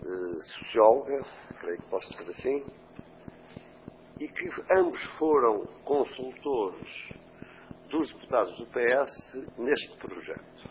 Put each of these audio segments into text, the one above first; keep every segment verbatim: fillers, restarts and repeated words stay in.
uh, socióloga, creio que possa ser assim, e que ambos foram consultores dos deputados do P S neste projeto.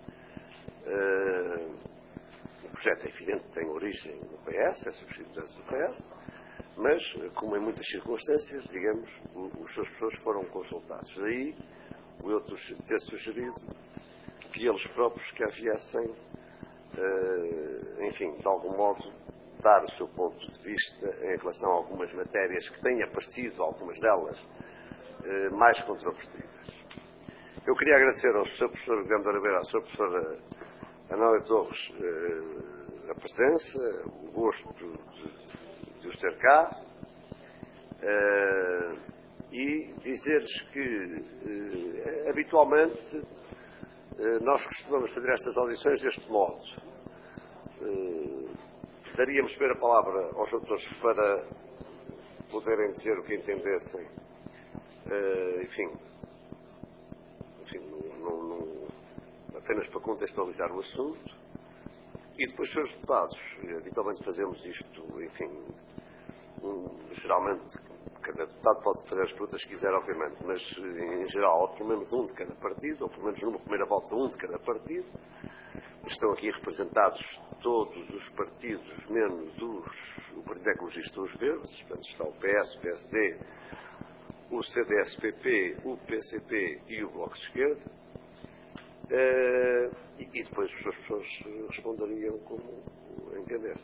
Uh, o projeto é evidente que tem origem no P S, é subscrito do P S, mas, como em muitas circunstâncias, digamos, os seus pessoas foram consultados. Daí, o eu ter sugerido que eles próprios que viessem, uh, enfim, de algum modo, dar o seu ponto de vista em relação a algumas matérias que têm aparecido, algumas delas, uh, mais controvertidas. Eu queria agradecer ao senhor professor Guilherme de Oliveira, à senhora professora Anália Torres, uh, a presença, o gosto de, de os ter cá, uh, e dizer-lhes que, uh, habitualmente, uh, nós costumamos fazer estas audições deste modo. Uh, daríamos primeiro a palavra aos doutores para poderem dizer o que entendessem, uh, enfim, enfim não, não, apenas para contextualizar o assunto, e depois, senhores deputados, habitualmente fazemos isto, enfim, um, geralmente cada deputado pode fazer as perguntas que quiser, obviamente, mas em geral, ou pelo menos um de cada partido, ou pelo menos numa primeira volta um de cada partido. Estão aqui representados todos os partidos, menos os, o Partido Ecologista dos Verdes, portanto está o P S, o P S D, o C D S P P, o P C P e o Bloco de Esquerda, uh, e, e depois as pessoas responderiam como entendessem.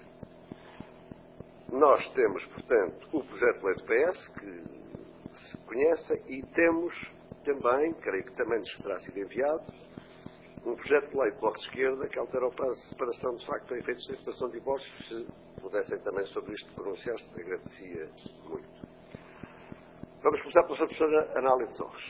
Nós temos, portanto, o projeto de lei do P S, que se conhece, e temos também, creio que também nos terá sido enviado, um projeto de lei do Bloco de Esquerda que altera o prazo de separação de facto a efeitos de situação de divórcio. Se pudessem também sobre isto pronunciar-se, agradecia muito. Vamos começar pela senhora professora Anália Torres.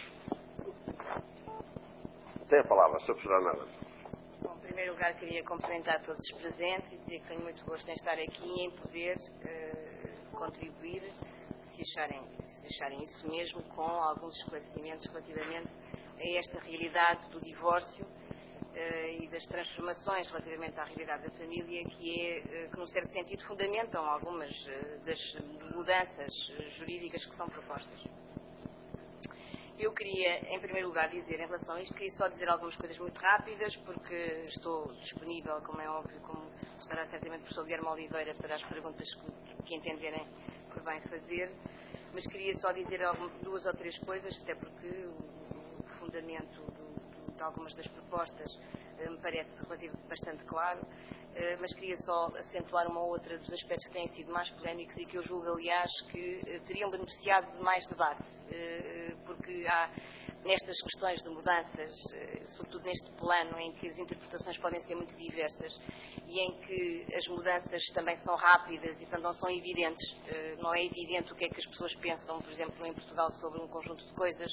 Tem a palavra, senhora professora Anália. Bom, em primeiro lugar, queria cumprimentar todos os presentes e dizer que tenho muito gosto em estar aqui e em poder uh, contribuir, se acharem, se acharem isso mesmo, com alguns esclarecimentos relativamente a esta realidade do divórcio uh, e das transformações relativamente à realidade da família, que é, uh, que num certo sentido fundamentam algumas uh, das mudanças jurídicas que são propostas. Eu queria, em primeiro lugar, dizer em relação a isto, queria só dizer algumas coisas muito rápidas, porque estou disponível, como é óbvio, como estará certamente o professor Guilherme Oliveira, para as perguntas que, que entenderem por bem fazer, mas queria só dizer algumas, duas ou três coisas, até porque o, o fundamento do, do, de algumas das propostas uh, me parece relativo, bastante claro, uh, mas queria só acentuar uma ou outra dos aspectos que têm sido mais polémicos e que eu julgo, aliás, que uh, teriam beneficiado de mais debate, uh, porque há nestas questões de mudanças, uh, sobretudo neste plano em que as interpretações podem ser muito diversas e em que as mudanças também são rápidas e, portanto, não são evidentes, uh, não é evidente o que é que as pessoas pensam, por exemplo, em Portugal sobre um conjunto de coisas.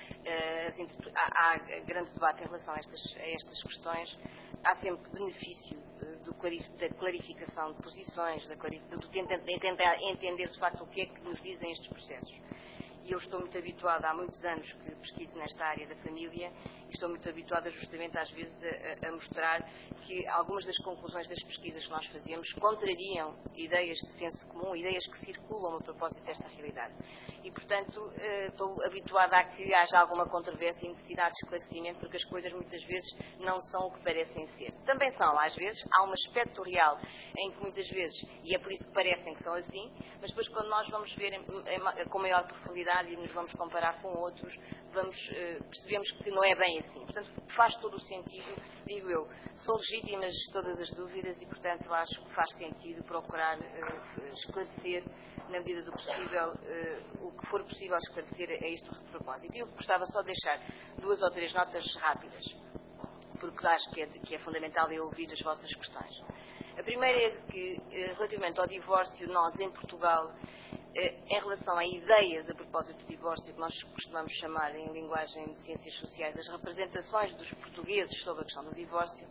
Uh, há, há grande debate em relação a estas, a estas questões. Há sempre benefício uh, do clarif da clarificação de posições, da do tentar, tentar entender de facto o que é que nos dizem estes processos. E eu estou muito habituada, há muitos anos que pesquiso nesta área da família, e estou muito habituada justamente às vezes a, a mostrar que algumas das conclusões das pesquisas que nós fazemos contrariam ideias de senso comum, ideias que circulam a propósito desta realidade. E, portanto, estou habituada a que haja alguma controvérsia e necessidade de esclarecimento, porque as coisas muitas vezes não são o que parecem ser. Também são, às vezes, há um aspecto real em que muitas vezes, e é por isso que parecem que são assim, mas depois quando nós vamos ver em, em, com maior profundidade e nos vamos comparar com outros, vamos, uh, percebemos que não é bem assim. Portanto, faz todo o sentido, digo eu, são legítimas todas as dúvidas e, portanto, acho que faz sentido procurar uh, esclarecer, na medida do possível, uh, o que for possível esclarecer a este propósito. E eu gostava só de deixar duas ou três notas rápidas, porque acho que é, que é fundamental eu ouvir as vossas questões. A primeira é que, relativamente ao divórcio, nós em Portugal, em relação a ideias a propósito do divórcio, que nós costumamos chamar em linguagem de ciências sociais as representações dos portugueses sobre a questão do divórcio,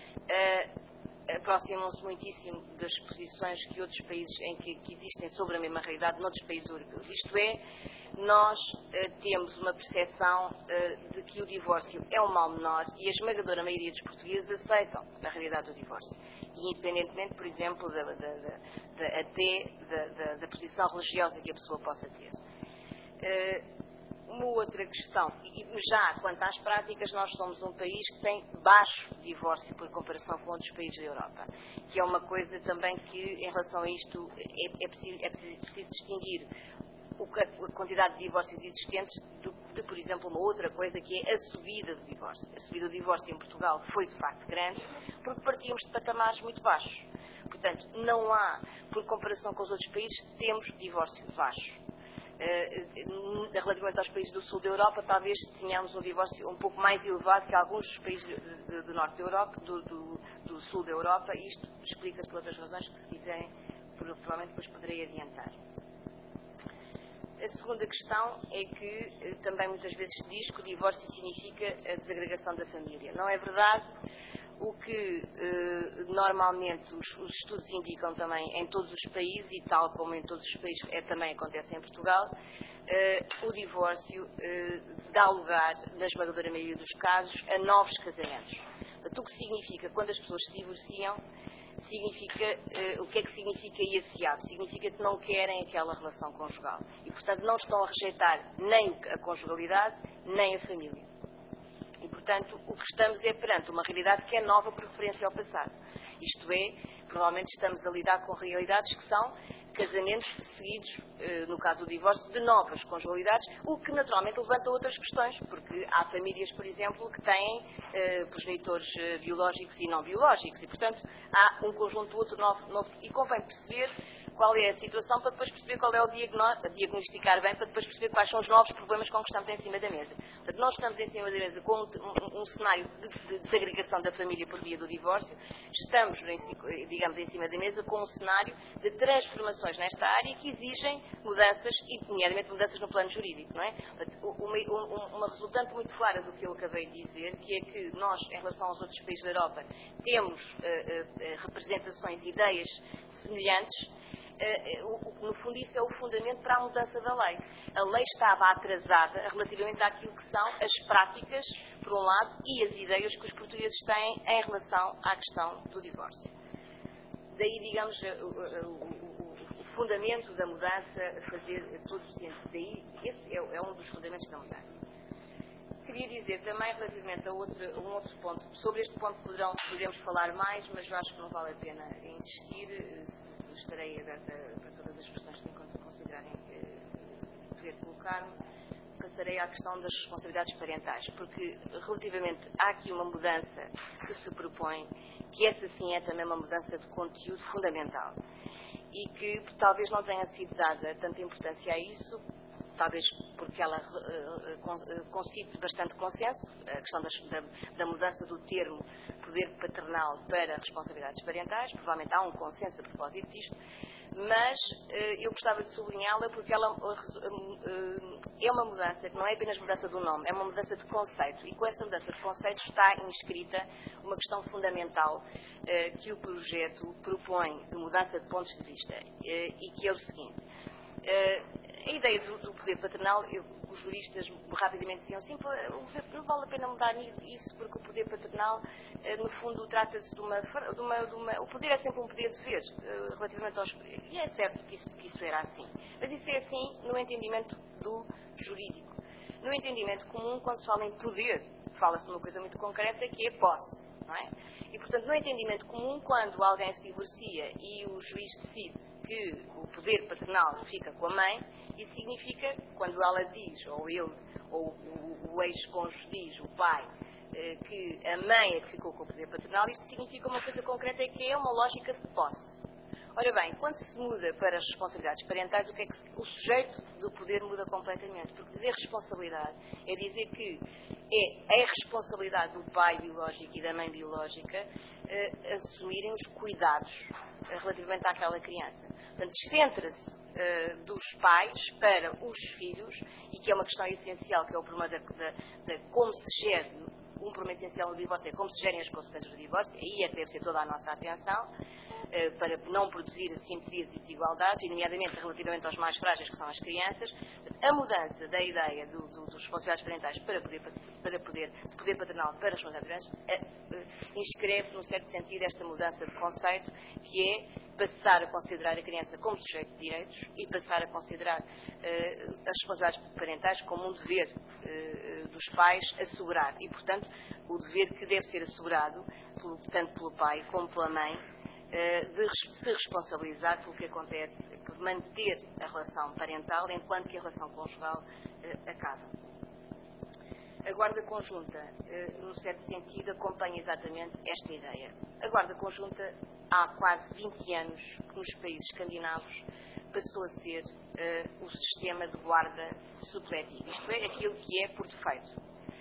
aproximam-se muitíssimo das posições que outros países em que, que existem sobre a mesma realidade, noutros países europeus. Isto é, nós temos uma percepção de que o divórcio é um mal menor e a esmagadora maioria dos portugueses aceitam a realidade do divórcio. E independentemente, por exemplo, da, da, da, da, até da, da, da posição religiosa que a pessoa possa ter. Uma outra questão, e já quanto às práticas, nós somos um país que tem baixo divórcio por comparação com outros países da Europa, que é uma coisa também que, em relação a isto, é, é, preciso, é preciso distinguir a quantidade de divórcios existentes de, de, por exemplo, uma outra coisa que é a subida do divórcio. A subida do divórcio em Portugal foi, de facto, grande, porque partíamos de patamares muito baixos. Portanto, não há, por comparação com os outros países, temos divórcio baixo. Uh, relativamente aos países do sul da Europa, talvez tenhamos um divórcio um pouco mais elevado que alguns dos países do, do norte da Europa, do, do, do sul da Europa, e isto explica-se por outras razões que, se quiserem, provavelmente depois poderei adiantar. A segunda questão é que também muitas vezes se diz que o divórcio significa a desagregação da família. Não é verdade. O que eh, normalmente os, os estudos indicam também em todos os países, e tal como em todos os países é, também acontece em Portugal, eh, o divórcio eh, dá lugar, na esmagadora maioria dos casos, a novos casamentos. Portanto, o que significa, quando as pessoas se divorciam, significa, eh, o que é que significa esse ato? Significa que não querem aquela relação conjugal. E, portanto, não estão a rejeitar nem a conjugalidade, nem a família. E, portanto, o que estamos é perante uma realidade que é nova por referência ao passado. Isto é, provavelmente estamos a lidar com realidades que são casamentos seguidos, no caso do divórcio, de novas conjugalidades, o que naturalmente levanta outras questões, porque há famílias, por exemplo, que têm eh, progenitores biológicos e não biológicos, e, portanto, há um conjunto outro novo, novo, e convém perceber qual é a situação para depois perceber qual é o diagnóstico, diagnosticar bem, para depois perceber quais são os novos problemas com que estamos em cima da mesa. Portanto, nós estamos em cima da mesa com um, um, um cenário de, de desagregação da família por via do divórcio, estamos, digamos, em cima da mesa com um cenário de transformações nesta área que exigem mudanças, e nomeadamente mudanças no plano jurídico, não é? Uma, uma, uma resultante muito clara do que eu acabei de dizer, que é que nós, em relação aos outros países da Europa, temos uh, uh, representações, ideias semelhantes. Uh, no fundo, isso é o fundamento para a mudança da lei. A lei estava atrasada relativamente àquilo que são as práticas, por um lado, e as ideias que os portugueses têm em relação à questão do divórcio. Daí, digamos, o, o, o, o fundamento da mudança fazer todo o sentido. Daí, esse é, é um dos fundamentos da mudança. Queria dizer também, relativamente a, outro, a um outro ponto, sobre este ponto poderão, poderemos falar mais, mas eu acho que não vale a pena insistir. Estarei aberta para todas as questões que considerarem eh, poder colocar-me. Passarei à questão das responsabilidades parentais, porque relativamente há aqui uma mudança que se propõe, que essa sim é também uma mudança de conteúdo fundamental e que talvez não tenha sido dada tanta importância a isso, talvez porque ela uh, uh, concite bastante consenso, a questão das, da, da mudança do termo poder paternal para responsabilidades parentais, provavelmente há um consenso a propósito disto, mas uh, eu gostava de sublinhá-la porque ela uh, uh, é uma mudança que não é apenas mudança do nome, é uma mudança de conceito, e com essa mudança de conceito está inscrita uma questão fundamental uh, que o projeto propõe de mudança de pontos de vista, uh, e que é o seguinte. Uh, A ideia do, do poder paternal, eu, os juristas rapidamente diziam assim, não vale a pena mudar isso, porque o poder paternal, no fundo, trata-se de uma, de, uma, de uma... O poder é sempre um poder-dever, relativamente aos... E é certo que isso, que isso era assim. Mas isso é assim no entendimento do jurídico. No entendimento comum, quando se fala em poder, fala-se de uma coisa muito concreta, que é posse, não é? E, portanto, no entendimento comum, quando alguém se divorcia e o juiz decide que o poder paternal fica com a mãe, isso significa, quando ela diz, ou ele, ou o, o ex-cônjuge diz, o pai, eh, que a mãe é que ficou com o poder paternal, isto significa uma coisa concreta, que é uma lógica de posse. Ora bem, quando se muda para as responsabilidades parentais, o que é que se, o sujeito do poder muda completamente, porque dizer responsabilidade é dizer que é a responsabilidade do pai biológico e da mãe biológica eh, assumirem os cuidados eh, relativamente àquela criança. Portanto, descentra-se uh, dos pais para os filhos, e que é uma questão essencial, que é o problema da, da, da como se gere, um problema essencial no divórcio é como se gerem as consequências do divórcio, aí é que deve ser toda a nossa atenção, uh, para não produzir assimetrias e desigualdades, e nomeadamente relativamente aos mais frágeis, que são as crianças. a mudança da ideia do, do, dos responsabilidades parentais para poder, para poder, de poder paternal para responsabilidades parentais inscreve, num certo sentido, esta mudança de conceito, que é passar a considerar a criança como sujeito de direitos e passar a considerar uh, as responsabilidades parentais como um dever uh, dos pais assegurar. E, portanto, o dever que deve ser assegurado, pelo, tanto pelo pai como pela mãe, uh, de se responsabilizar pelo que acontece, por manter a relação parental enquanto que a relação conjugal uh, acaba. A guarda conjunta, uh, no certo sentido, acompanha exatamente esta ideia. A guarda conjunta, há quase vinte anos, que nos países escandinavos passou a ser uh, o sistema de guarda supletivo, isto é, aquilo que é por defeito.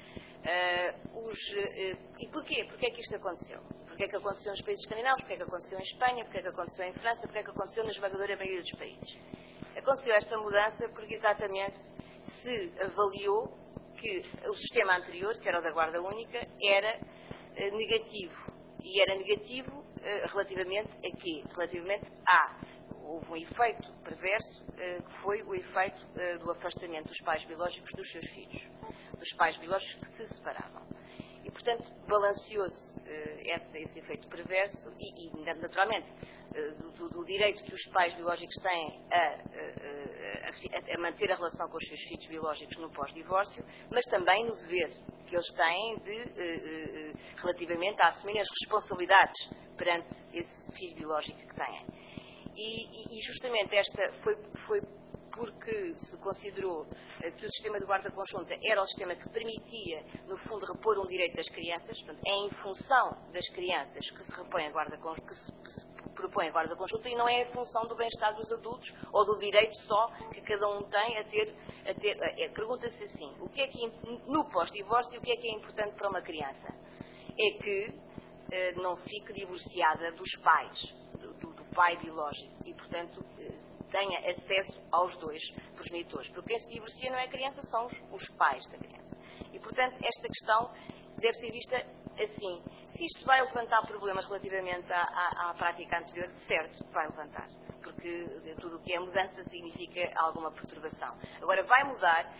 Uh, os, uh, e porquê? Porquê é que isto aconteceu? Porquê é que aconteceu nos países escandinavos? Porquê é que aconteceu em Espanha? Porquê é que aconteceu em França? Porquê é que aconteceu na esmagadora maioria dos países? Aconteceu esta mudança porque exatamente se avaliou que o sistema anterior, que era o da guarda única, era uh, negativo. E era negativo uh, relativamente a quê? Relativamente a, houve um efeito perverso, uh, que foi o efeito uh, do afastamento dos pais biológicos dos seus filhos, dos pais biológicos que se separavam. E, portanto, balanceou-se uh, esse, esse efeito perverso e, e naturalmente, uh, do, do direito que os pais biológicos têm a, a, a, a manter a relação com os seus filhos biológicos no pós-divórcio, mas também no dever que eles têm de, uh, uh, relativamente a assumirem as responsabilidades perante esse filho biológico que têm. E, e justamente esta foi, foi porque se considerou uh, que o sistema de guarda conjunta era o sistema que permitia, no fundo, repor um direito das crianças. Portanto, é em função das crianças que se repõe a guarda conjunta, que se, que se propõe a guarda conjunta, e não é em função do bem-estar dos adultos ou do direito só que cada um tem a ter. A ter é, pergunta-se assim, o que é que no pós-divórcio, o que é que é importante para uma criança? É que eh, não fique divorciada dos pais, do, do, do pai biológico, e, portanto, eh, tenha acesso aos dois progenitores. Porque quem se divorcia não é a criança, são os, os pais da criança. E, portanto, esta questão deve ser vista assim. Se isto vai levantar problemas relativamente à, à, à prática anterior, certo, vai levantar. Porque tudo o que é mudança significa alguma perturbação. Agora, vai mudar,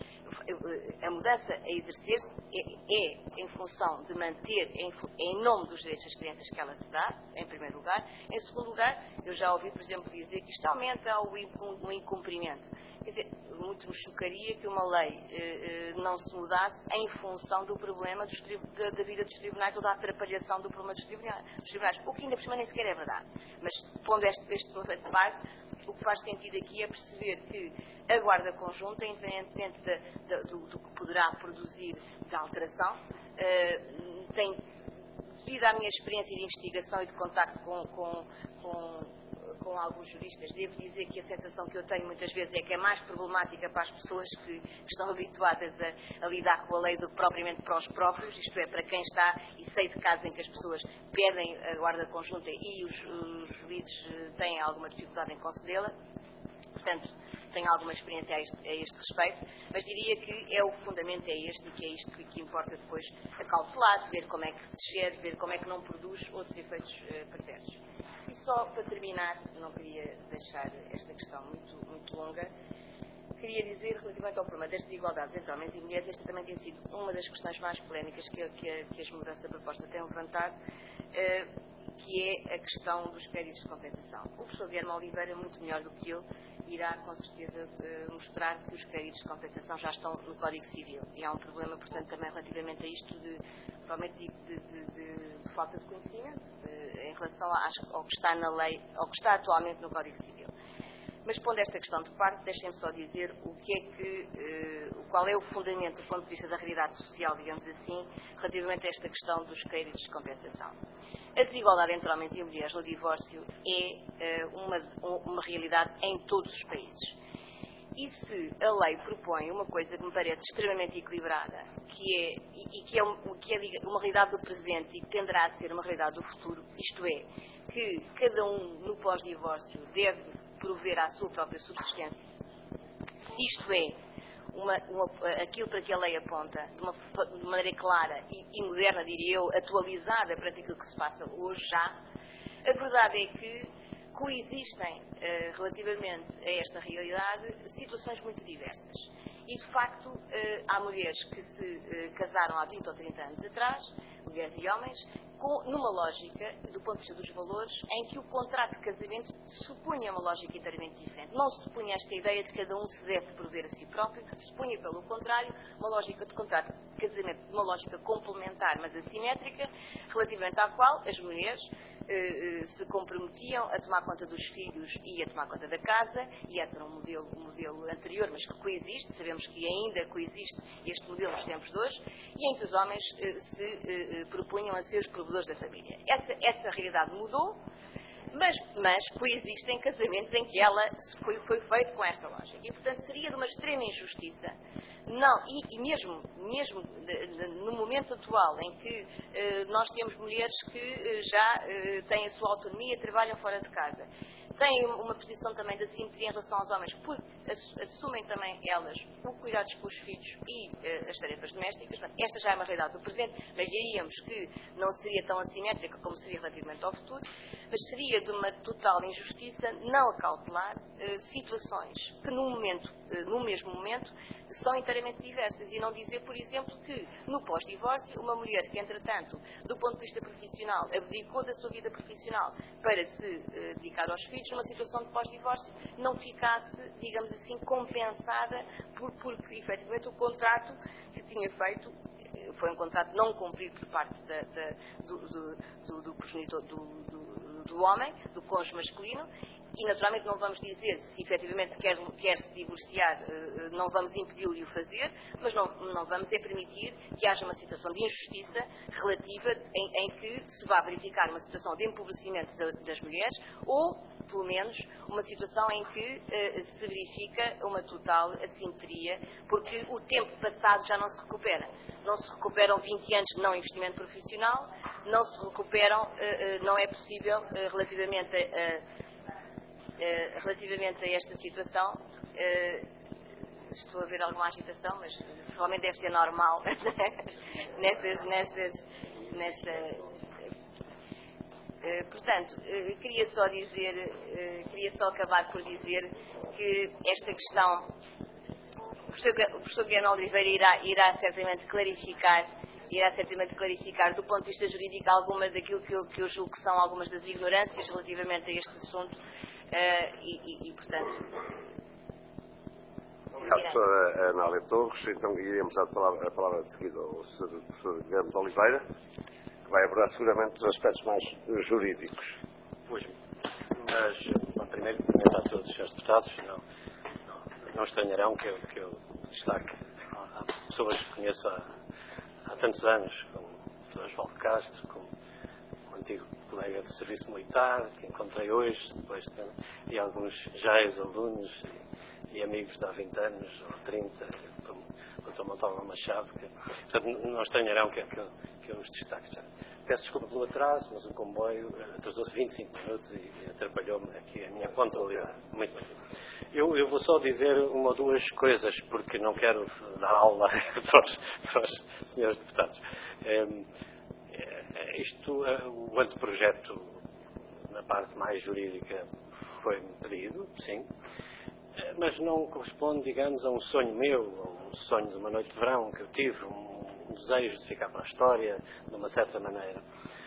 a mudança a exercer-se é, é em função de manter, em, em nome dos direitos das crianças que ela se dá, em primeiro lugar. Em segundo lugar, eu já ouvi, por exemplo, dizer que isto aumenta o, o incumprimento. Quer dizer, muito me chocaria que uma lei eh, não se mudasse em função do problema dos, da, da vida dos tribunais ou da atrapalhação do problema dos tribunais, dos tribunais, o que ainda por cima nem sequer é verdade. Mas, pondo este, este problema de parte, o que faz sentido aqui é perceber que a guarda conjunta, independentemente de, de, do, do que poderá produzir de alteração, eh, tem, devido à minha experiência de investigação e de contacto com, com, com com alguns juristas, devo dizer que a sensação que eu tenho muitas vezes é que é mais problemática para as pessoas que, que estão habituadas a, a lidar com a lei do que propriamente para os próprios, isto é, para quem está, e sei de casos em que as pessoas pedem a guarda conjunta e os, os juízes têm alguma dificuldade em concedê-la. Portanto, tenho alguma experiência a este, a este respeito, mas diria que é o fundamento é este e que é isto que, que importa depois acautelar, ver como é que se gere, ver como é que não produz outros efeitos uh, perversos. E só para terminar, não queria deixar esta questão muito, muito longa, queria dizer relativamente ao problema das desigualdades entre homens e mulheres, esta também tem sido uma das questões mais polémicas que, que, que as mudanças propostas têm levantado, uh, que é a questão dos créditos de compensação. O professor Guilherme Oliveira, muito melhor do que eu, irá com certeza uh, mostrar que os créditos de compensação já estão no Código Civil. E há um problema, portanto, também relativamente a isto de, provavelmente, de, de, de, de falta de conhecimento de, em relação às, ao que está na lei, ao que está atualmente no Código Civil. Mas, pondo esta questão de parte, deixem-me só dizer o que é que, eh, qual é o fundamento do ponto de vista da realidade social, digamos assim, relativamente a esta questão dos créditos de compensação. A desigualdade entre homens e mulheres no divórcio é eh, uma, uma realidade em todos os países. E se a lei propõe uma coisa que me parece extremamente equilibrada, que é, e, e que, é um, que é uma realidade do presente e que tenderá a ser uma realidade do futuro, isto é, que cada um no pós-divórcio deve prover à sua própria subsistência, isto é, uma, uma, aquilo para que a lei aponta, de uma, de maneira clara e, e moderna, diria eu, atualizada para aquilo que se passa hoje já, a verdade é que coexistem, eh, relativamente a esta realidade, situações muito diversas. E, de facto, há mulheres que se casaram há vinte ou trinta anos atrás, mulheres e homens, com, numa lógica, do ponto de vista dos valores, em que o contrato de casamento supunha uma lógica inteiramente diferente. Não se supunha esta ideia de que cada um se deve prover a si próprio, supunha, pelo contrário, uma lógica de contrato de casamento, uma lógica complementar, mas assimétrica, relativamente à qual as mulheres eh, se comprometiam a tomar conta dos filhos e a tomar conta da casa, e esse era um modelo, um modelo anterior, mas que coexiste, sabemos que ainda coexiste este modelo nos tempos de hoje, e em que os homens eh, se eh, propunham a ser os provedores da família. Essa, essa realidade mudou, mas, mas coexistem casamentos em que ela foi, foi feito com esta lógica. E, portanto, seria de uma extrema injustiça. Não, e, e mesmo, mesmo de, de, no momento atual em que eh, nós temos mulheres que eh, já eh, têm a sua autonomia e trabalham fora de casa, têm uma posição também de assimetria em relação aos homens, porque assumem também elas o cuidados com os filhos e eh, as tarefas domésticas. Esta já é uma realidade do presente, mas diríamos que não seria tão assimétrica como seria relativamente ao futuro, mas seria de uma total injustiça não acautelar eh, situações que num momento, eh, no mesmo momento, são inteiramente diversas, e não dizer, por exemplo, que no pós-divórcio uma mulher que, entretanto, do ponto de vista profissional, abdicou da sua vida profissional para se eh, dedicar aos filhos, numa situação de pós-divórcio, não ficasse, digamos assim, compensada por, porque, efetivamente, o contrato que tinha feito foi um contrato não cumprido por parte da, da, do, do, do, do progenitor do, do, do homem, do cônjuge masculino. E, naturalmente, não vamos dizer se efetivamente quer, quer se divorciar, não vamos impedi-lo de o fazer, mas não, não vamos é permitir que haja uma situação de injustiça relativa em, em que se vá verificar uma situação de empobrecimento das mulheres ou, pelo menos, uma situação em que eh, se verifica uma total assimetria, porque o tempo passado já não se recupera. Não se recuperam vinte anos de não investimento profissional, não se recuperam, eh, eh, não é possível, eh, relativamente a... a Uh, relativamente a esta situação, uh, estou a ver alguma agitação, mas provavelmente deve ser normal nestas, nestas, nesta, uh, portanto, uh, queria só dizer, uh, queria só acabar por dizer que esta questão, o professor, o professor Guilherme Oliveira irá, irá certamente clarificar irá certamente clarificar do ponto de vista jurídico algumas daquilo que eu, que eu julgo que são algumas das ignorâncias relativamente a este assunto. Uh, e, e, e, portanto... Obrigado, professora Anália Torres. Então, iremos dar a palavra, a palavra de seguida ao professor Guilherme de Oliveira, que vai abordar seguramente os aspectos mais jurídicos. Pois, mas, bom, primeiro, cumprimentar a todos os senhores deputados. Não, não, não estranharão que eu, que eu destaque. Há pessoas que conheço há, há tantos anos, como o professor Osvaldo Castro, como o antigo colega de serviço militar, que encontrei hoje, depois de, e alguns já ex-alunos e, e amigos de há vinte anos ou trinta, como o doutor Montalva Machado, que, portanto, não estranharão que, que, que eu os destaque já. Peço desculpa pelo atraso, mas o comboio atrasou-se vinte e cinco minutos e, e atrapalhou-me aqui a minha pontualidade. Muito bem. Eu, eu vou só dizer uma ou duas coisas, porque não quero dar aula para os, para os senhores deputados. É, Isto, o anteprojeto, na parte mais jurídica, foi-me pedido, sim, mas não corresponde, digamos, a um sonho meu, a um sonho de uma noite de verão que eu tive, um desejo de ficar para a história, de uma certa maneira.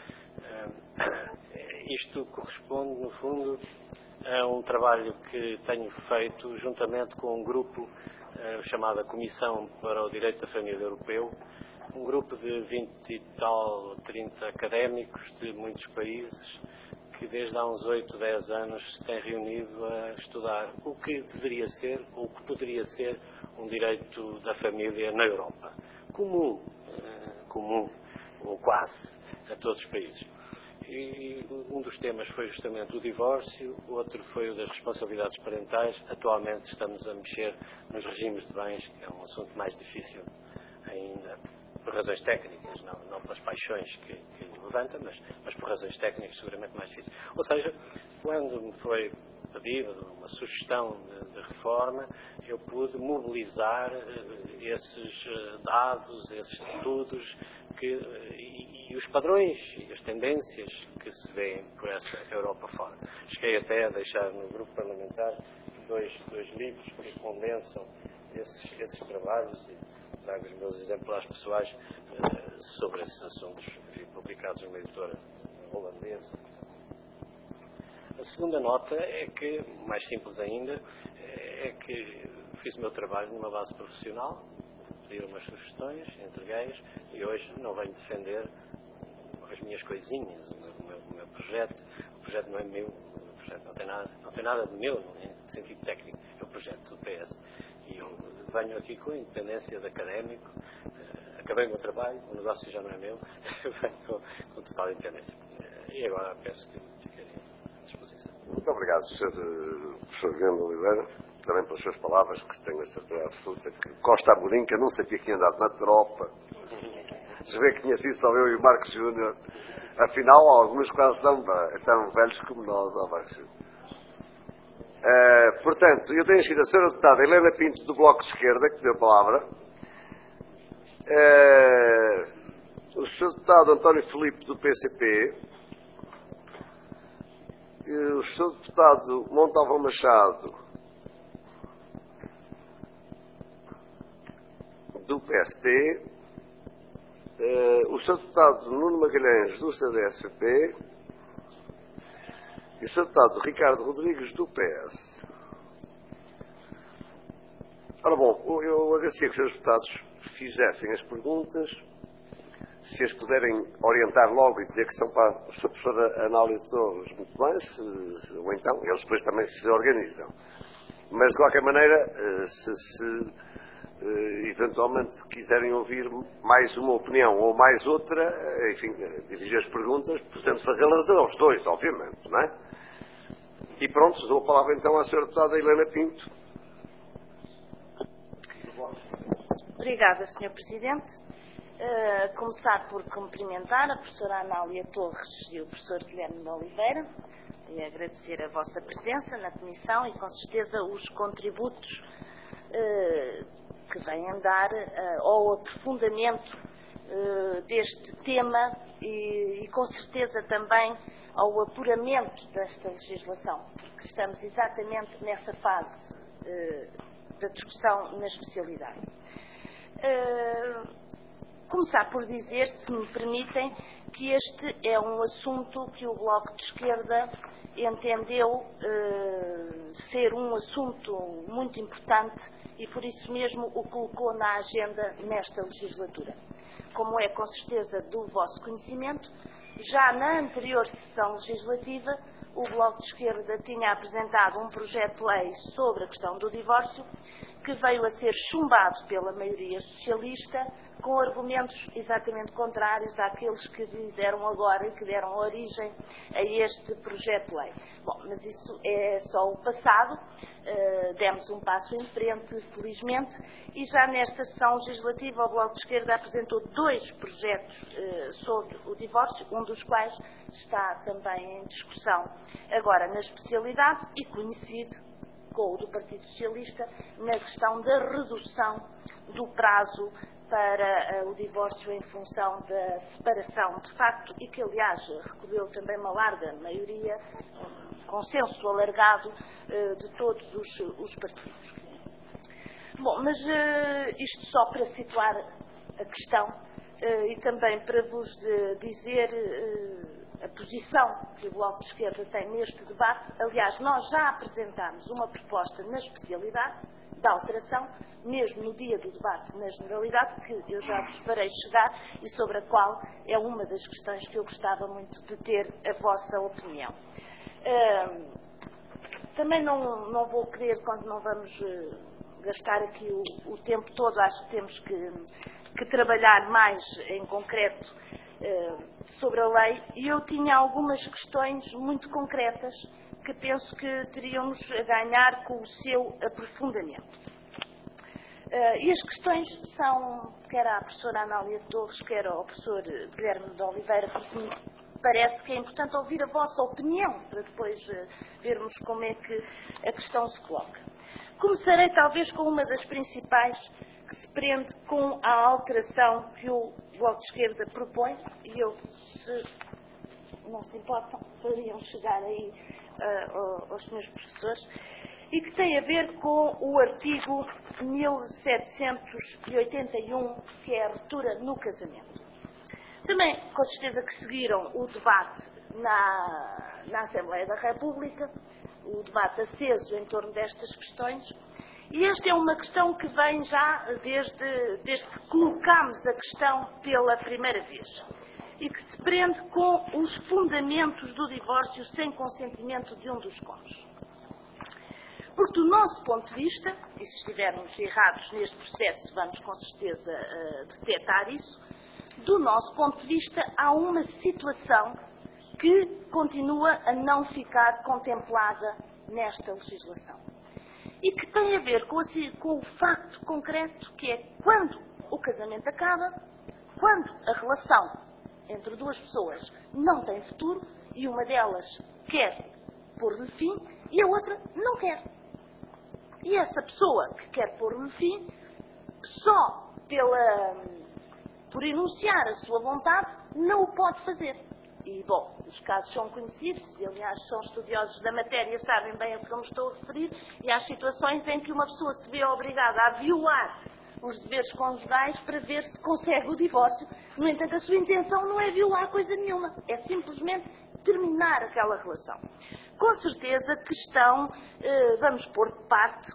Isto corresponde, no fundo, a um trabalho que tenho feito juntamente com um grupo chamado Comissão para o Direito da Família Europeu, um grupo de vinte e tal, trinta académicos de muitos países que desde há uns oito, dez anos se têm reunido a estudar o que deveria ser, ou o que poderia ser, um direito da família na Europa. Comum, comum, ou quase, a todos os países. E um dos temas foi justamente o divórcio, o outro foi o das responsabilidades parentais. Atualmente estamos a mexer nos regimes de bens, que é um assunto mais difícil ainda, por razões técnicas, não, não pelas paixões que, que levanta, mas, mas por razões técnicas seguramente mais difíceis. Ou seja, quando me foi pedido uma sugestão de, de reforma, eu pude mobilizar uh, esses uh, dados, esses estudos que, uh, e, e os padrões e as tendências que se vêem por essa Europa fora. Cheguei até a deixar no grupo parlamentar dois, dois livros que condensam esses, esses trabalhos e trago os meus exemplares pessoais uh, sobre esses assuntos, enfim, publicados numa editora holandesa. A segunda nota é que, mais simples ainda, é que fiz o meu trabalho numa base profissional, pediram umas sugestões, entreguei-as e hoje não venho defender as minhas coisinhas, o meu, o meu, o meu projeto. O projeto não é meu, o projeto não tem nada, não tem nada de meu, em sentido técnico, é o projeto do P S. E eu venho aqui com a independência de académico, uh, acabei o meu trabalho, o negócio já não é meu, venho com, com total independência. Uh, e agora peço que ficarem à disposição. Muito obrigado, senhor professor Guilherme Oliveira, também pelas suas palavras, que se tenho a certeza absoluta que Costa Amorim, que eu não sabia que tinha andado na tropa, se vê que tinha sido só eu e o Marcos Júnior, afinal alguns quase tão, tão velhos como nós, ó Marcos Júnior. Uh, portanto, eu tenho sido a senhora deputada Helena Pinto do Bloco de Esquerda, que deu a palavra, uh, o senhor deputado António Filipe do P C P, uh, o senhor deputado Montalvão Machado do P S T, uh, o senhor deputado Nuno Magalhães do C D S P e o senhor deputado Ricardo Rodrigues do P S. Ora bom, eu agradecia que os senhores deputados fizessem as perguntas, se as puderem orientar logo e dizer que são para a professora Anália Torres, muito bem, se, ou então eles depois também se organizam. Mas de qualquer maneira, se, se eventualmente quiserem ouvir mais uma opinião ou mais outra, enfim, dirigir as perguntas, portanto fazê-las aos dois, obviamente, não é? E pronto, dou a palavra então à senhora deputada Helena Pinto. Obrigada, senhor Presidente. Uh, começar por cumprimentar a professora Anália Torres e o professor Guilherme de Oliveira e agradecer a vossa presença na Comissão e com certeza os contributos uh, que vêm dar uh, ao aprofundamento uh, deste tema e, e com certeza também ao apuramento desta legislação, porque estamos exatamente nessa fase uh, da discussão na especialidade. Uh, começar por dizer, se me permitem, que este é um assunto que o Bloco de Esquerda entendeu uh, ser um assunto muito importante e por isso mesmo o colocou na agenda nesta legislatura. Como é com certeza do vosso conhecimento, já na anterior sessão legislativa o Bloco de Esquerda tinha apresentado um projeto de lei sobre a questão do divórcio que veio a ser chumbado pela maioria socialista com argumentos exatamente contrários àqueles que deram agora e que deram origem a este projeto de lei. Bom, mas isso é só o passado, uh, demos um passo em frente, felizmente, e já nesta sessão legislativa o Bloco de Esquerda apresentou dois projetos uh, sobre o divórcio, um dos quais está também em discussão agora na especialidade e conhecido com o do Partido Socialista na questão da redução do prazo para uh, o divórcio em função da separação de facto e que, aliás, recolheu também uma larga maioria, um consenso alargado uh, de todos os, os partidos. Bom, mas uh, isto só para situar a questão uh, e também para vos de, dizer uh, a posição que o Bloco de Esquerda tem neste debate. Aliás, nós já apresentámos uma proposta na especialidade da alteração, mesmo no dia do debate na generalidade, que eu já vos farei chegar e sobre a qual é uma das questões que eu gostava muito de ter a vossa opinião. Uh, também não, não vou querer, quando não vamos uh, gastar aqui o, o tempo todo, acho que temos que, que trabalhar mais em concreto uh, sobre a lei, e eu tinha algumas questões muito concretas que penso que teríamos a ganhar com o seu aprofundamento. Uh, e as questões são, quer à professora Anália Torres, quer ao professor Guilherme de Oliveira, porque me parece que é importante ouvir a vossa opinião, para depois uh, vermos como é que a questão se coloca. Começarei talvez com uma das principais, que se prende com a alteração que o Bloco de Esquerda propõe, e eu, se não se importam, fariam chegar aí uh, aos senhores professores e que tem a ver com o artigo mil setecentos e oitenta e um, que é a ruptura no casamento. Também, com certeza, que seguiram o debate na, na Assembleia da República, o debate aceso em torno destas questões, e esta é uma questão que vem já desde, desde que colocámos a questão pela primeira vez e que se prende com os fundamentos do divórcio sem consentimento de um dos cônjuges. Porque, do nosso ponto de vista, e se estivermos errados neste processo, vamos com certeza uh, detectar isso, do nosso ponto de vista, há uma situação que continua a não ficar contemplada nesta legislação. E que tem a ver com, assim, com o facto concreto que é quando o casamento acaba, quando a relação entre duas pessoas não tem futuro e uma delas quer pôr-lhe fim e a outra não quer. E essa pessoa que quer pôr-lhe fim, só pela, por enunciar a sua vontade, não o pode fazer. E, bom, os casos são conhecidos e, aliás, são estudiosos da matéria, sabem bem a que eu me estou a referir, e há situações em que uma pessoa se vê obrigada a violar os deveres conjugais para ver se consegue o divórcio. No entanto, a sua intenção não é violar coisa nenhuma, é simplesmente terminar aquela relação. Com certeza que estão, eh, vamos pôr de parte,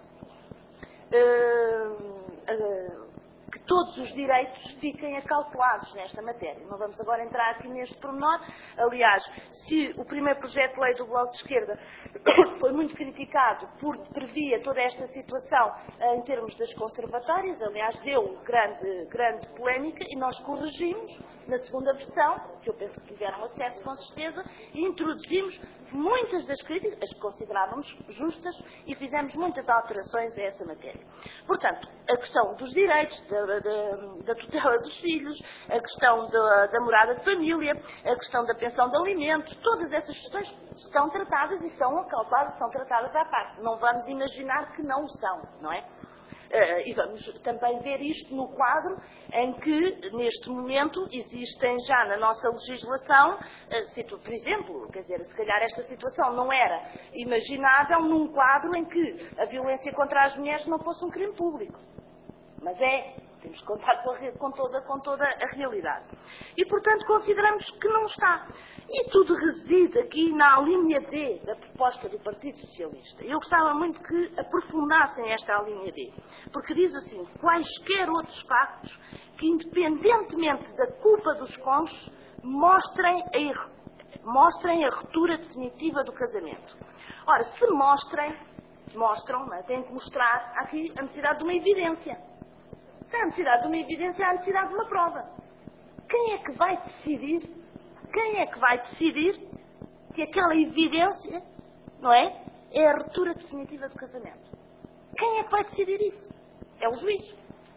eh, eh, que todos os direitos fiquem acautelados nesta matéria. Não vamos agora entrar aqui neste pormenor. Aliás, se o primeiro projeto de lei do Bloco de Esquerda foi muito criticado porque previa toda esta situação em termos das conservatórias, aliás, deu grande, grande polémica e nós corrigimos na segunda versão, que eu penso que tiveram acesso com certeza, e introduzimos muitas das críticas, as que considerávamos justas, e fizemos muitas alterações a essa matéria. Portanto, a questão dos direitos, da, da, da tutela dos filhos, a questão da, da morada de família, a questão da pensão de alimentos, todas essas questões estão tratadas e são acauteladas, são tratadas à parte. Não vamos imaginar que não o são, não é? Uh, e vamos também ver isto no quadro em que, neste momento, existem já na nossa legislação, uh, por exemplo, quer dizer, se calhar esta situação não era imaginável num quadro em que a violência contra as mulheres não fosse um crime público. Mas é, temos que contar com, a, com, toda, com toda a realidade. E, portanto, consideramos que não está. E tudo reside aqui na linha D da proposta do Partido Socialista. Eu gostava muito que aprofundassem esta linha D, porque diz assim, quaisquer outros factos que, independentemente da culpa dos cônjuges, mostrem a, mostrem a ruptura definitiva do casamento. Ora, se mostrem, mostram, mas têm que mostrar aqui a necessidade de uma evidência. Se há necessidade de uma evidência, há necessidade de uma prova. Quem é que vai decidir Quem é que vai decidir que aquela evidência, não é, é a ruptura definitiva do casamento? Quem é que vai decidir isso? É o juiz.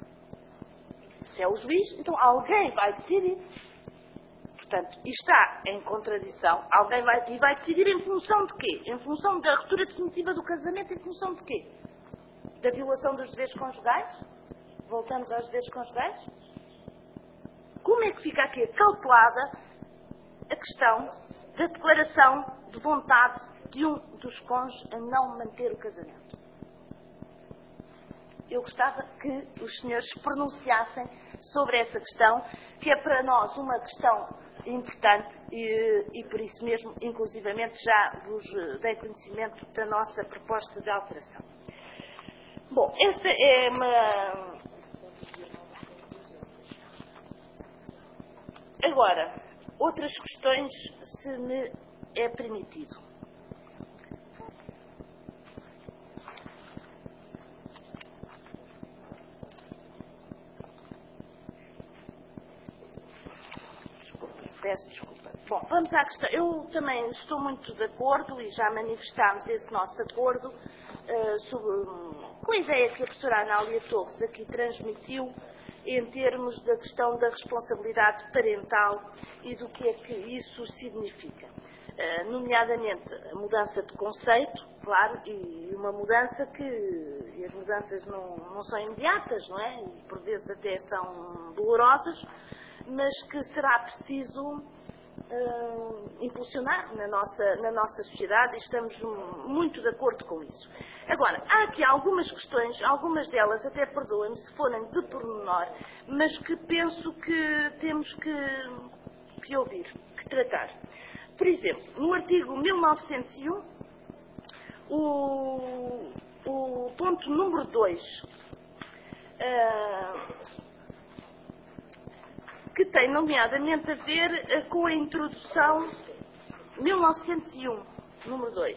Se é o juiz, então alguém vai decidir. Portanto, está em contradição. Alguém vai, e vai decidir em função de quê? Em função da ruptura definitiva do casamento, em função de quê? Da violação dos deveres conjugais? Voltamos aos deveres conjugais? Como é que fica aqui cautelada a questão da declaração de vontade de um dos cônjuges a não manter o casamento? Eu gostava que os senhores pronunciassem sobre essa questão, que é para nós uma questão importante e, e por isso mesmo, inclusivamente, já vos dei conhecimento da nossa proposta de alteração. Bom, esta é uma... Agora, outras questões, se me é permitido. Desculpa, peço desculpa. Bom, vamos à questão. Eu também estou muito de acordo e já manifestámos esse nosso acordo uh, sobre, com a ideia que a professora Anália Torres aqui transmitiu em termos da questão da responsabilidade parental e do que é que isso significa. Uh, nomeadamente a mudança de conceito, claro, e uma mudança que, e as mudanças não, não são imediatas, não é? E por vezes até são dolorosas, mas que será preciso uh, impulsionar na nossa, na nossa sociedade, e estamos muito de acordo com isso. Agora, há aqui algumas questões, algumas delas, até perdoem-me se forem de pormenor, mas que penso que temos que, que ouvir, que tratar. Por exemplo, no artigo mil novecentos e um, o, o ponto número dois, uh, que tem nomeadamente a ver uh, com a introdução mil novecentos e um, número dois,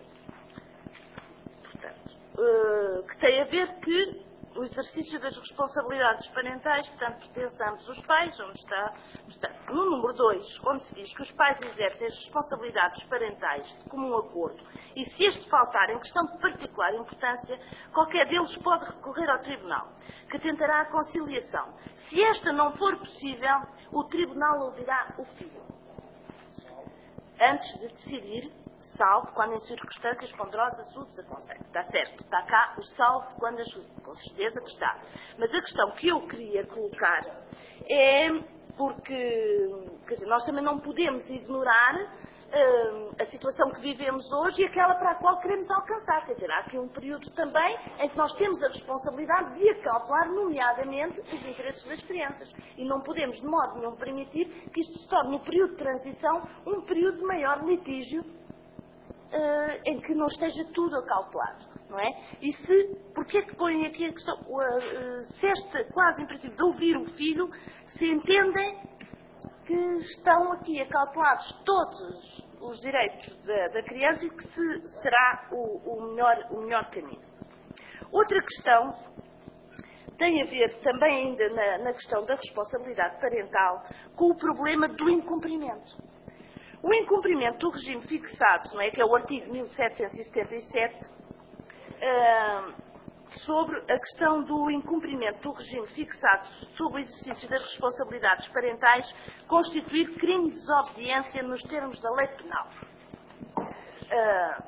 portanto, uh, que tem a ver que o exercício das responsabilidades parentais, portanto, pertence a ambos os pais, onde está, portanto, no número dois, onde se diz que os pais exercem as responsabilidades parentais de comum acordo e se este faltar em questão de particular importância, qualquer deles pode recorrer ao Tribunal, que tentará a conciliação. Se esta não for possível, o Tribunal ouvirá o filho, antes de decidir, salvo quando em circunstâncias ponderosas o desaconselho. Está certo, está cá o salvo quando ajuda, com certeza que está. Mas a questão que eu queria colocar é porque, quer dizer, nós também não podemos ignorar uh, a situação que vivemos hoje e aquela para a qual queremos alcançar. Quer dizer, há aqui um período também em que nós temos a responsabilidade de acautelar, nomeadamente, os interesses das crianças. E não podemos, de modo nenhum, permitir que isto se torne, no período de transição, um período de maior litígio, Uh, em que não esteja tudo acautelado, não é? E se, porque é que põem aqui a questão, uh, uh, se este quase imperativo de ouvir o filho, se entendem que estão aqui acautelados todos os direitos da, da criança e que se, será o, o, melhor, o melhor caminho. Outra questão tem a ver também ainda na, na questão da responsabilidade parental com o problema do incumprimento. O incumprimento do regime fixado, não é, que é o artigo mil setecentos e setenta e sete, uh, sobre a questão do incumprimento do regime fixado sobre o exercício das responsabilidades parentais, constituir crime de desobediência nos termos da lei penal. Uh,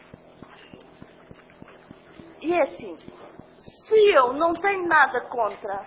e é assim, se eu não tenho nada contra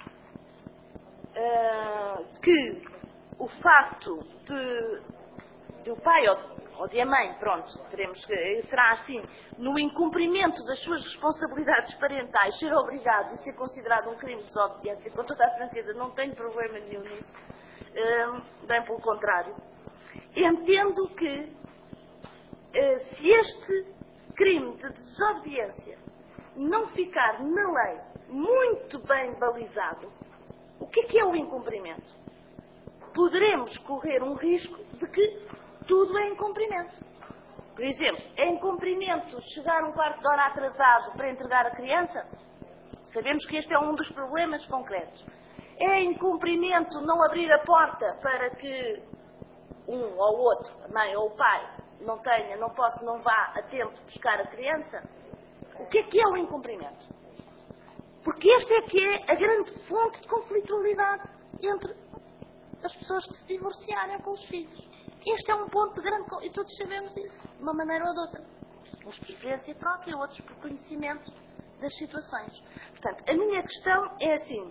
uh, que o facto de do pai ou, ou de a mãe, pronto, teremos que, será assim, no incumprimento das suas responsabilidades parentais, ser obrigado e ser considerado um crime de desobediência, com toda a franqueza, não tenho problema nenhum nisso, hum, bem pelo contrário. Entendo que uh, se este crime de desobediência não ficar na lei muito bem balizado, o que é que é o incumprimento? Poderemos correr um risco de que tudo é incumprimento. Por exemplo, é incumprimento chegar um quarto de hora atrasado para entregar a criança? Sabemos que este é um dos problemas concretos. É incumprimento não abrir a porta para que um ou outro, a mãe ou o pai, não tenha, não possa, não vá a tempo buscar a criança? O que é que é o incumprimento? Porque esta é que é a grande fonte de conflitualidade entre as pessoas que se divorciarem com os filhos. Este é um ponto de grande... E todos sabemos isso, de uma maneira ou de outra. Uns por experiência própria, outros por conhecimento das situações. Portanto, a minha questão é assim.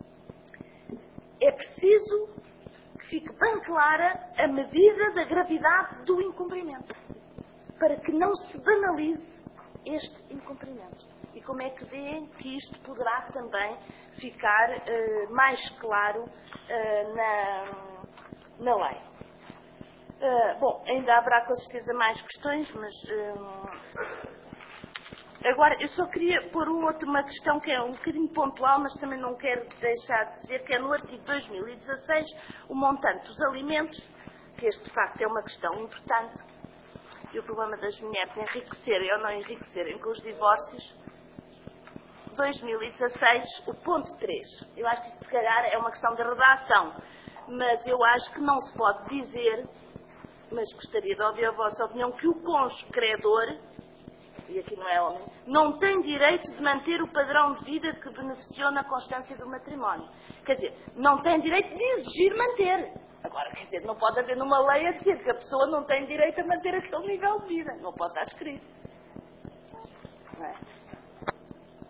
É preciso que fique bem clara a medida da gravidade do incumprimento, para que não se banalize este incumprimento. E como é que veem que isto poderá também ficar uh, mais claro uh, na, na lei. Uh, bom, ainda haverá com certeza mais questões, mas uh, agora eu só queria pôr uma última questão que é um bocadinho pontual, mas também não quero deixar de dizer que é no artigo dois mil e dezasseis o montante dos alimentos, que este de facto é uma questão importante, e o problema das mulheres enriquecerem ou não enriquecerem com os divórcios. dois mil e dezasseis, o ponto três. Eu acho que isto se calhar é uma questão de redação, mas eu acho que não se pode dizer, mas gostaria de ouvir a vossa opinião, que o cônjuge credor, e aqui não é homem, não tem direito de manter o padrão de vida que beneficiou na constância do matrimónio. Quer dizer, não tem direito de exigir manter. Agora, quer dizer, não pode haver numa lei a dizer que a pessoa não tem direito a manter aquele nível de vida. Não pode estar escrito. Não é?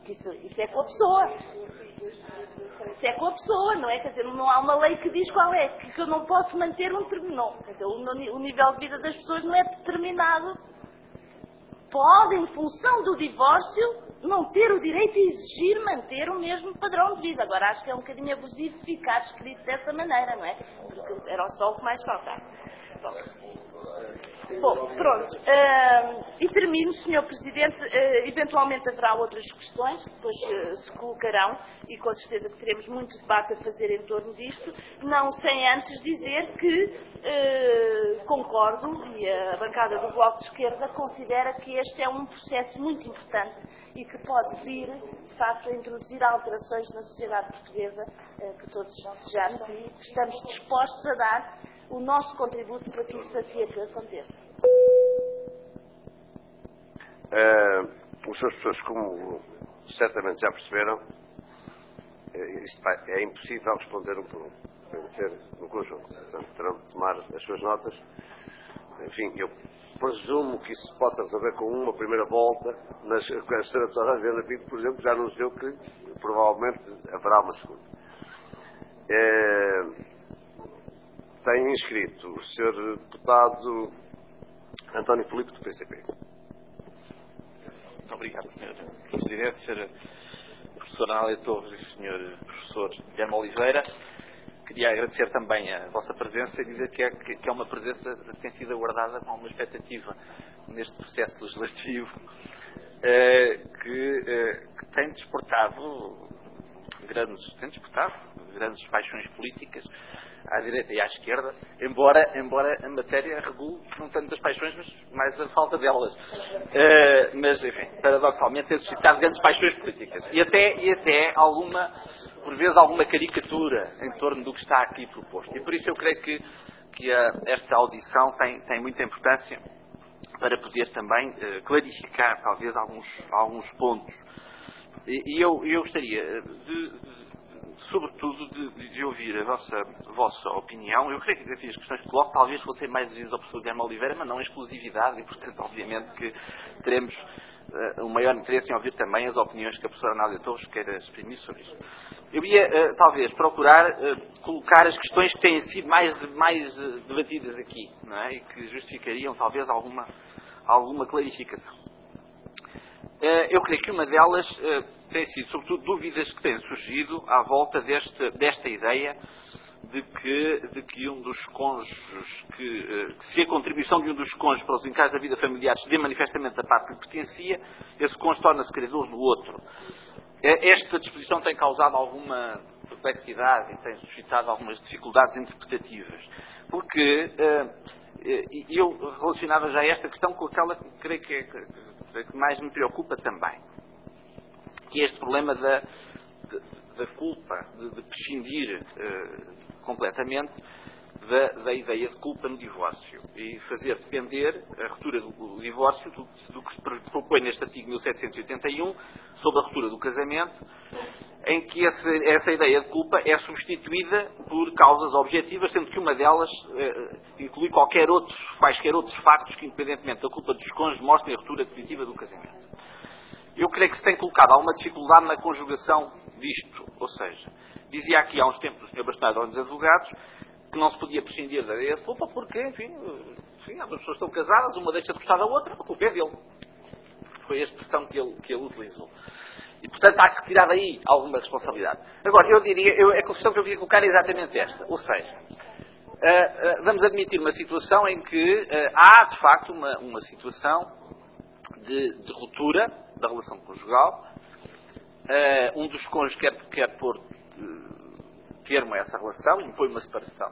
Porque isso, isso é com a pessoa. Isso é com a pessoa, não é? Quer dizer, não há uma lei que diz qual é, que eu não posso manter um terminal. Quer dizer, o nível de vida das pessoas não é determinado. Pode, em função do divórcio, não ter o direito a exigir manter o mesmo padrão de vida. Agora, acho que é um bocadinho abusivo ficar escrito dessa maneira, não é? Porque era só o que mais faltava. Bom. Bom, pronto. Uh, e termino, senhor Presidente. Uh, eventualmente haverá outras questões que depois uh, se colocarão e com certeza que teremos muito debate a fazer em torno disto, não sem antes dizer que uh, concordo e a bancada do Bloco de Esquerda considera que este é um processo muito importante e que pode vir, de facto, a introduzir alterações na sociedade portuguesa uh, que todos desejamos e estamos dispostos a dar o nosso contributo para que isso assim aconteça. Uh, os senhores pessoas, como certamente já perceberam, uh, isto vai, é impossível responder um por um. Tem de ser no conjunto. Portanto, terão de tomar as suas notas. Enfim, eu presumo que isso possa resolver com uma primeira volta, mas a senhora Toda Adriana Pinto, por exemplo, já anunciou que provavelmente haverá uma segunda. Uh, Tem inscrito o senhor deputado António Filipe, do P C P. Muito obrigado, senhor Presidente, senhora professora Anália Torres e senhor professor Guilherme Oliveira. Queria agradecer também a vossa presença e dizer que é, que é uma presença que tem sido aguardada com alguma expectativa neste processo legislativo eh, que, eh, que tem despertado grandes, tem despertado grandes paixões políticas à direita e à esquerda, embora, embora a matéria regule não tantas paixões, mas mais a falta delas. Uh, mas, enfim, paradoxalmente tem suscitado grandes paixões políticas. E até, e até alguma, por vezes, alguma caricatura em torno do que está aqui proposto. E por isso eu creio que, que a, esta audição tem, tem muita importância para poder também uh, clarificar, talvez, alguns, alguns pontos. E, e eu, eu gostaria de, de sobretudo de, de ouvir a vossa, a vossa opinião. Eu creio que as questões que coloco talvez fossem mais dirigidas ao professor Guilherme Oliveira, mas não em exclusividade, e portanto obviamente que teremos uh, um maior interesse em ouvir também as opiniões que a professora Anália Torres queira exprimir sobre isso. Eu ia uh, talvez procurar uh, colocar as questões que têm sido mais, mais uh, debatidas aqui, não é? E que justificariam talvez alguma, alguma clarificação. Uh, eu creio que uma delas uh, tem sido, sobretudo, dúvidas que têm surgido à volta desta, desta ideia de que, de que um dos cônjuges, que, uh, que se a contribuição de um dos cônjuges para os encargos da vida familiar se dê manifestamente a parte que lhe pertencia, esse cônjuge torna-se credor do outro. Uh, esta disposição tem causado alguma perplexidade e tem suscitado algumas dificuldades interpretativas, porque uh, e eu relacionava já esta questão com aquela que creio que, é, que, que mais me preocupa também, que é este problema da, da, da culpa, de, de prescindir uh, completamente da, da ideia de culpa no divórcio e fazer depender a ruptura do, do divórcio do, do que se propõe neste artigo mil setecentos e oitenta e um sobre a ruptura do casamento, em que essa, essa ideia de culpa é substituída por causas objetivas, sendo que uma delas eh, inclui qualquer outro, quaisquer outros factos que, independentemente da culpa dos cônjuges, mostrem a ruptura definitiva do casamento. Eu creio que se tem colocado alguma dificuldade na conjugação disto, ou seja, dizia aqui há uns tempos o senhor Bastonário dos Advogados que não se podia prescindir da ideia de culpa porque, enfim, enfim, as pessoas estão casadas, uma deixa de gostar da outra, a culpa é dele. Foi a expressão que ele, que ele utilizou. E, portanto, há que retirar daí alguma responsabilidade. Agora, eu diria, eu, a questão que eu queria colocar é exatamente esta. Ou seja, uh, uh, vamos admitir uma situação em que uh, há, de facto, uma, uma situação de, de ruptura da relação conjugal. Uh, um dos cônjuges quer, quer pôr uh, termo a essa relação, impõe uma separação.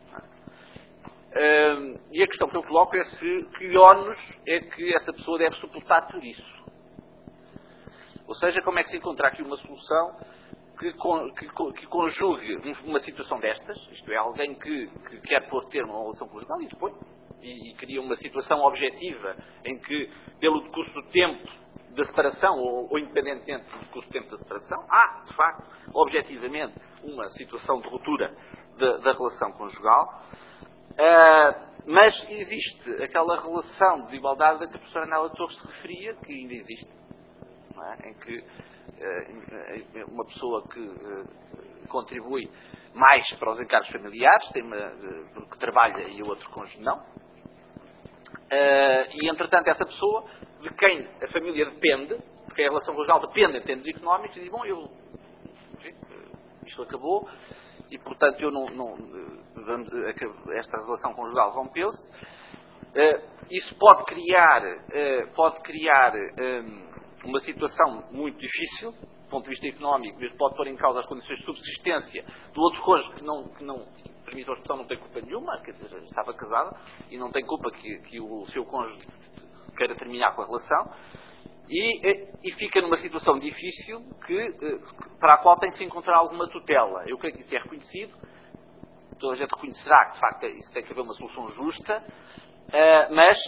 Uh, e a questão que eu coloco é se que ónus é que essa pessoa deve suportar por isso. Ou seja, como é que se encontra aqui uma solução que, que, que conjugue uma situação destas, isto é, alguém que, que quer pôr termo a uma relação conjugal e depois, e, e cria uma situação objetiva em que, pelo decurso do tempo da separação, ou, ou independentemente do decurso do tempo da separação, há, de facto, objetivamente, uma situação de ruptura da, da relação conjugal. Uh, mas existe aquela relação de desigualdade a que a professora Anália Torres se referia, que ainda existe, não é? Em que uma pessoa que contribui mais para os encargos familiares, tem uma, que trabalha e o outro cônjuge não. E, entretanto, essa pessoa, de quem a família depende, porque a relação conjugal depende em termos económicos, diz, bom, eu, isto acabou, e, portanto, eu não, não, esta relação conjugal rompeu-se. Isso pode criar, pode criar uma situação muito difícil, do ponto de vista económico, mas pode pôr em causa as condições de subsistência do outro cônjuge que não, que não permite a expressão, não tem culpa nenhuma, quer dizer, estava casada e não tem culpa que, que o seu cônjuge queira terminar com a relação, e, e fica numa situação difícil que, para a qual tem de se encontrar alguma tutela. Eu creio que isso é reconhecido, toda a gente reconhecerá que de facto isso tem que haver uma solução justa, mas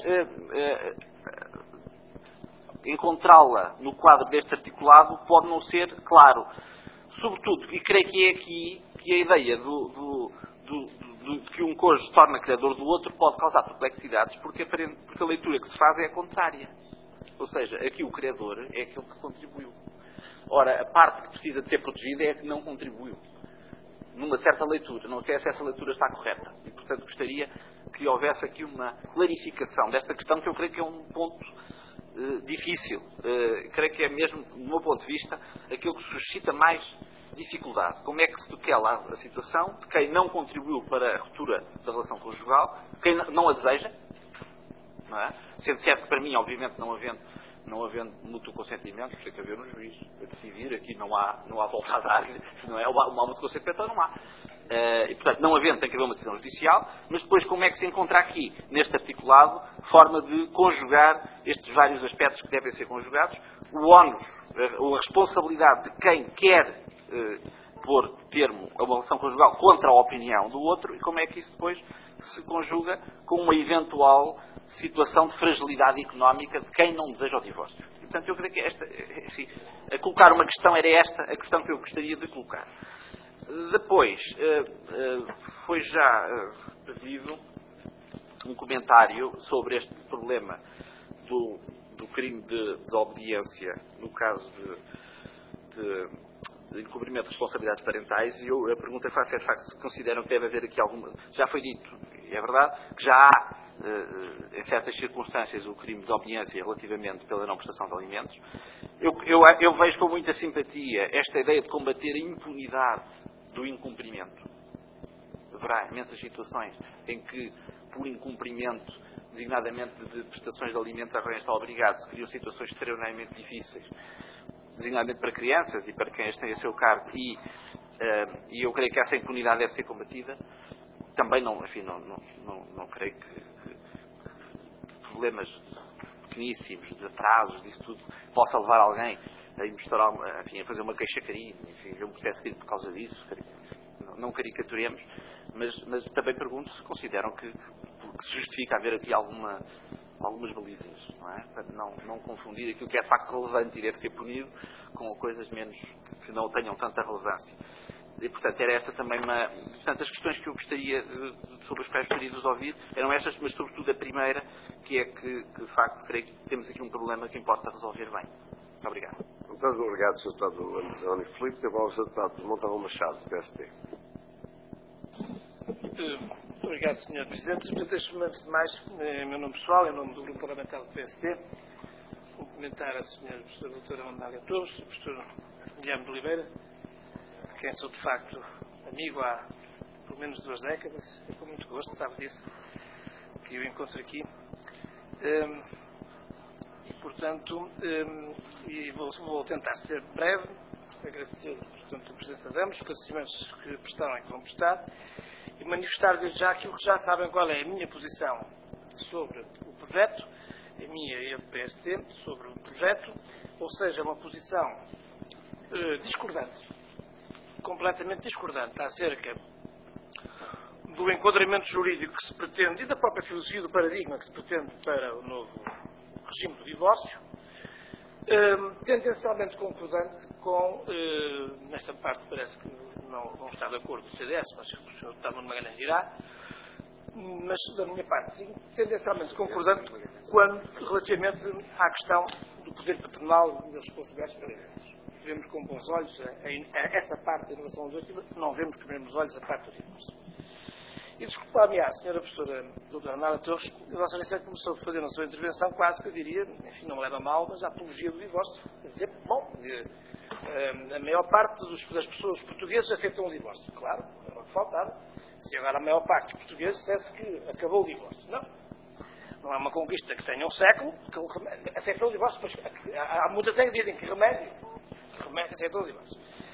encontrá-la no quadro deste articulado pode não ser claro. Sobretudo, e creio que é aqui que a ideia do, do, do, do, de que um cônjuge se torna criador do outro pode causar perplexidades, porque, porque a leitura que se faz é a contrária. Ou seja, aqui o criador é aquele que contribuiu. Ora, a parte que precisa de ser protegida é a que não contribuiu. Numa certa leitura. Não sei se essa leitura está correta. E, portanto, gostaria que houvesse aqui uma clarificação desta questão, que eu creio que é um ponto uh, difícil. Uh, creio que é mesmo, do meu ponto de vista, aquilo que suscita mais dificuldade. Como é que se tutela a situação de quem não contribuiu para a ruptura da relação conjugal, quem não a deseja, não é? Sendo certo que, para mim, obviamente, não havendo, não havendo mútuo consentimento, tem que haver um juiz a decidir. Aqui não há, não há volta a dar, não é? Uma mútuo consentimento não há. Uh, e, portanto, não havendo, tem que haver uma decisão judicial, mas depois como é que se encontra aqui, neste articulado, forma de conjugar estes vários aspectos que devem ser conjugados, o ónus, a responsabilidade de quem quer uh, pôr termo a uma relação conjugal contra a opinião do outro, e como é que isso depois se conjuga com uma eventual situação de fragilidade económica de quem não deseja o divórcio. E, portanto, eu creio que esta, assim, a colocar uma questão era esta a questão que eu gostaria de colocar. Depois, foi já pedido um comentário sobre este problema do, do crime de desobediência no caso de, de, de incumprimento de responsabilidades parentais, e eu, a pergunta que faço é, de facto, se consideram que deve haver aqui alguma... Já foi dito, e é verdade, que já há, em certas circunstâncias, o crime de desobediência relativamente pela não prestação de alimentos. Eu, eu, eu vejo com muita simpatia esta ideia de combater a impunidade do incumprimento. Haverá imensas situações em que, por incumprimento, designadamente de prestações de alimentos, a quem está obrigado, se criam situações extremamente difíceis, designadamente para crianças e para quem as tem a seu cargo, e, uh, e eu creio que essa impunidade deve ser combatida. Também não, enfim, não, não, não, não creio que, que problemas pequeníssimos, de atrasos, disso tudo, possa levar alguém a investigar, enfim, a fazer uma queixa-crime, enfim, um processo de crime por causa disso. Não, não caricaturemos, mas, mas também pergunto se consideram que, que se justifica haver aqui alguma, algumas balizas, não é? Para não, não confundir aquilo que é de facto relevante e deve ser punido com coisas menos, que não tenham tanta relevância. E, portanto, era essa também uma... Portanto, as questões que eu gostaria, sobre as quais gostaria de vos ouvir, eram estas, mas sobretudo a primeira, que é que, que, de facto, creio que temos aqui um problema que importa resolver bem. Muito obrigado. Muito obrigado, senhor Deputado António Filipe. Depois o senhor Deputado Montalvão Machado, do P S D. Muito obrigado, senhor Presidente. Deixe-me, antes de mais, em meu nome pessoal, em nome do Grupo Parlamentar do P S D, cumprimentar a senhora professora doutora Amália Torres, o professor Guilherme de Oliveira, quem sou de facto amigo há pelo menos duas décadas, e com muito gosto, sabe disso, que eu encontro aqui. Um, e, portanto, um, e vou, vou tentar ser breve, agradecer, portanto, a presença de ambos, os esclarecimentos que prestaram e que vão prestar, e manifestar desde já aquilo que já sabem qual é a minha posição sobre o projeto, a minha e a do P S D, sobre o projeto, ou seja, uma posição uh, discordante, completamente discordante acerca do enquadramento jurídico que se pretende e da própria filosofia do paradigma que se pretende para o novo regime do divórcio, um, tendencialmente concordante com, uh, nesta parte parece que não, não está de acordo com o C D S, mas o senhor Deputado Magalhães dirá, mas da minha parte, sim, tendencialmente concordante quando, relativamente à questão do poder paternal e das responsabilidades parentais. vemos com bons olhos a, a, a essa parte da inovação legislativa, não vemos com os mesmos olhos a parte do divórcio. E desculpa-me, a senhora professora doutora Anália Torres, a vossa Excelência começou a fazer na sua intervenção quase que eu diria, enfim, não me leva a mal, mas a apologia do divórcio. Quer dizer, bom, a maior parte dos, das pessoas portuguesas aceitam o divórcio. Claro, era o que faltava. Se agora a maior parte dos portugueses dissesse que acabou o divórcio. Não. Não é uma conquista que tenha um século, que aceitam o divórcio, pois há, há muitas que dizem que remédio, que remédio aceitam o divórcio.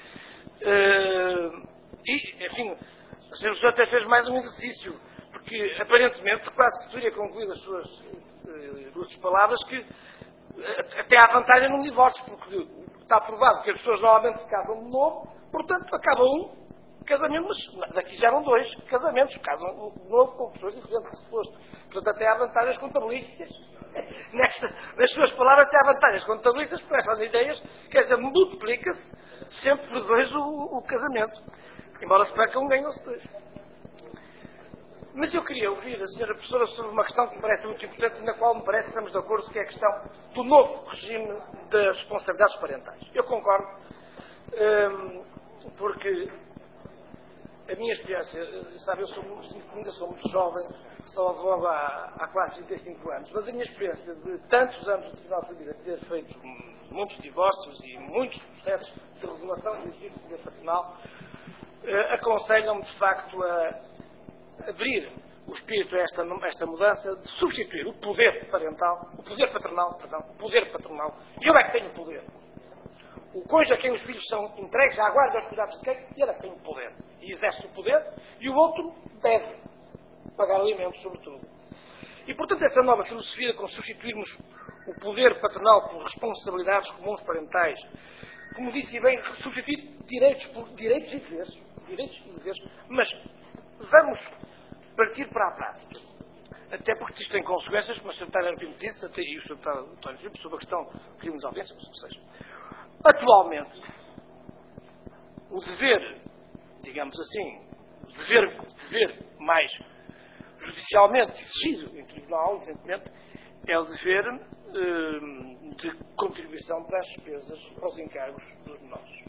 Uh, e, enfim, a senhora professora até fez mais um exercício, porque aparentemente quase que teria concluído as suas uh, palavras que uh, até há vantagem num divórcio, porque está provado que as pessoas normalmente se casam de novo, portanto acaba um casamento, mas daqui já eram dois casamentos, casam de novo com pessoas diferentes, suposto. Portanto até há vantagens contabilísticas. Nesta, nas suas palavras até há vantagens contabilísticas para essas ideias, quer dizer, multiplica-se sempre por dois o, o casamento. Embora se perca um, ganham-se dois. Mas eu queria ouvir a senhora professora sobre uma questão que me parece muito importante e na qual me parece que estamos de acordo, que é a questão do novo regime das responsabilidades parentais. Eu concordo, hum, porque a minha experiência, sabe, eu sou, ainda sou muito jovem, sou avó há, há quase trinta e cinco anos, mas a minha experiência de tantos anos de nossa vida, de ter feito muitos divórcios e muitos processos de regulação do exercício de poder paternal, eh, aconselham-me de facto a abrir o espírito a esta, esta mudança, de substituir o poder parental, o poder paternal, perdão, o poder paternal. E eu é que tenho o poder. O cônjuge a quem os filhos são entregues à guarda aos cuidados de quem, ele é que tem o poder. E exerce o poder, e o outro deve pagar alimentos, sobretudo. E, portanto, essa nova filosofia com substituirmos o poder paternal por responsabilidades comuns parentais, como disse bem, substituir direitos por direitos e deveres, direitos e deveres, mas vamos partir para a prática. Até porque isto tem consequências, como a secretária Arpino disse, até, e o secretário António Filipe, sobre a questão de crimes de audiência, ou seja, atualmente, o dever, digamos assim, o dever, dever mais judicialmente exigido em tribunal, evidentemente, é o dever eh, de contribuição para as despesas, para os encargos dos menores.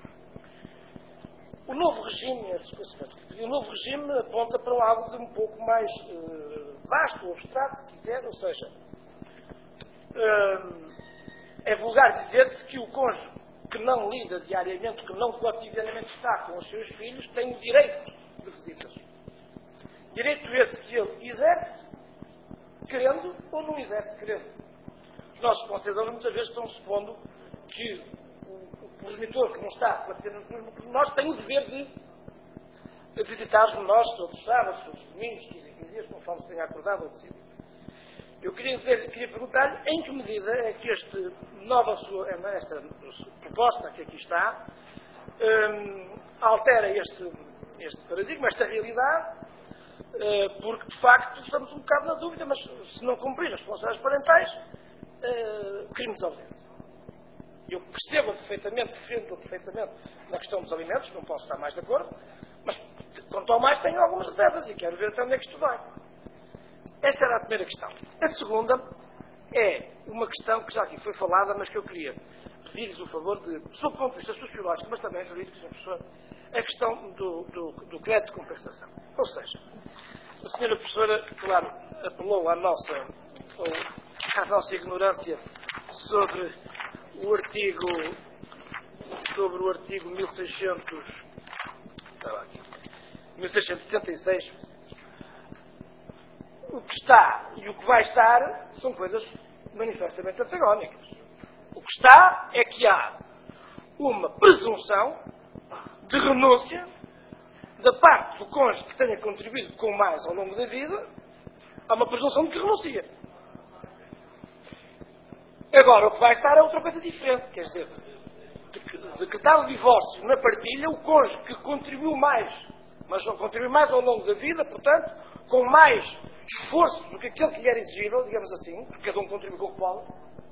O novo regime, o novo regime aponta para algo de um pouco mais uh, vasto, ou abstrato, se quiser, ou seja, uh, é vulgar dizer-se que o cônjuge que não lida diariamente, que não cotidianamente está com os seus filhos, tem o direito de visitas. Direito esse que ele exerce, querendo ou não exerce querendo. Os nossos conselheiros muitas vezes estão supondo que o progenitor que não está a ter nos menores tem o dever de visitar os menores todos os sábados, todos os domingos, quinze, quinze dias, conforme se tenha acordado ou decidido. Eu queria, dizer, queria perguntar-lhe em que medida é que este nova sua, esta proposta que aqui está um, altera este, este paradigma, esta realidade, uh, porque de facto estamos um bocado na dúvida, mas se não cumprir as responsabilidades parentais, uh, crime de desobediência. Eu percebo perfeitamente, defendo perfeitamente na questão dos alimentos, não posso estar mais de acordo, mas quanto ao mais tenho algumas reservas e quero ver até onde é que isto vai. Esta era a primeira questão. A segunda é uma questão que já aqui foi falada, mas que eu queria pedir-lhes o favor de, sob o ponto de vista sociológico, mas também jurídico, senhor Professor, a questão do, do, do crédito de compensação. Ou seja, a senhora Professora, claro, apelou à nossa, à nossa ignorância sobre o artigo, sobre o artigo mil seiscentos, estava aqui, mil seiscentos e setenta e seis. O que está e o que vai estar são coisas manifestamente antagónicas. O que está é que há uma presunção de renúncia da parte do cônjuge que tenha contribuído com mais ao longo da vida, há uma presunção de que renuncia. Agora, o que vai estar é outra coisa diferente, quer dizer, decretar o divórcio na partilha, o cônjuge que contribuiu mais, mas contribuiu mais ao longo da vida, portanto, com mais esforço do que aquele que lhe era exigível, digamos assim, porque cada um contribui com o que pode,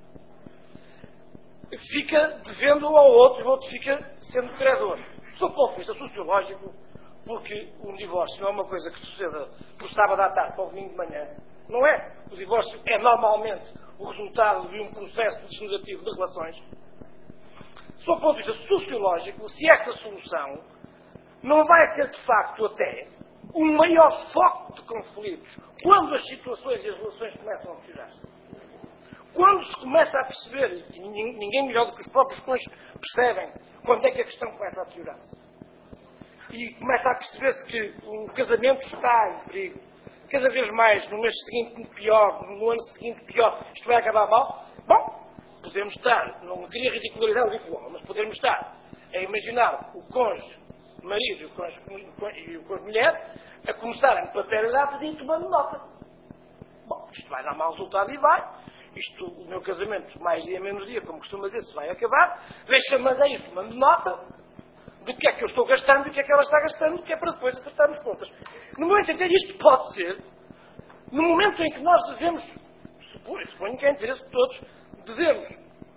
fica devendo ao outro e o outro fica sendo credor. Do ponto de vista sociológico, porque um divórcio não é uma coisa que suceda por sábado à tarde ou domingo de manhã. Não é. O divórcio é normalmente o resultado de um processo degenerativo de relações. sob o ponto de vista sociológico, se esta solução não vai ser, de facto, até um maior foco de conflitos quando as situações e as relações começam a piorar-se. Quando se começa a perceber, e ninguém melhor do que os próprios cônjuges percebem, quando é que a questão começa a piorar-se. E começa a perceber-se que o casamento está em perigo. Cada vez mais, no mês seguinte pior, no ano seguinte pior, isto vai acabar mal. Bom, podemos estar, não queria ridicularizar o ritual, mas podemos estar a imaginar o cônjuge, o marido e o cônjuge, e o cônjuge mulher, a começarem para paridade e tomando nota. Bom, isto vai dar mau resultado e vai. Isto, o meu casamento, mais dia menos dia, como costuma dizer, se vai acabar. Deixa-me a ir tomando nota do que é que eu estou gastando e do que é que ela está gastando, que é para depois acertarmos contas. No momento em que isto pode ser, no momento em que nós devemos, suponho, suponho que é interesse de todos, devemos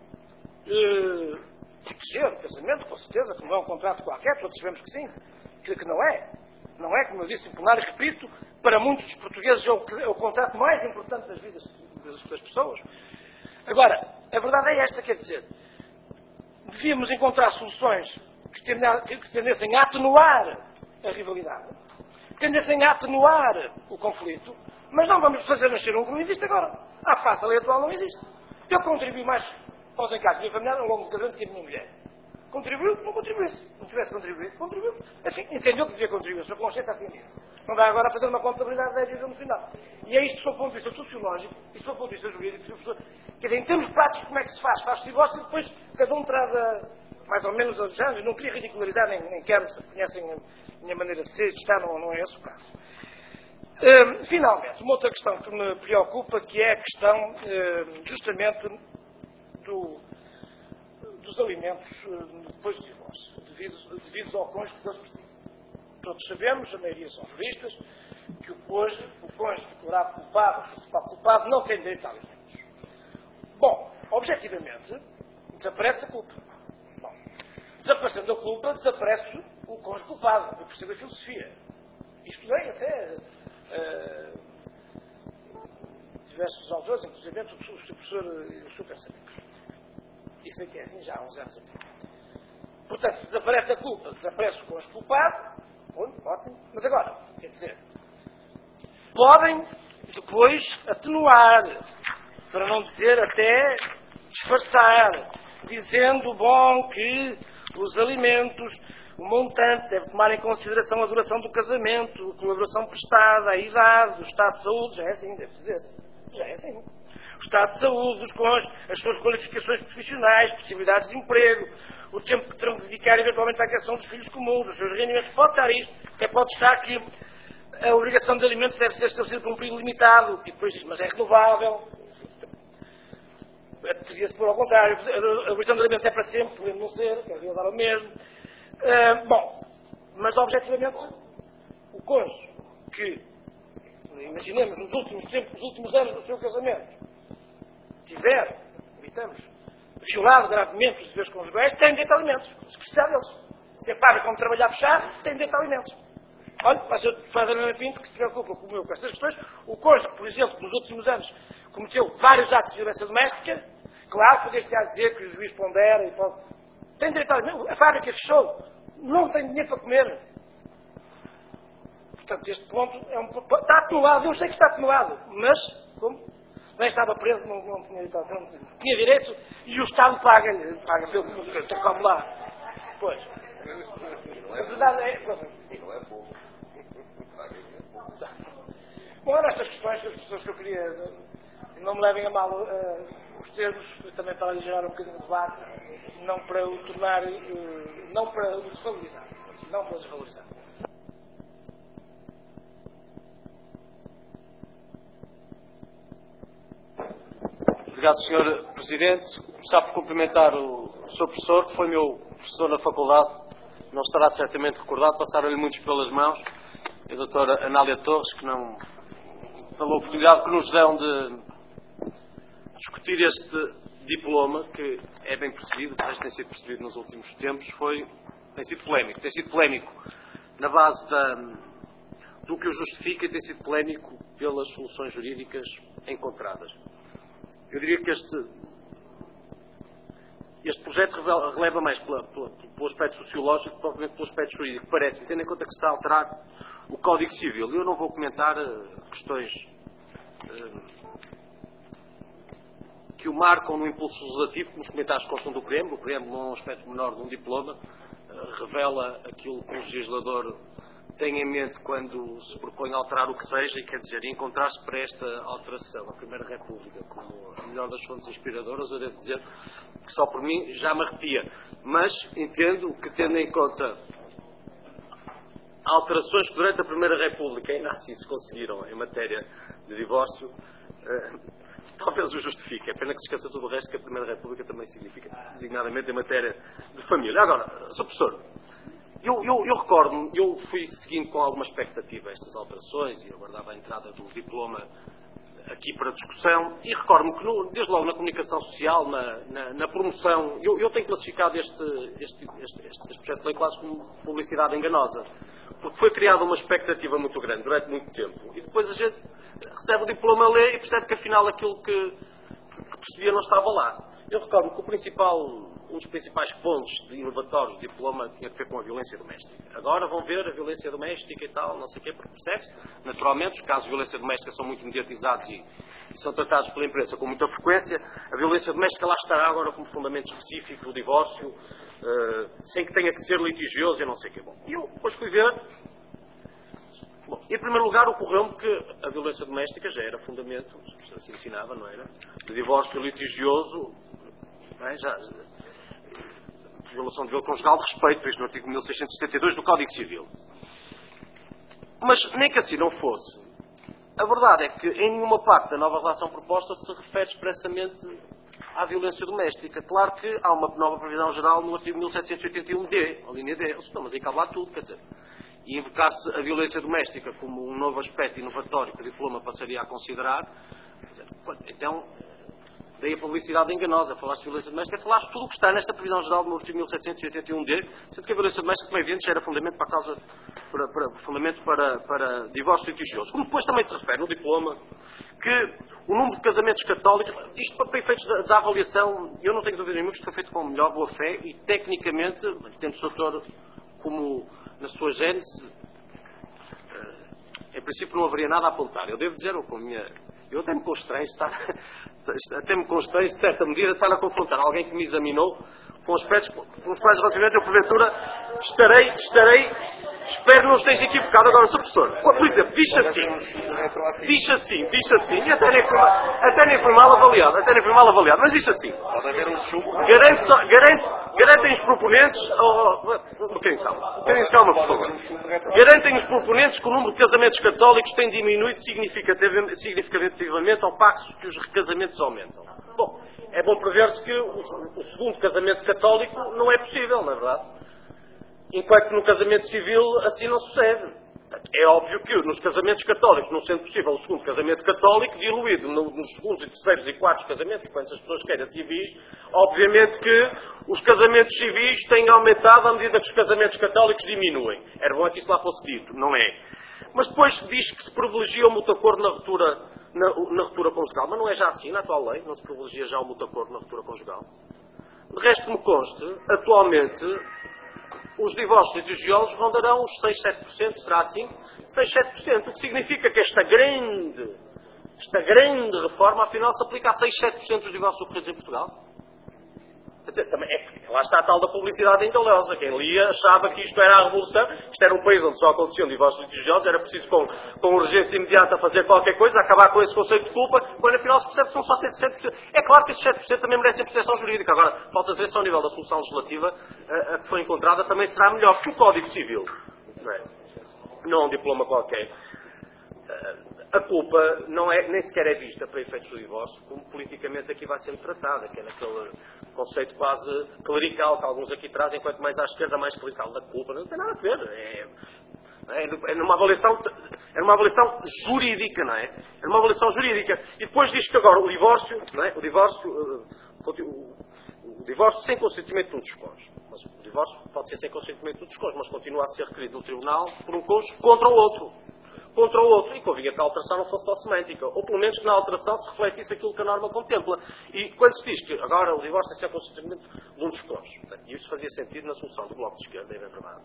eh, proteger o casamento, com certeza, que não é um contrato qualquer, todos sabemos que sim, que, que não é. Não é, como eu disse em plenário, repito, para muitos portugueses é o, é o contrato mais importante das vidas das, das pessoas. Agora, a verdade é esta, quer dizer, devíamos encontrar soluções que tendessem a atenuar a rivalidade, que tendessem a atenuar o conflito, mas não vamos fazer nascer um que não existe agora. A face eleitoral não existe. Eu contribuí mais aos encargos da minha família ao longo do casamento que a minha mulher. Contribuiu? Não contribuísse. Não tivesse contribuído, contribuiu. Assim, entendeu que devia contribuir. A sua consciência assim diz. Não vai agora fazer uma contabilidade da vida emocional. E é isto, sob o ponto de vista sociológico e sob o ponto de vista jurídico. Quer dizer, em termos práticos, como é que se faz? Faz-se divórcio e depois cada um traz a, mais ou menos aos anos. Não queria ridicularizar, nem, nem quero, se conhecem a minha maneira de ser, de estar, não, não é esse o caso. Hum, finalmente, uma outra questão que me preocupa, que é a questão, hum, justamente, do, dos alimentos hum, depois do divórcio, devido, devidos ao cônjuge que eles precisam. Todos sabemos, a maioria são juristas, que o cônjuge, o cônjuge declarado culpado, o principal culpado, não tem direito a alimentos. Bom, objetivamente, desaparece a culpa. Bom, desaparecendo a culpa, desaparece o cônjuge culpado. Eu percebo a filosofia. Isto é, até uh, diversos autores, inclusive o professor e o seu pensamento. Isso aqui é assim já há uns anos atrás. Portanto, desaparece a culpa, desaparece o cônjuge culpado. Bom, ótimo. Mas agora, quer dizer, podem depois atenuar, para não dizer até disfarçar, dizendo, bom, que os alimentos, o montante deve tomar em consideração a duração do casamento, a colaboração prestada, a idade, o estado de saúde, já é assim, deve dizer-se. Já é assim. O estado de saúde dos cônjuges, as suas qualificações profissionais, possibilidades de emprego, o tempo que terão de dedicar eventualmente à criação dos filhos comuns, os seus rendimentos. Pode estar isto, até pode estar que a obrigação de alimentos deve ser estabelecida por um período limitado, e depois diz, mas é renovável. Podia-se pôr ao contrário, a obrigação de alimentos é para sempre, podendo não ser, quer dizer, dar o mesmo. Uh, bom, mas objetivamente, o cônjuge que, imaginemos, nos últimos tempos, nos últimos anos do seu casamento, tiver, evitamos, violado gravemente os deveres conjugais, tem direito a alimentos, se precisar deles. Se é paga como trabalhar fechado, tem direito a alimentos. Olha, mas eu faz a Ana Pinto que se preocupa comigo com estas questões. O cônjuge, por exemplo, que nos últimos anos cometeu vários atos de violência doméstica, claro, poder-se-á dizer que o juiz pondera e pode... Tem direito a alimentos. A fábrica fechou, não tem dinheiro para comer. Portanto, este ponto é um... está atenuado, eu sei que está atenuado, mas, como nem estava preso, não, não, tinha, não tinha direito, e o Estado paga-lhe, paga pelo que como lá. Pois. A verdade é... E não é pouco. Bom, eram estas questões, as pessoas que eu queria, não me levem a mal uh, os termos, também para aligerar um bocadinho o debate, não para o tornar, uh, não para o desvalorizar, não para o desvalorizar. Obrigado, senhor Presidente. Começar por cumprimentar o senhor Professor, que foi meu professor na faculdade, não estará certamente recordado, passaram-lhe muitos pelas mãos, e a doutora Anália Torres, que não, pela oportunidade que nos dão de discutir este diploma, que é bem percebido, mas tem sido percebido nos últimos tempos, foi, tem sido polémico. Tem sido polémico na base da, do que o justifica e tem sido polémico pelas soluções jurídicas encontradas. Eu diria que este, este projeto revela, releva mais pela, pela, pelo aspecto sociológico que propriamente pelo aspecto jurídico, parece-me, tendo em conta que se está a alterar o Código Civil. Eu não vou comentar uh, questões uh, que o marcam no impulso legislativo, como os comentários que constam do preâmbulo. O preâmbulo não é um aspecto menor de um diploma, uh, revela aquilo que o legislador tem em mente quando se propõe alterar o que seja, e quer dizer, encontrar-se para esta alteração a Primeira República como a melhor das fontes inspiradoras, eu devo dizer que só por mim já me arrepia. Mas entendo que, tendo em conta alterações que durante a Primeira República ainda assim se conseguiram em matéria de divórcio, eh, talvez o justifique. É pena que se esqueça tudo o resto que a Primeira República também significa, designadamente em matéria de família. Agora, senhor Professor, Eu, eu, eu recordo-me, eu fui seguindo com alguma expectativa estas alterações e aguardava a entrada do diploma aqui para discussão, e recordo-me que, no, desde logo na comunicação social, na, na, na promoção, eu, eu tenho classificado este, este, este, este, este projeto de lei quase como publicidade enganosa, porque foi criada uma expectativa muito grande durante muito tempo, e depois a gente recebe o diploma, lê e percebe que afinal aquilo que, que percebia não estava lá. Eu recordo que o principal, um dos principais pontos de inovatórios do diploma tinha a ver com a violência doméstica. Agora vão ver a violência doméstica e tal, não sei o quê, porque percebe-se. Naturalmente, os casos de violência doméstica são muito mediatizados e, e são tratados pela imprensa com muita frequência. A violência doméstica lá estará agora como fundamento específico do divórcio, uh, sem que tenha que ser litigioso e não sei o quê. Bom, e eu depois fui ver. Bom, em primeiro lugar, ocorreu-me que a violência doméstica já era fundamento, assim ensinava, não era? De divórcio litigioso, não é? Já, violação de dever conjugal de respeito, isto no artigo mil seiscentos e setenta e dois do Código Civil. Mas, nem que assim não fosse, a verdade é que em nenhuma parte da nova relação proposta se refere expressamente à violência doméstica. Claro que há uma nova previsão geral no artigo mil setecentos e oitenta e um D, a linha D. Não, mas aí cabe lá tudo, quer dizer. E invocar-se a violência doméstica como um novo aspecto inovatório que o diploma passaria a considerar, quer dizer, então, daí a publicidade enganosa. Falaste de violência doméstica, falaste tudo o que está nesta previsão geral no artigo mil setecentos e oitenta e um D, sendo que a violência doméstica, como é evidente, já era fundamento para a causa, para, para, fundamento para, para divórcio litigioso. Como depois também se refere no diploma, que o número de casamentos católicos, isto para efeitos da, da avaliação, eu não tenho dúvida nenhuma que isto foi feito com melhor boa fé e, tecnicamente, tendo o doutor como na sua gênese, em princípio não haveria nada a apontar. Eu devo dizer, ou com a minha... Eu até me constranho estar, até me constranho, de certa medida, estar a confrontar alguém que me examinou com aspectos com os quais, relativamente, eu, porventura, estarei, estarei, espero que não esteja equivocado. Agora, sou professor, por exemplo, diz assim, diz assim, diz assim, e até nem foi, até nem foi mal avaliado, até nem foi mal avaliado, mas diz assim, Pode haver um chumbo. garante, só, garante, garantem os proponentes, oh, um bocadinho calma, um bocadinho calma, por favor, garantem os proponentes que o número de casamentos católicos tem diminuído significativamente, significativamente ao passo que os recasamentos aumentam. Bom, é bom prever-se que o, o segundo casamento católico não é possível, não é verdade? Enquanto que no casamento civil assim não sucede. É óbvio que nos casamentos católicos, não sendo possível o segundo casamento católico, diluído no, nos segundos e terceiros e quartos casamentos, quando as pessoas queiram civis, obviamente que os casamentos civis têm aumentado à medida que os casamentos católicos diminuem. Era bom que isso lá fosse dito, não é? Mas depois diz que se privilegia o mútuo acordo na ruptura, na, na ruptura conjugal. Mas não é já assim na atual lei? Não se privilegia já o mútuo acordo na ruptura conjugal? De resto, me conste, atualmente, os divórcios litigiosos rondarão os seis, sete por cento, será assim? seis, sete por cento, o que significa que esta grande, esta grande reforma, afinal, se aplica a seis, sete por cento dos divórcios ocorridos em Portugal. Também é, lá está a tal da publicidade enganosa. Quem lia achava que isto era a revolução, isto era um país onde só aconteciam divórcios litigiosos, era preciso com, com urgência imediata fazer qualquer coisa, acabar com esse conceito de culpa, quando afinal se percebe que são só sete por cento. É claro que esses sete por cento também merecem proteção jurídica. Agora, falta ver se ao nível da solução legislativa a, a que foi encontrada também será melhor que o Código Civil. Não é, não é um diploma qualquer. A culpa não é, nem sequer é vista para efeitos do divórcio, como politicamente aqui vai sendo tratada, que é naquele conceito quase clerical que alguns aqui trazem, quanto mais à esquerda, mais clerical da culpa. Não tem nada a ver. É, é, numa avaliação, é numa avaliação jurídica, não é? É numa avaliação jurídica. E depois diz que agora o divórcio, não é? O divórcio, o, o divórcio sem consentimento de um dos cônjuges. Mas o divórcio pode ser sem consentimento de um dos cônjuges, mas continua a ser requerido no tribunal por um cônjuge contra o outro. contra o outro. E convinha que a alteração não fosse só semântica. Ou pelo menos que na alteração se refletisse aquilo que a norma contempla. E quando se diz que agora o divórcio é constitucionamento de um dos cônjuges, e isso fazia sentido na solução do Bloco de Esquerda, é bem verdade.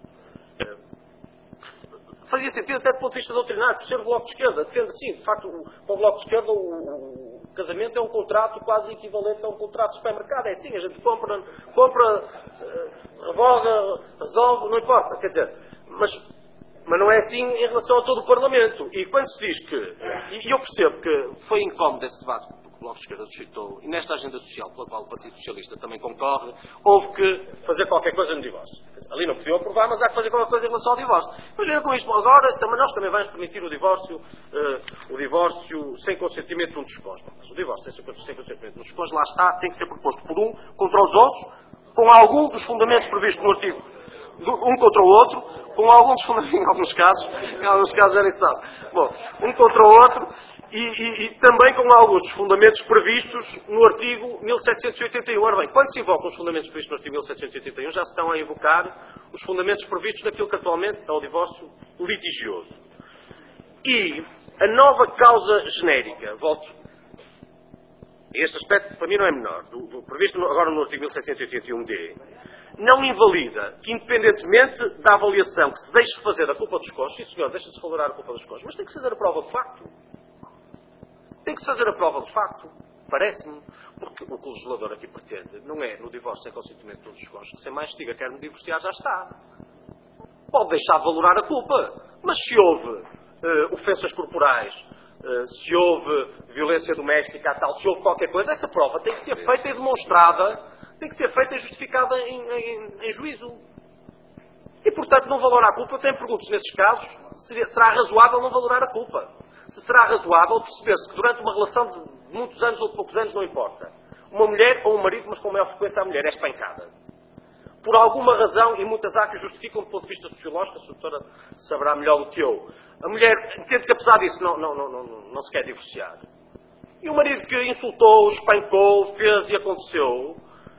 Fazia sentido até do ponto de vista doutrinário, por ser o Bloco de Esquerda. Defende, sim, de facto, o, para o Bloco de Esquerda o, o casamento é um contrato quase equivalente a um contrato de supermercado. É assim, a gente compra, compra uh, revoga, resolve, não importa. Quer dizer, mas, mas não é assim em relação a todo o Parlamento. E quando se diz que, e eu percebo que foi incómodo esse debate que o Bloco de Esquerda suscitou, e nesta agenda social pela qual o Partido Socialista também concorre, houve que fazer qualquer coisa no divórcio. Ali não podiam aprovar, mas há que fazer qualquer coisa em relação ao divórcio. Mas veja com isto, agora também, nós também vamos permitir o divórcio, uh, o divórcio sem consentimento de um dos cônjuges. Mas o divórcio sem, sem consentimento de um dos cônjuges, lá está, tem que ser proposto por um contra os outros, com algum dos fundamentos previstos no artigo, um contra o outro, com algum dos fundamentos, em alguns casos, em alguns casos já nem sabe. Bom, um contra o outro, E, e, e também com alguns dos fundamentos previstos no artigo mil setecentos e oitenta e um. Ora bem, quando se invocam os fundamentos previstos no artigo mil setecentos e oitenta e um, já se estão a invocar os fundamentos previstos naquilo que atualmente é o divórcio litigioso. E a nova causa genérica, volto, este aspecto para mim não é menor, do, do previsto agora no artigo mil setecentos e oitenta e um D, não invalida que, independentemente da avaliação que se deixe de fazer da culpa dos cônjuges, sim senhor, deixa de se valorar a culpa dos cônjuges, mas tem que se fazer a prova de facto. Tem que se fazer a prova de facto, parece-me, porque o que o legislador aqui pretende não é, no divórcio sem consentimento de um dos cônjuges, que sem mais diga quer-me divorciar, já está. Pode deixar de valorar a culpa, mas se houve uh, ofensas corporais, uh, se houve violência doméstica, tal, se houve qualquer coisa, essa prova tem que ser feita e demonstrada, tem que ser feita e justificada em, em, em juízo. E, portanto, não valorar a culpa, tem perguntas nesses casos, seria, será razoável não valorar a culpa. Se será razoável perceber-se que durante uma relação de muitos anos ou de poucos anos, não importa, uma mulher ou um marido, mas com maior frequência a mulher, é espancada. Por alguma razão, e muitas há que justificam do ponto de vista sociológico, a doutora saberá melhor do que eu, a mulher entende que apesar disso não, não, não, não, não se quer divorciar. E o marido que insultou, espancou, fez e aconteceu,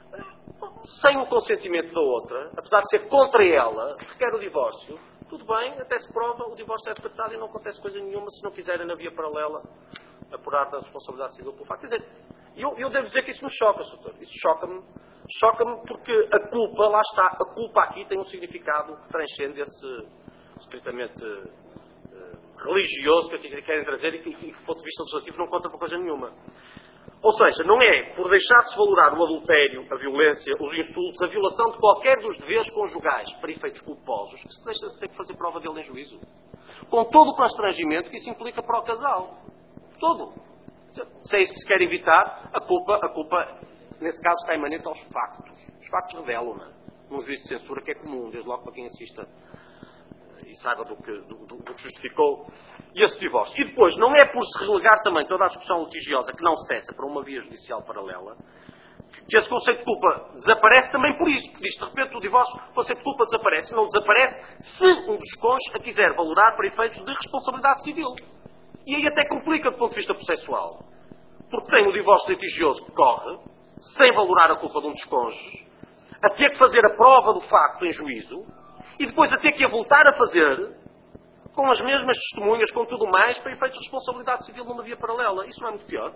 sem o consentimento da outra, apesar de ser contra ela, requer o divórcio. Tudo bem, até se prova, o divórcio é decretado e não acontece coisa nenhuma se não quiserem na via paralela apurar da responsabilidade civil pelo facto. Quer dizer, eu, eu devo dizer que isso me choca, doutor. Isso choca-me, choca-me porque a culpa, lá está, a culpa aqui tem um significado que transcende esse estritamente uh, religioso que aqui querem trazer e que, que, do ponto de vista legislativo, não conta por coisa nenhuma. Ou seja, não é por deixar de se valorar o adultério, a violência, os insultos, a violação de qualquer dos deveres conjugais para efeitos culposos que se deixa de ter que fazer prova dele em juízo. Com todo o constrangimento que isso implica para o casal. Todo. Se é isso que se quer evitar, a culpa, a culpa nesse caso, está imanente aos factos. Os factos revelam-na. Num juízo de censura que é comum, desde logo para quem assista e saiba do que, do, do, do que justificou esse divórcio. E depois, não é por se relegar também toda a discussão litigiosa que não cessa para uma via judicial paralela, que esse conceito de culpa desaparece também por isso. Porque diz, de repente, o divórcio, o conceito de culpa desaparece. Não desaparece se um dos cônjuges a quiser valorar para efeitos de responsabilidade civil. E aí até complica do ponto de vista processual. Porque tem o divórcio litigioso que corre, sem valorar a culpa de um dos cônjuges, a ter que fazer a prova do facto em juízo, e depois a ter que a voltar a fazer com as mesmas testemunhas, com tudo mais, para efeitos de responsabilidade civil numa via paralela. Isso não é muito pior?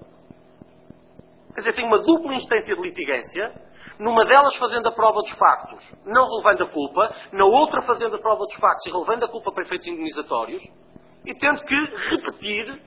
Quer dizer, tem uma dupla instância de litigância, numa delas fazendo a prova dos factos, não relevando a culpa, na outra fazendo a prova dos factos e relevando a culpa para efeitos indemnizatórios, e tendo que repetir,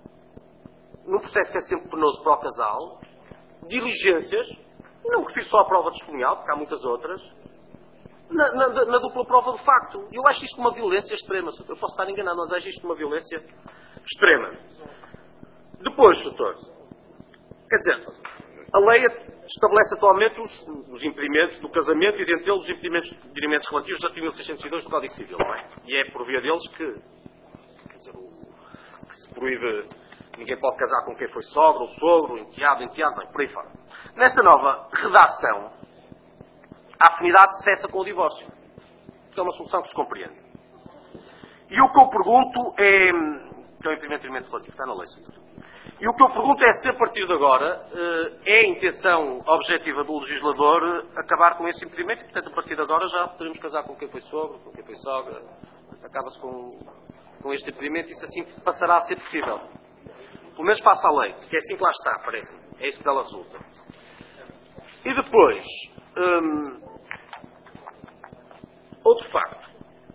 num processo que é sempre penoso para o casal, diligências, não refiro só à prova testemunhal, porque há muitas outras, Na, na, na dupla prova de facto. Eu acho isto uma violência extrema. Eu posso estar enganado, mas acho isto uma violência extrema. Depois, doutor, quer dizer, a lei estabelece atualmente os, os impedimentos do casamento e, dentre eles, os impedimentos, impedimentos relativos ao artigo mil seiscentos e dois do Código Civil, não é? E é por via deles que, quer dizer, o, que se proíbe, ninguém pode casar com quem foi sogro, ou sogro, enteado, enteado, bem, por aí fora. Nesta nova redação, a afinidade cessa com o divórcio. Que é uma solução que se compreende. E o que eu pergunto é... Que é o impedimento relativo, está na lei, senhor. E o que eu pergunto é se, a partir de agora, é a intenção objetiva do legislador acabar com esse impedimento e, portanto, a partir de agora já podemos casar com quem foi sogro, com quem foi sogra. Acaba-se com com este impedimento, isso assim passará a ser possível. Pelo menos face à lei, que é assim que lá está, parece-me. É isso que dela resulta. E depois, hum, outro facto.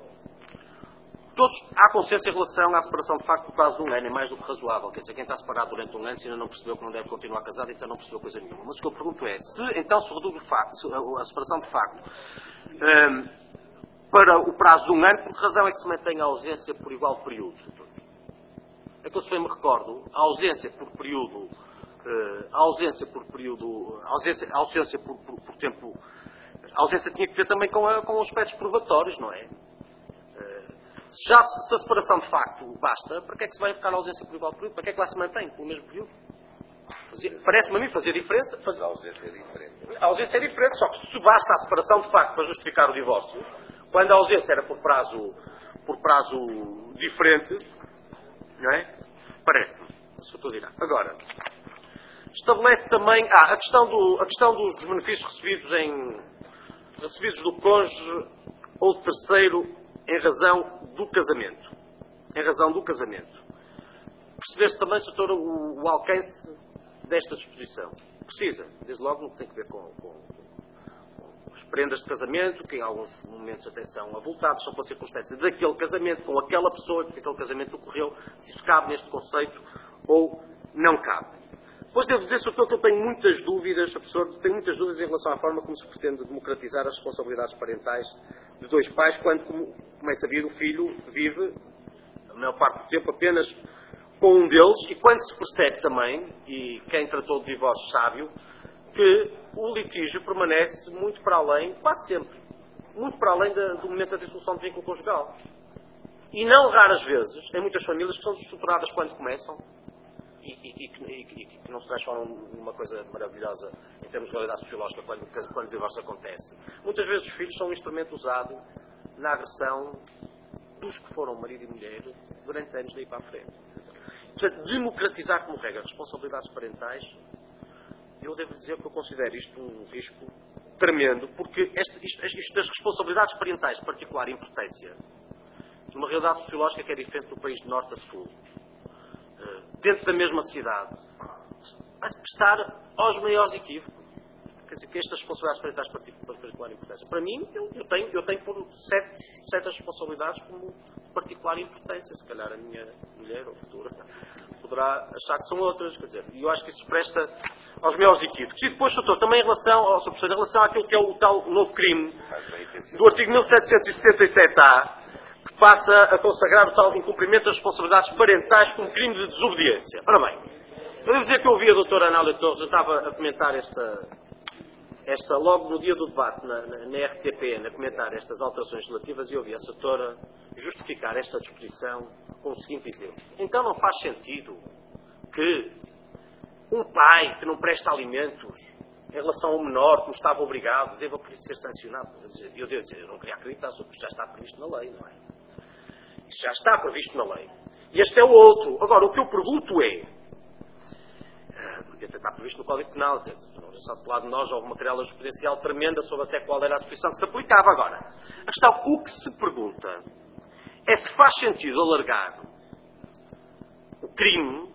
Todos, há consenso em relação à separação de facto por prazo de um ano, é mais do que razoável. Quer dizer, quem está separado durante um ano, se ainda não percebeu que não deve continuar casado, então não percebeu coisa nenhuma. Mas o que eu pergunto é, se então se reduz o facto, a separação de facto hum, para o prazo de um ano, por que razão é que se mantém a ausência por igual período? É que eu se bem me recordo, a ausência por período, uh, a ausência por período, a ausência, a ausência por, por, por tempo, a ausência tinha que ver também com, a, com aspectos probatórios, não é? Se já se a separação de facto basta, para que é que se vai ficar a ausência por igual período? Para que é que lá se mantém pelo mesmo período? Parece-me a mim fazer diferença. Faz... A ausência é diferente. A ausência é diferente, só que se basta a separação de facto para justificar o divórcio, quando a ausência era por prazo, por prazo diferente, não é? Parece-me. Isso eu estou a dizer. Agora, estabelece também ah, a, questão do, a questão dos benefícios recebidos, em, recebidos do cônjuge ou do terceiro em razão do casamento. Em razão do casamento. Perceber-se também, doutor, o, o alcance desta disposição. Precisa, desde logo, no que tem a ver com, com, com as prendas de casamento, que em alguns momentos até são avultados, são pela circunstância daquele casamento, com aquela pessoa que aquele casamento ocorreu, se isso cabe neste conceito ou não cabe. Depois devo dizer, doutor, que eu tenho muitas dúvidas, professor, tenho muitas dúvidas em relação à forma como se pretende democratizar as responsabilidades parentais de dois pais, quando, como, como é sabido, o filho vive, a maior parte do tempo, apenas com um deles, e quando se percebe também, e quem tratou de divórcio sabe, que o litígio permanece muito para além, quase sempre, muito para além da, do momento da dissolução de vínculo conjugal. E não raras vezes, em muitas famílias que são desestruturadas quando começam, e, e, e, e, e que não se transformam numa coisa maravilhosa em termos de realidade sociológica quando, quando o divórcio acontece. Muitas vezes os filhos são um instrumento usado na agressão dos que foram marido e mulher durante anos daí para a frente. Portanto, democratizar como regra responsabilidades parentais, eu devo dizer que eu considero isto um risco tremendo, porque este, isto, isto das responsabilidades parentais de particular importância, numa realidade sociológica que é diferente do país de norte a sul, dentro da mesma cidade, vai-se prestar aos maiores equívocos. Quer dizer, que estas responsabilidades parentais de particular importância. Para mim, eu, eu, tenho, eu tenho por sete, certas responsabilidades como de particular importância. Se calhar a minha mulher, ou futura, poderá achar que são outras. Quer dizer, e eu acho que isso se presta aos maiores equívocos. E depois, doutor, também em relação, ao, professor, em relação àquilo que é o tal novo crime do artigo mil setecentos e setenta e sete A, que passa a consagrar o tal incumprimento das responsabilidades parentais como crime de desobediência. Ora bem, eu devo dizer que eu ouvi a doutora Anália Torres, eu estava a comentar esta, esta logo no dia do debate na, na, na R T P, a comentar estas alterações legislativas, e ouvi a doutora justificar esta disposição com o seguinte exemplo. Então não faz sentido que um pai que não presta alimentos em relação ao menor, como estava obrigado, deva por isso ser sancionado. Eu devo dizer, eu não queria acreditar, só porque já está previsto na lei, não é? Isso já está previsto na lei. E este é o outro. Agora, o que eu pergunto é, porque até está previsto no Código Penal, já sabe do lado de nós houve uma material jurisprudencial tremenda sobre até qual era a disposição que se aplicava. Agora, a questão, o que se pergunta é se faz sentido alargar o crime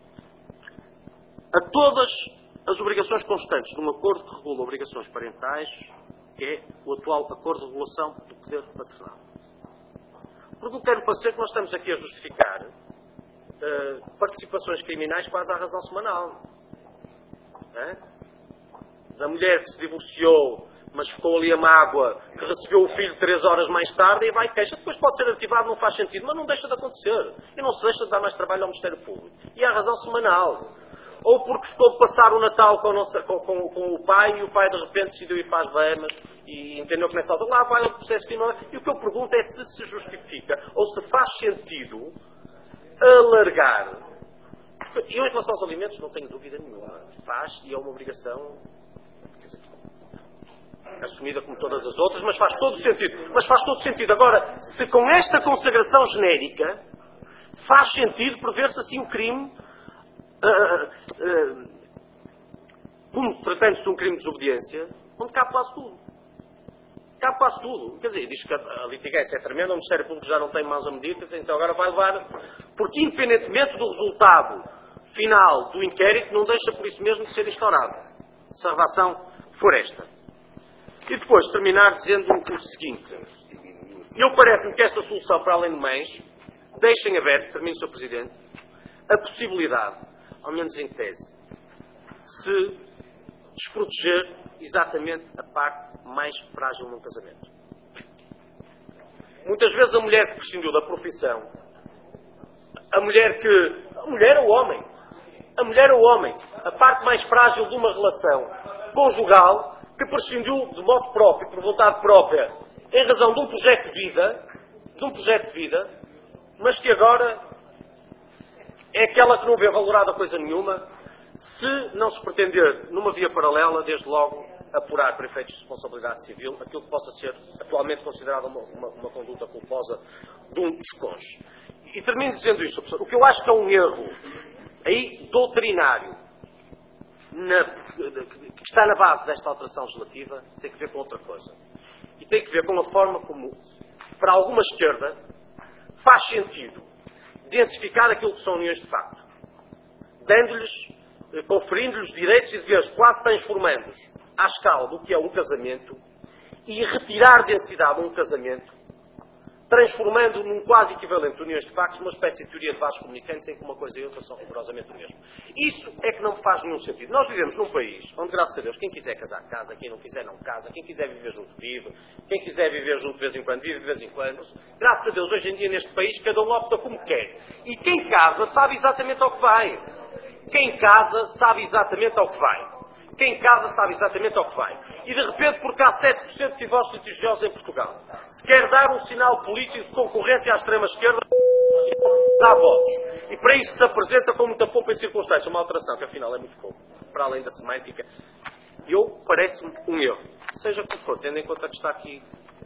a todas as obrigações constantes de um acordo que regula obrigações parentais, que é o atual acordo de regulação do poder paternal. Porque eu quero parecer que nós estamos aqui a justificar uh, participações criminais quase à razão semanal. É? Da mulher que se divorciou, mas ficou ali a mágoa, que recebeu o filho três horas mais tarde e vai queixa. Depois pode ser ativado, não faz sentido, mas não deixa de acontecer. E não se deixa de dar mais trabalho ao Ministério Público. E à razão semanal. Ou porque ficou de passar o Natal com, nossa, com, com, com o pai e o pai de repente decidiu ir para as Bahamas e entendeu que nessa altura lá vai o processo criminal. E o que eu pergunto é se se justifica ou se faz sentido alargar. Eu em relação aos alimentos não tenho dúvida nenhuma. Faz e é uma obrigação, quer dizer, assumida como todas as outras, mas faz todo sentido. Mas faz todo sentido. Agora, se com esta consagração genérica faz sentido prever-se assim o crime, Uh, uh, como tratando-se de um crime de desobediência, onde cabe quase tudo. cabe quase tudo. Quer dizer, diz que a litigância é tremenda, o Ministério Público já não tem mãos a medir, quer dizer, então agora vai levar... Porque, independentemente do resultado final do inquérito, não deixa por isso mesmo de ser instaurado. Se a relação for esta. E depois, terminar dizendo o seguinte. Eu parece-me que esta solução, para além de mais, deixem aberto, termino, senhor Presidente, a possibilidade, ao menos em tese, se desproteger exatamente a parte mais frágil num casamento. Muitas vezes a mulher que prescindiu da profissão, a mulher que... A mulher ou o homem. A mulher ou o homem. A parte mais frágil de uma relação conjugal que prescindiu de modo próprio, por vontade própria, em razão de um projeto de vida, de um projeto de vida, mas que agora é aquela que não vê valorada coisa nenhuma, se não se pretender, numa via paralela, desde logo, apurar para efeitos de responsabilidade civil aquilo que possa ser atualmente considerado uma, uma, uma conduta culposa de um dos cônjuges. E termino dizendo isto, professor. O que eu acho que é um erro aí doutrinário na, que está na base desta alteração legislativa tem que ver com outra coisa. E tem que ver com a forma como, para alguma esquerda, faz sentido densificar aquilo que são uniões de facto, dando-lhes, conferindo-lhes direitos e deveres, quase transformando-os à escala do que é um casamento, e retirar densidade a um casamento, transformando num quase equivalente de uniões de facto uma espécie de teoria de vasos comunicantes em que uma coisa e outra são rigorosamente o mesmo. Isso é que não faz nenhum sentido. Nós vivemos num país onde, graças a Deus, quem quiser casar, casa, quem não quiser, não casa, quem quiser viver junto, vive, quem quiser viver junto de vez em quando, vive de vez em quando. Graças a Deus, hoje em dia, neste país, cada um opta como quer. E quem casa sabe exatamente ao que vai. Quem casa sabe exatamente ao que vai. Quem casa sabe exatamente ao que vai. E de repente, porque há sete por cento de divórcios litigiosos em Portugal, se quer dar um sinal político de concorrência à extrema-esquerda, dá votos. E para isso se apresenta com muita pompa e circunstância uma alteração, que afinal é muito pouco, para além da semântica. Eu, parece-me um erro. Seja como for, tendo em conta que está aqui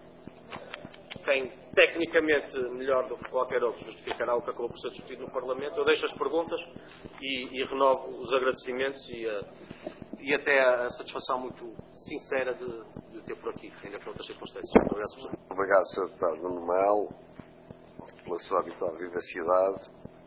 quem tecnicamente melhor do que qualquer outro justificará o que acabou por ser discutido no Parlamento, eu deixo as perguntas e, e renovo os agradecimentos e a... e até a satisfação muito sincera de, de ter por aqui, ainda por outras circunstâncias. Obrigado, senhor Presidente. Obrigado, senhor Deputado Nuno Melo, pela sua habitual vivacidade.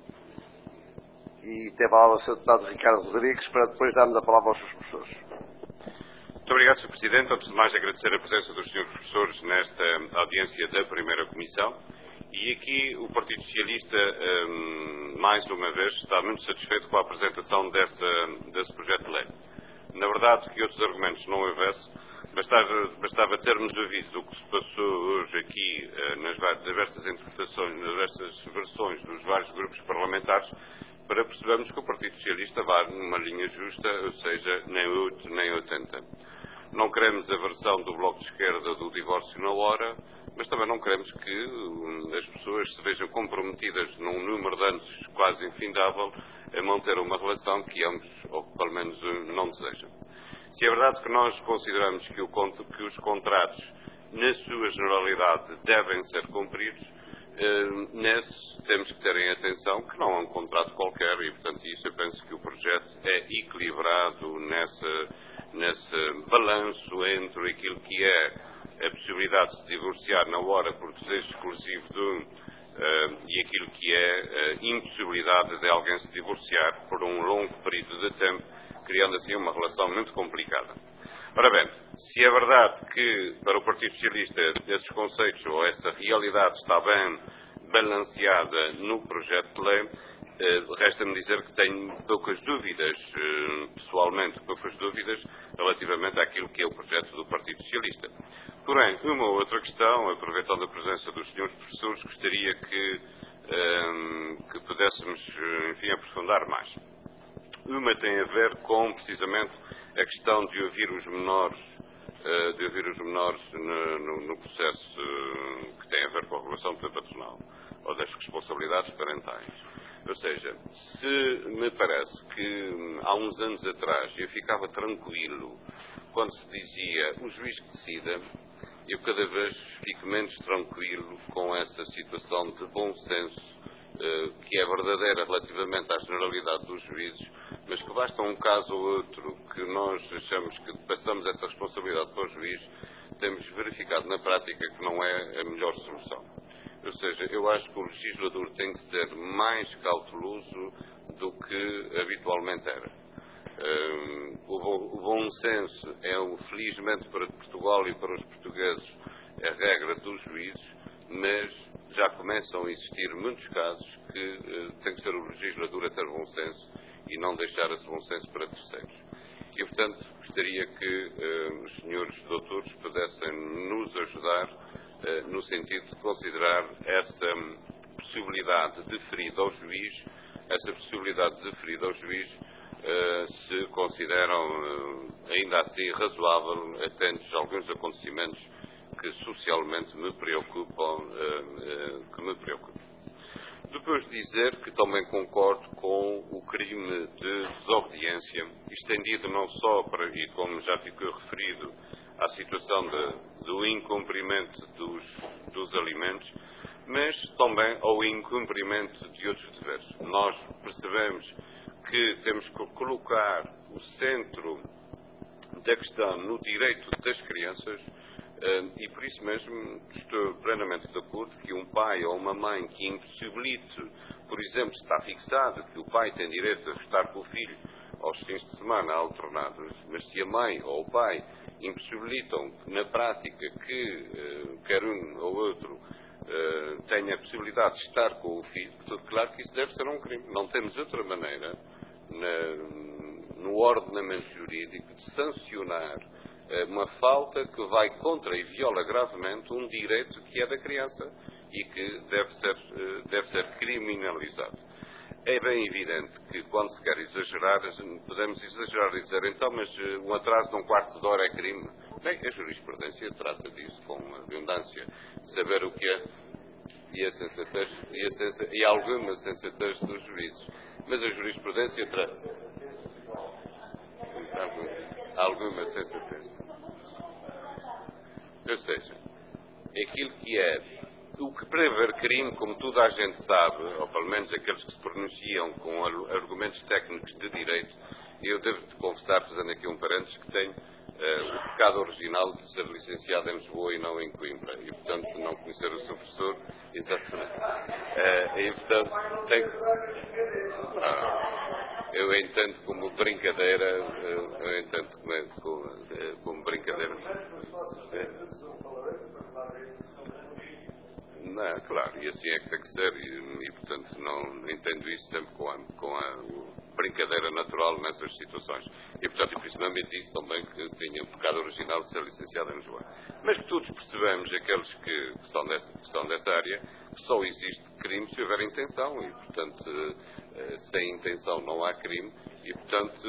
E tem a palavra o senhor Deputado Ricardo Rodrigues, para depois darmos a palavra aos seus professores. Muito obrigado, senhor Presidente. Antes de mais, agradecer a presença dos senhores professores nesta audiência da primeira comissão. E aqui o Partido Socialista, um, mais uma vez, está muito satisfeito com a apresentação dessa, desse projeto de lei. Na verdade, que outros argumentos não houvesse, bastava, bastava termos aviso do que se passou hoje aqui eh, nas diversas interpretações, nas diversas versões dos vários grupos parlamentares, para percebermos que o Partido Socialista vai numa linha justa, ou seja, nem oito nem oitenta. Não queremos a versão do Bloco de Esquerda do divórcio na hora, mas também não queremos que um, as pessoas se vejam comprometidas num número de anos quase infindável a manter uma relação que ambos, ou pelo menos, não desejam. Se é verdade que nós consideramos que, o, que os contratos, na sua generalidade, devem ser cumpridos, eh, nesse temos que ter em atenção que não é um contrato qualquer e, portanto, isso eu penso que o projeto é equilibrado nessa, nesse balanço entre aquilo que é a possibilidade de se divorciar na hora por desejo exclusivo de um Uh, e aquilo que é a uh, impossibilidade de alguém se divorciar por um longo período de tempo, criando assim uma relação muito complicada. Ora bem, se é verdade que para o Partido Socialista esses conceitos ou essa realidade está bem balanceada no projeto de lei, uh, resta-me dizer que tenho poucas dúvidas, uh, pessoalmente poucas dúvidas, relativamente àquilo que é o projeto do Partido Socialista. Porém, uma outra questão, aproveitando a presença dos senhores professores, gostaria que, um, que pudéssemos, enfim, aprofundar mais. Uma tem a ver com, precisamente, a questão de ouvir os menores, uh, de ouvir os menores no, no, no processo uh, que tem a ver com a regulação patronal ou das responsabilidades parentais. Ou seja, se me parece que há uns anos atrás eu ficava tranquilo quando se dizia o juiz que decida, eu cada vez fico menos tranquilo com essa situação de bom senso eh, que é verdadeira relativamente à generalidade dos juízes, mas que basta um caso ou outro que nós achamos que passamos essa responsabilidade para o juiz, temos verificado na prática que não é a melhor solução. Ou seja, eu acho que o legislador tem que ser mais cauteloso do que habitualmente era. Um, o, bom, o bom senso é, felizmente para Portugal e para os portugueses, a regra dos juízes, mas já começam a existir muitos casos que uh, tem que ser o legislador a ter bom senso e não deixar esse bom senso para terceiros. E, portanto, gostaria que uh, os senhores doutores pudessem nos ajudar uh, no sentido de considerar essa um, possibilidade deferida ao juiz, essa possibilidade deferida ao juiz, uh, se consideram uh, ainda assim razoável, atentos a alguns acontecimentos que socialmente me preocupam, uh, uh, que me preocupam. Depois de dizer que também concordo com o crime de desobediência, estendido não só para, e como já ficou referido, à situação de, do incumprimento dos, dos alimentos, mas também ao incumprimento de outros deveres. Nós percebemos que temos que colocar o centro da questão no direito das crianças, e por isso mesmo estou plenamente de acordo que um pai ou uma mãe que impossibilite, por exemplo, está fixado que o pai tem direito a estar com o filho aos fins de semana alternados, mas se a mãe ou o pai impossibilitam na prática que quer um ou outro tenha a possibilidade de estar com o filho, portanto, claro que isso deve ser um crime. Não temos outra maneira na, no ordenamento jurídico de sancionar uma falta que vai contra e viola gravemente um direito que é da criança e que deve ser, deve ser criminalizado. É bem evidente que quando se quer exagerar, podemos exagerar e dizer, então, mas um atraso de um quarto de hora é crime. Bem, a jurisprudência trata disso com abundância, de saber o que é e, a sensatez, e, a sensatez, e alguma sensatez dos juízes. Mas a jurisprudência trata alguma sensatez. Ou seja, aquilo que é, o que prevê crime, como toda a gente sabe, ou pelo menos aqueles que se pronunciam com argumentos técnicos de direito, eu devo-te confessar, fazendo aqui um parênteses, que tenho uh, o pecado original de ser licenciado em Lisboa e não em Coimbra, e portanto não conhecer o seu professor, exatamente. Uh, e portanto, tenho... ah, eu entendo como brincadeira, eu entendo como, como, como brincadeira. É. Não, claro, e assim é que tem que ser, e, e portanto não entendo isso sempre com a, com a brincadeira natural nessas situações. E portanto, e principalmente disse também que tinha o pecado original de ser licenciado em Lisboa. Mas que todos percebemos, aqueles que, que, são dessa, que são dessa área, que só existe crime se houver intenção, e portanto, sem intenção não há crime, e portanto,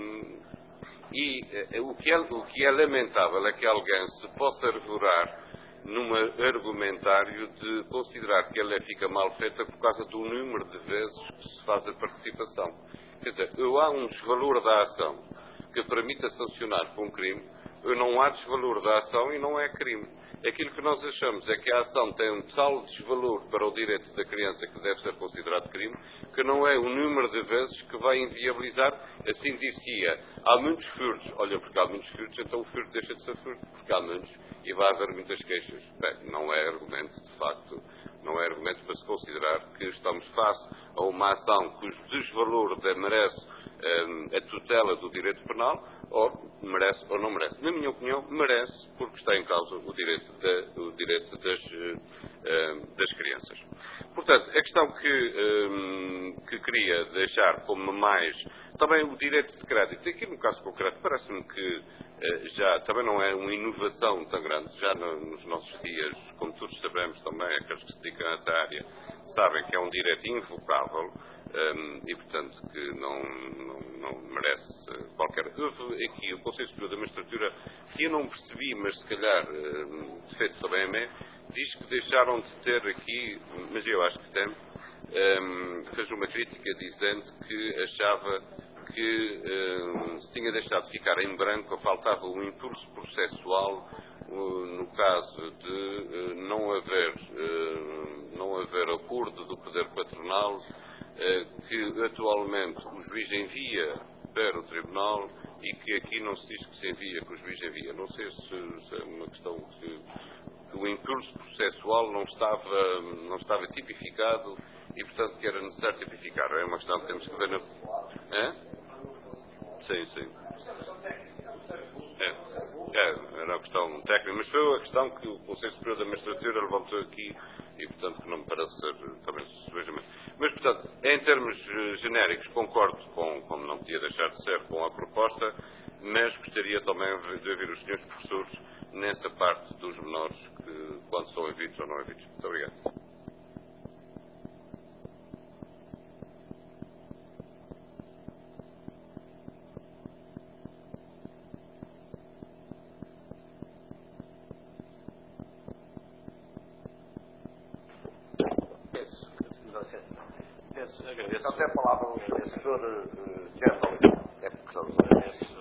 e o que é, o que é lamentável é que alguém se possa arvorar num argumentário de considerar que ela fica mal feita por causa do número de vezes que se faz a participação. Quer dizer, ou há um desvalor da ação que permita sancionar por um crime, ou não há desvalor da ação e não é crime. Aquilo que nós achamos é que a ação tem um tal desvalor para o direito da criança que deve ser considerado crime, que não é o número de vezes que vai inviabilizar, assim dizia, há muitos furtos. Olha, porque há muitos furtos, então o furto deixa de ser furto, porque há muitos e vai haver muitas queixas. Bem, não é argumento, de facto, não é argumento para se considerar que estamos face a uma ação cujo desvalor merece um, a tutela do direito penal, ou merece ou não merece. Na minha opinião, merece, porque está em causa o direito, de, o direito das, uh, das crianças. Portanto, a questão que, um, que queria deixar como mais, também o direito de crédito. Aqui no caso concreto parece-me que uh, já também não é uma inovação tão grande, já no, nos nossos dias, como todos sabemos também, aqueles que se dedicam a essa área, sabem que é um direito invocável, um, e portanto que não, não, não merece qualquer... Houve aqui o Conselho Superior da Magistratura, que eu não percebi, mas se calhar um, defeito também a mim, diz que deixaram de ter aqui, mas eu acho que tem, um, fez uma crítica dizendo que achava que um, se tinha deixado de ficar em branco, ou faltava um impulso processual uh, no caso de uh, não haver uh, não haver acordo do poder patronal, uh, que atualmente o juiz envia para o tribunal e que aqui não se diz que se envia, que o juiz envia. Não sei se, se é uma questão que, que o impulso processual não estava, não estava tipificado e, portanto, que era necessário tipificar. É uma questão que temos que ver na... É? Sim, sim. É, é, era uma questão técnica, mas foi a questão que o Conselho Superior da Magistratura levantou aqui e, portanto, que não me parece ser também subejamente. Mas, portanto, em termos genéricos, concordo com, como não podia deixar de ser, com a proposta, mas gostaria também de ouvir os senhores professores nessa parte dos menores, que, quando são evitos ou não evitos. Muito obrigado. Agradeço. Até a palavra ao professor Guilherme. É porque agradeço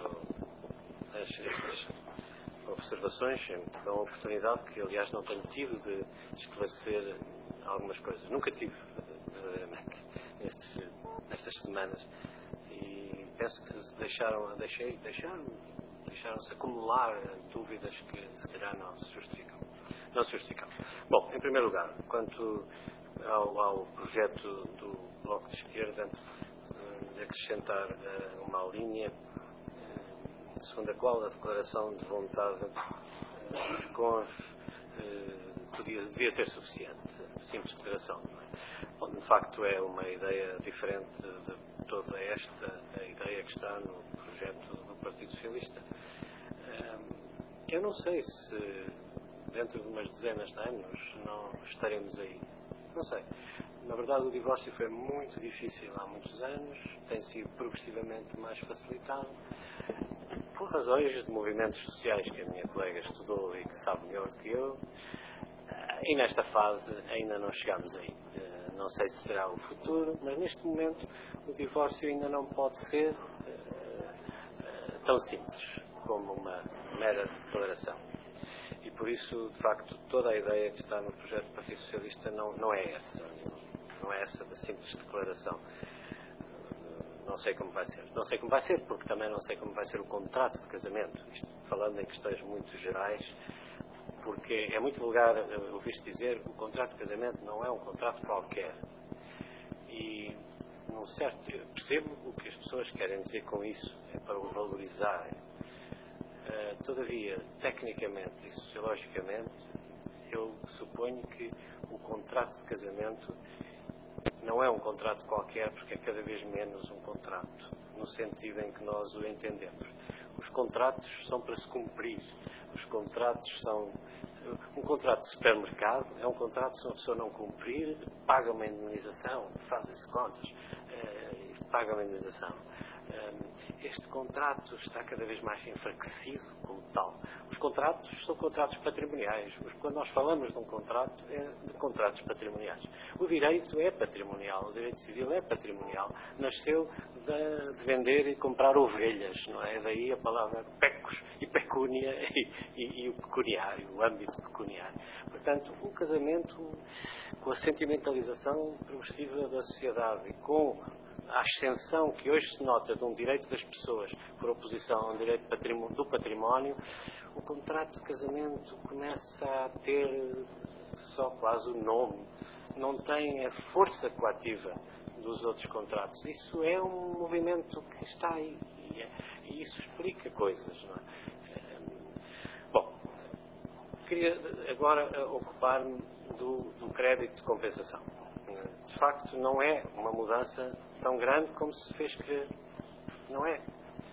as observações, me dão a oportunidade que, aliás, não tenho tido de esclarecer algumas coisas. Nunca tive, verdadeiramente, nestes, nestas semanas. E penso que se deixaram, deixei, deixaram, deixaram-se acumular dúvidas que, se calhar, não se justificam. Não se justificam. Bom, em primeiro lugar, quanto ao, ao projeto do Bloco de Esquerda, de acrescentar uh, uma linha uh, segundo a qual a declaração de vontade uh, dos cônjuges uh, podia, devia ser suficiente, simples declaração. Não é? Bom, de facto é uma ideia diferente de toda esta a ideia que está no projeto do Partido Socialista. Uh, eu não sei se dentro de umas dezenas de anos não estaremos aí. Não sei. Na verdade, o divórcio foi muito difícil há muitos anos, tem sido progressivamente mais facilitado, por razões de movimentos sociais que a minha colega estudou e que sabe melhor do que eu, e nesta fase ainda não chegamos aí. Não sei se será o futuro, mas neste momento o divórcio ainda não pode ser uh, tão simples como uma mera declaração. E por isso, de facto, toda a ideia que está no projeto do Partido Socialista não, não é essa. Não é essa da simples declaração. Não sei como vai ser. Não sei como vai ser, porque também não sei como vai ser o contrato de casamento. Isto, falando em questões muito gerais, porque é muito vulgar ouvir-se dizer que o contrato de casamento não é um contrato qualquer. E, num certo, eu percebo o que as pessoas querem dizer com isso, é para o valorizarem. Uh, todavia, tecnicamente e sociologicamente, eu suponho que o contrato de casamento não é um contrato qualquer, porque é cada vez menos um contrato, no sentido em que nós o entendemos. Os contratos são para se cumprir. Os contratos são... Um contrato de supermercado é um contrato, se uma pessoa não cumprir, paga uma indemnização, fazem-se contas, uh, e paga uma indemnização. Este contrato está cada vez mais enfraquecido como tal. Os contratos são contratos patrimoniais. Quando nós falamos de um contrato, é de contratos patrimoniais. O direito é patrimonial, o direito civil é patrimonial. Nasceu de, de vender e comprar ovelhas, não é? Daí a palavra pecus e pecúnia e, e, e o pecuniário, o âmbito pecuniário. Portanto, um casamento com a sentimentalização progressiva da sociedade e com a ascensão que hoje se nota de um direito das pessoas por oposição a um direito do património, o contrato de casamento começa a ter só quase o nome, não tem a força coativa dos outros contratos. Isso é um movimento que está aí e, é, e isso explica coisas, não é? Bom, queria agora ocupar-me do, do crédito de compensação. De facto, não é uma mudança tão grande como se fez crer. Não é.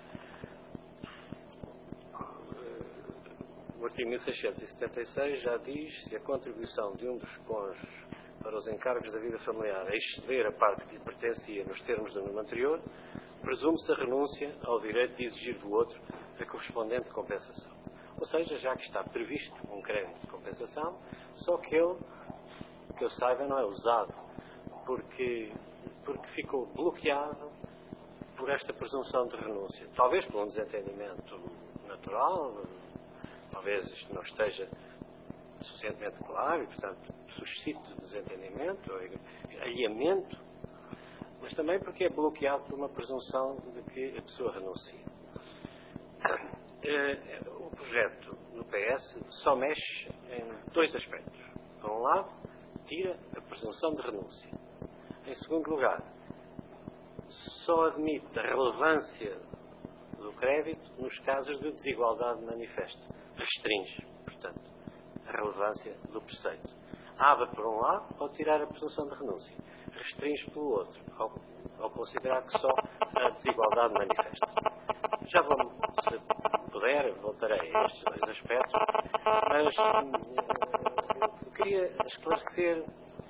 O artigo mil seiscentos e setenta e seis já diz: se a contribuição de um dos cônjuges para os encargos da vida familiar exceder a parte que lhe pertencia nos termos do número anterior, presume-se a renúncia ao direito de exigir do outro a correspondente compensação. Ou seja, já que está previsto um crédito de compensação, só que ele, que eu saiba, não é usado, porque, porque ficou bloqueado por esta presunção de renúncia. Talvez por um desentendimento natural, talvez isto não esteja suficientemente claro e, portanto, suscite desentendimento, alinhamento, mas também porque é bloqueado por uma presunção de que a pessoa renuncia. O projeto no P S só mexe em dois aspectos. Por um lado, tira a presunção de renúncia. Em segundo lugar, só admite a relevância do crédito nos casos de desigualdade manifesta. Restringe, portanto, a relevância do preceito. Abre por um lado ao tirar a presunção de renúncia. Restringe pelo outro, ao, ao considerar que só a desigualdade manifesta. Já vou, se puder, voltarei a estes dois aspectos, mas hum, eu queria esclarecer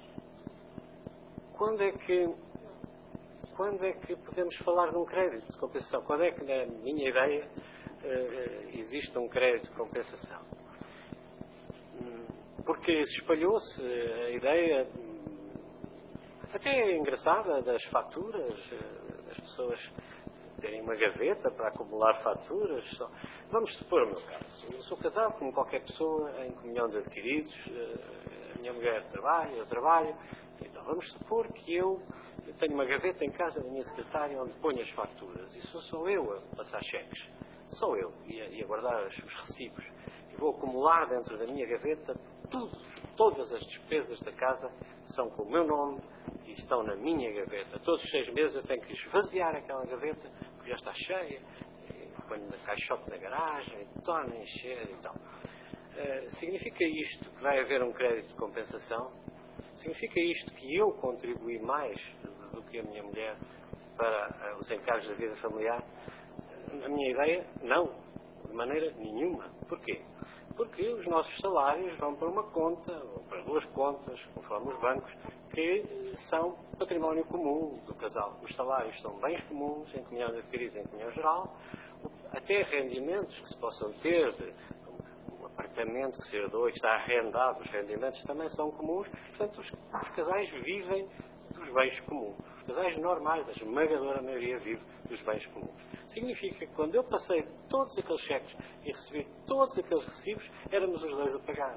quando é que quando é que podemos falar de um crédito de compensação? Quando é que, na minha ideia, existe um crédito de compensação? Porque espalhou-se a ideia, até engraçada, das faturas, das pessoas terem uma gaveta para acumular faturas. Vamos supor o meu caso. Eu sou casado como qualquer pessoa, em comunhão de adquiridos, a minha mulher trabalha, eu trabalho. Então, vamos supor que eu tenho uma gaveta em casa da minha secretária onde ponho as faturas e sou só eu a passar cheques. Sou eu. E a, e a guardar os recibos. E vou acumular dentro da minha gaveta tudo. Todas as despesas da casa são com o meu nome e estão na minha gaveta. Todos os seis meses eu tenho que esvaziar aquela gaveta porque já está cheia. Ponho na caixote na garagem, torno a encher e tal. Uh, significa isto que vai haver um crédito de compensação? Significa isto que eu contribuí mais do que a minha mulher para os encargos da vida familiar? A minha ideia, não. De maneira nenhuma. Porquê? Porque os nossos salários vão para uma conta, ou para duas contas, conforme os bancos, que são património comum do casal. Os salários são bens comuns, em comunhão de adquiridos, em comunhão geral. Até rendimentos que se possam ter, de um apartamento que se herdou e que está arrendado, os rendimentos também são comuns. Portanto, os, os casais vivem dos bens comuns. Os casais normais, a esmagadora maioria, vive dos bens comuns. Significa que quando eu passei todos aqueles cheques e recebi todos aqueles recibos, éramos os dois a pagar.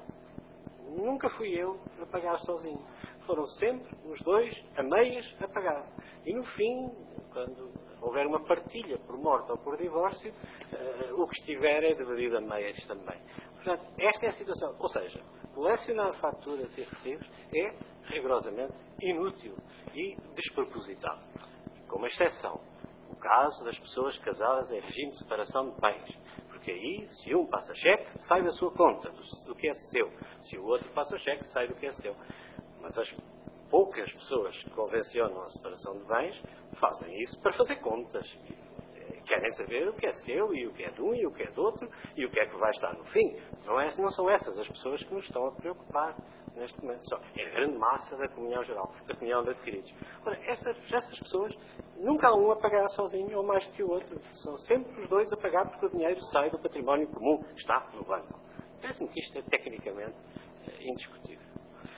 Nunca fui eu a pagar sozinho. Foram sempre os dois, a meias, a pagar. E no fim, quando houver uma partilha por morte ou por divórcio, uh, o que estiver é dividido a meias também. Portanto, esta é a situação. Ou seja, colecionar faturas e recibos é rigorosamente inútil e despropositado. Com uma exceção, o caso das pessoas casadas em regime de separação de bens. Porque aí, se um passa cheque, sai da sua conta, do, do que é seu. Se o outro passa cheque, sai do que é seu. Mas as poucas pessoas que convencionam a separação de bens fazem isso para fazer contas. Querem saber o que é seu e o que é de um e o que é do outro e o que é que vai estar no fim. Não, é, não são essas as pessoas que nos estão a preocupar neste momento. Só é a grande massa da comunhão geral, da comunhão de adquiridos. Ora, essas, essas pessoas, nunca há um a pagar sozinho ou mais do que o outro. São sempre os dois a pagar porque o dinheiro sai do património comum, está no banco. Parece-me que isto é tecnicamente é, indiscutível.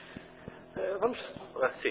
Uh, vamos... Uh, sim.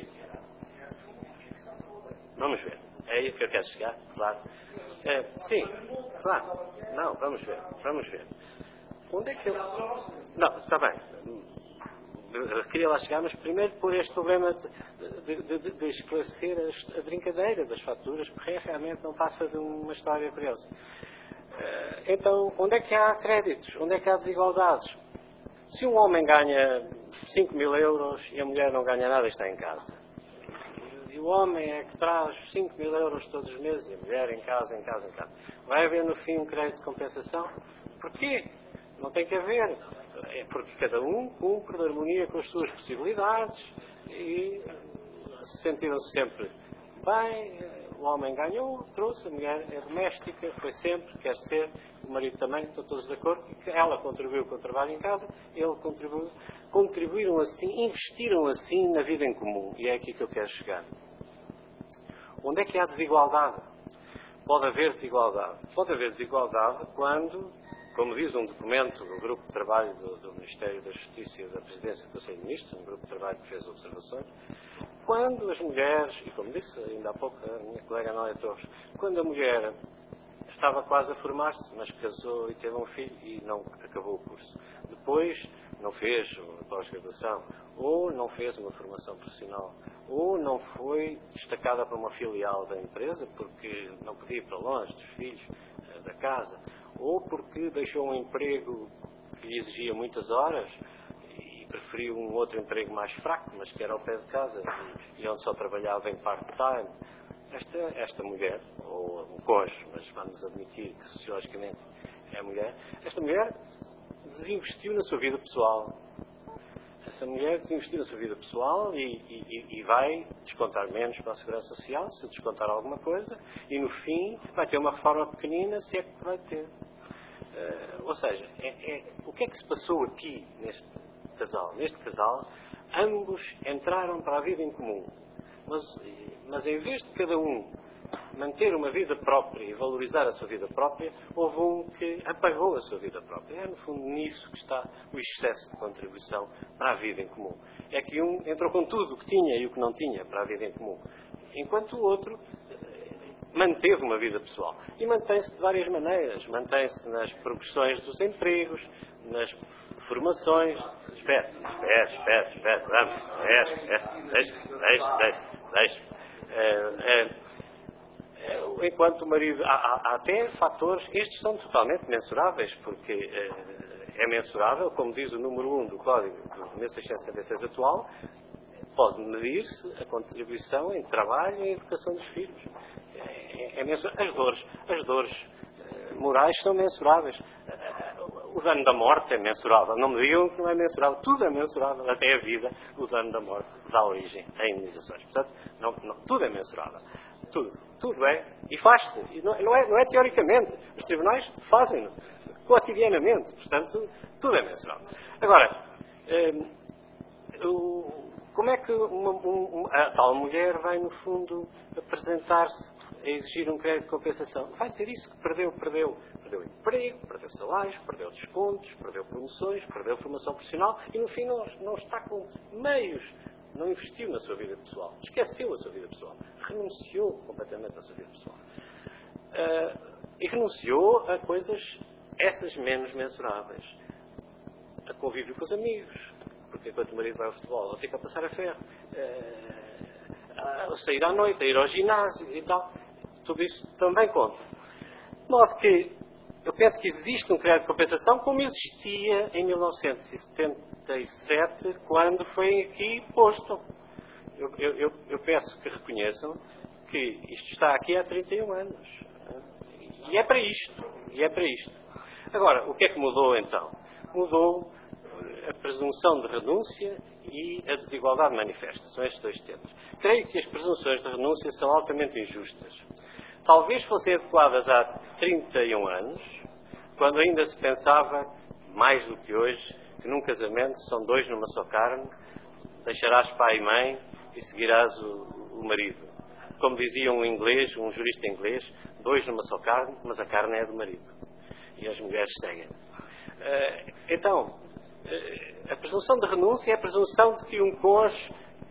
Vamos ver. É aí que eu quero chegar, claro. É, sim, claro. Não, vamos ver, vamos ver. Onde é que eu... Não, está bem. Eu queria lá chegar, mas primeiro por este problema de, de, de, de esclarecer a, a brincadeira das faturas, porque realmente não passa de uma história curiosa. Então, onde é que há créditos? Onde é que há desigualdades? Se um homem ganha cinco mil euros e a mulher não ganha nada e está em casa, e o homem é que traz cinco mil euros todos os meses e a mulher em casa, em casa, em casa, vai haver no fim um crédito de compensação? Porquê? Não tem que haver. É porque cada um cumpre de harmonia com as suas possibilidades e se sentiram-se sempre bem. O homem ganhou, trouxe, a mulher é doméstica, foi sempre, quer ser, o marido também, estão todos de acordo, que ela contribuiu com o trabalho em casa, ele contribuiu, contribuíram assim, investiram assim na vida em comum. E é aqui que eu quero chegar. Onde é que há desigualdade? Pode haver desigualdade. Pode haver desigualdade quando, como diz um documento do Grupo de Trabalho do, do Ministério da Justiça e da Presidência do Conselho de Ministros, um grupo de trabalho que fez observações, quando as mulheres, e como disse ainda há pouco a minha colega Anália Torres, quando a mulher estava quase a formar-se, mas casou e teve um filho e não acabou o curso. Depois não fez uma pós-graduação, ou não fez uma formação profissional, ou não foi destacada para uma filial da empresa porque não podia ir para longe dos filhos, da casa, ou porque deixou um emprego que lhe exigia muitas horas e preferiu um outro emprego mais fraco, mas que era ao pé de casa e, e onde só trabalhava em part-time. Esta, esta mulher, ou um cônjuge, mas vamos admitir que sociologicamente é mulher, esta mulher desinvestiu na sua vida pessoal. Essa mulher desinvestiu na sua vida pessoal e, e, e vai descontar menos para a Segurança Social, se descontar alguma coisa, e no fim vai ter uma reforma pequenina, se é que vai ter. Uh, ou seja, é, é, o que é que se passou aqui neste casal? Neste casal, ambos entraram para a vida em comum, mas, mas em vez de cada um manter uma vida própria e valorizar a sua vida própria, houve um que apagou a sua vida própria. É, no fundo, nisso que está o excesso de contribuição para a vida em comum. É que um entrou com tudo o que tinha e o que não tinha para a vida em comum, enquanto o outro manteve uma vida pessoal. E mantém-se de várias maneiras. Mantém-se nas progressões dos empregos, nas formações. Espera, espera, espera, espera, vamos, espera, espera, deixa, deixa, deixa, deixa. É, é, enquanto o marido, há, há até fatores, estes são totalmente mensuráveis, porque é, é mensurável, como diz o número um do Código de mil seiscentos e setenta e seis atual, pode medir-se a contribuição em trabalho e em educação dos filhos. É, é mensurável. As dores, as dores morais são mensuráveis. O dano da morte é mensurável. Não me digam que não é mensurável. Tudo é mensurável. Até a vida, o dano da morte dá origem a indenizações. Portanto, não, não, tudo é mensurável. Tudo. Tudo é. E faz-se. E não, não, é, não é teoricamente. Os tribunais fazem-no cotidianamente. Portanto, tudo é mensurável. Agora, hum, o, como é que uma, um, a tal mulher vai, no fundo, apresentar-se a exigir um crédito de compensação? Vai dizer isso, que perdeu, perdeu. Perdeu emprego, perdeu salários, perdeu descontos, perdeu promoções, perdeu formação profissional e, no fim, não, não está com meios, não investiu na sua vida pessoal, esqueceu a sua vida pessoal, renunciou completamente à sua vida pessoal. Uh, e renunciou a coisas, essas menos mensuráveis. A convívio com os amigos, porque enquanto o marido vai ao futebol, ele fica a passar a ferro. Uh, a sair à noite, a ir ao ginásio e tal. Tudo isso também conta. De modo que eu penso que existe um crédito de compensação como existia em mil novecentos e setenta e sete, quando foi aqui posto. Eu, eu, eu, eu peço que reconheçam que isto está aqui há trinta e um anos. E é para isto. E é para isto. Agora, o que é que mudou então? Mudou a presunção de renúncia e a desigualdade manifesta. São estes dois temas. Creio que as presunções de renúncia são altamente injustas. Talvez fossem adequadas há trinta e um anos, quando ainda se pensava, mais do que hoje, que num casamento são dois numa só carne, deixarás pai e mãe e seguirás o, o marido. Como dizia um inglês, um jurista inglês, dois numa só carne, mas a carne é do marido. E as mulheres seguem. Uh, então, uh, a presunção de renúncia é a presunção de que um cônjuge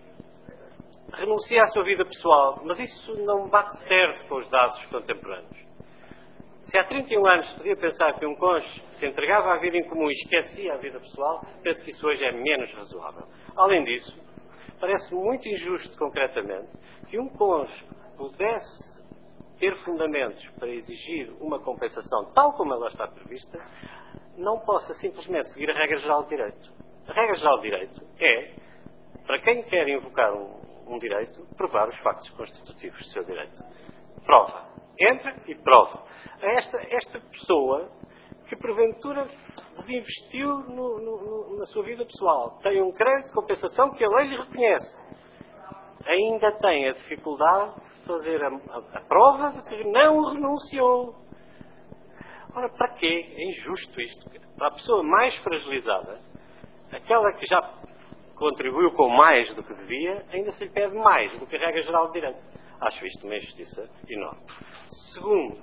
renuncia à sua vida pessoal, mas isso não bate certo com os dados contemporâneos. Se há trinta e um anos se podia pensar que um cônjuge se entregava à vida em comum e esquecia a vida pessoal, penso que isso hoje é menos razoável. Além disso, parece muito injusto, concretamente, que um cônjuge pudesse ter fundamentos para exigir uma compensação tal como ela está prevista, não possa simplesmente seguir a regra geral de direito. A regra geral de direito é, para quem quer invocar um um direito, provar os factos constitutivos do seu direito. Prova. Entra e prova. Esta, esta pessoa que porventura desinvestiu no, no, no, na sua vida pessoal, tem um crédito de compensação que a lei lhe reconhece, ainda tem a dificuldade de fazer a, a, a prova de que não renunciou. Ora, para quê? É injusto isto. Para a pessoa mais fragilizada, aquela que já contribuiu com mais do que devia, ainda se lhe pede mais do que a regra geral de direito. Acho isto uma injustiça enorme. Segundo,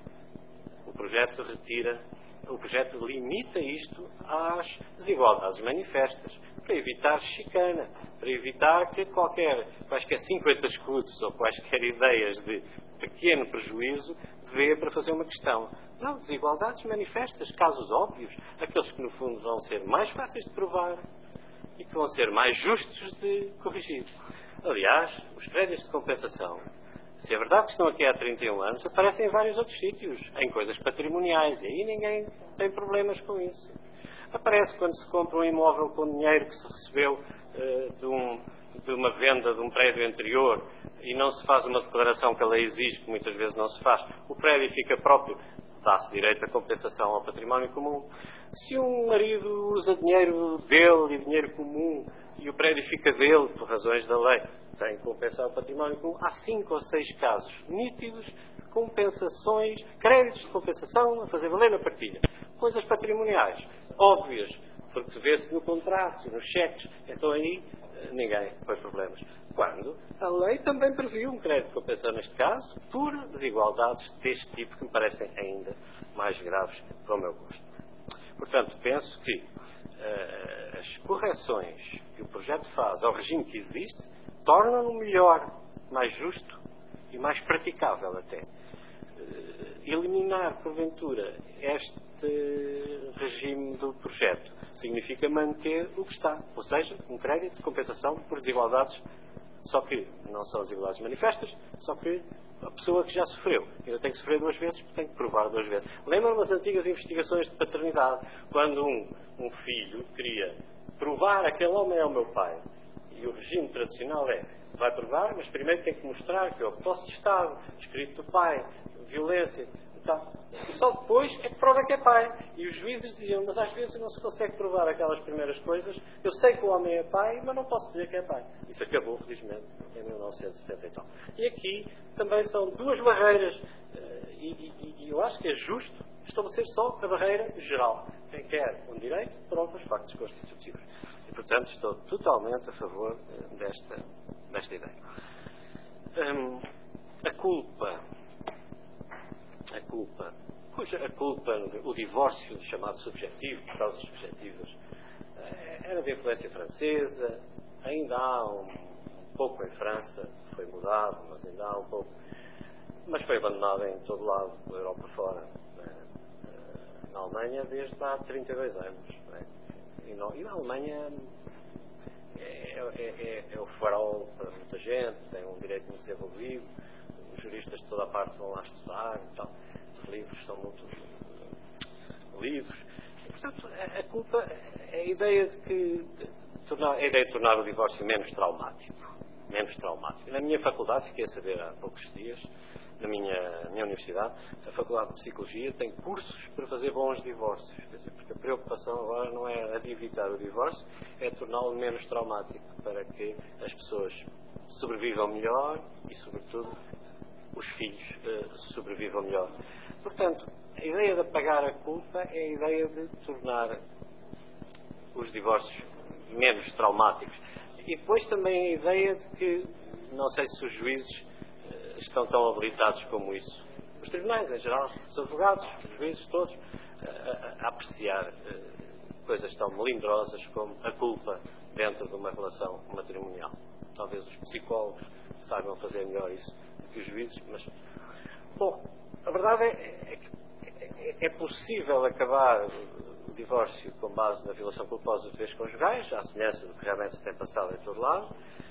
o projeto retira, o projeto limita isto às desigualdades manifestas, para evitar chicana, para evitar que qualquer, quaisquer cinquenta escudos ou quaisquer ideias de pequeno prejuízo dê para fazer uma questão. Não, desigualdades manifestas, casos óbvios, aqueles que no fundo vão ser mais fáceis de provar e que vão ser mais justos de corrigir. Aliás, os créditos de compensação Se é verdade que estão aqui há trinta e um anos, aparecem em vários outros sítios, em coisas patrimoniais, e aí ninguém tem problemas com isso. Aparece quando se compra um imóvel com dinheiro que se recebeu uh, de, um, de uma venda de um prédio anterior e não se faz uma declaração que a lei exige, que muitas vezes não se faz. O prédio fica próprio, dá-se direito à compensação ao património comum. Se um marido usa dinheiro dele e dinheiro comum e o prédio fica dele, por razões da lei, tem que compensar o património comum. Há cinco ou seis casos nítidos de compensações, créditos de compensação a fazer valer na partilha. Coisas patrimoniais, óbvias, porque vê-se no contrato, nos cheques. Então aí ninguém põe problemas. Quando a lei também previu um crédito de compensação, neste caso, por desigualdades deste tipo que me parecem ainda mais graves para o meu gosto. Portanto, penso que uh, as correções que o projeto faz ao regime que existe tornam-no melhor, mais justo e mais praticável até. Uh, eliminar, porventura, este regime do projeto significa manter o que está, ou seja, um crédito de compensação por desigualdades, só que não são desigualdades manifestas, só que a pessoa que já sofreu ainda tem que sofrer duas vezes, porque tem que provar duas vezes. Lembram-me as antigas investigações de paternidade, quando um, um filho queria provar aquele homem é o meu pai, e o regime tradicional é, vai provar, mas primeiro tem que mostrar que é o posse de Estado, escrito do pai, violência, tá. E só depois é que prova que é pai. E os juízes diziam, mas às vezes não se consegue provar aquelas primeiras coisas, eu sei que o homem é pai, mas não posso dizer que é pai. Isso acabou, felizmente, em mil novecentos e setenta e tal. E aqui também são duas barreiras, e, e, e eu acho que é justo estabelecer só a barreira geral. Quem quer um direito, prova os factos constitutivos. E, portanto, estou totalmente a favor desta, desta ideia. Hum, a culpa... A culpa, cuja a culpa, o divórcio chamado subjetivo, por causas subjetivas, era de influência francesa, ainda há um, um pouco em França, foi mudado, mas ainda há um pouco, mas foi abandonado em todo lado, na Europa fora, na, na Alemanha desde há trinta e dois anos, não é? e, no, e na Alemanha é, é, é, é o farol para muita gente, tem um direito muito desenvolvido. Os juristas de toda a parte vão lá estudar e tal. Os livros são muito livros. E, portanto, a, a culpa é a ideia de que de tornar, a ideia de tornar o divórcio menos traumático. Menos traumático. Na minha faculdade, fiquei a saber há poucos dias, na minha, minha universidade, a Faculdade de Psicologia tem cursos para fazer bons divórcios. Quer dizer, porque a preocupação agora não é a de evitar o divórcio, é torná-lo menos traumático, para que as pessoas sobrevivam melhor e, sobretudo, os filhos uh, sobrevivam melhor. Portanto, a ideia de apagar a culpa é a ideia de tornar os divórcios menos traumáticos. E depois também a ideia de que, não sei se os juízes uh, estão tão habilitados como isso. Os tribunais, em geral, os advogados, os juízes, todos, uh, a, a apreciar uh, coisas tão melindrosas como a culpa dentro de uma relação matrimonial. Talvez os psicólogos saibam fazer melhor isso que os juízes, mas, bom, a verdade é, é que é, é possível acabar o divórcio com base na violação culposa de bens conjugais, à semelhança do que realmente se tem passado em todo lado,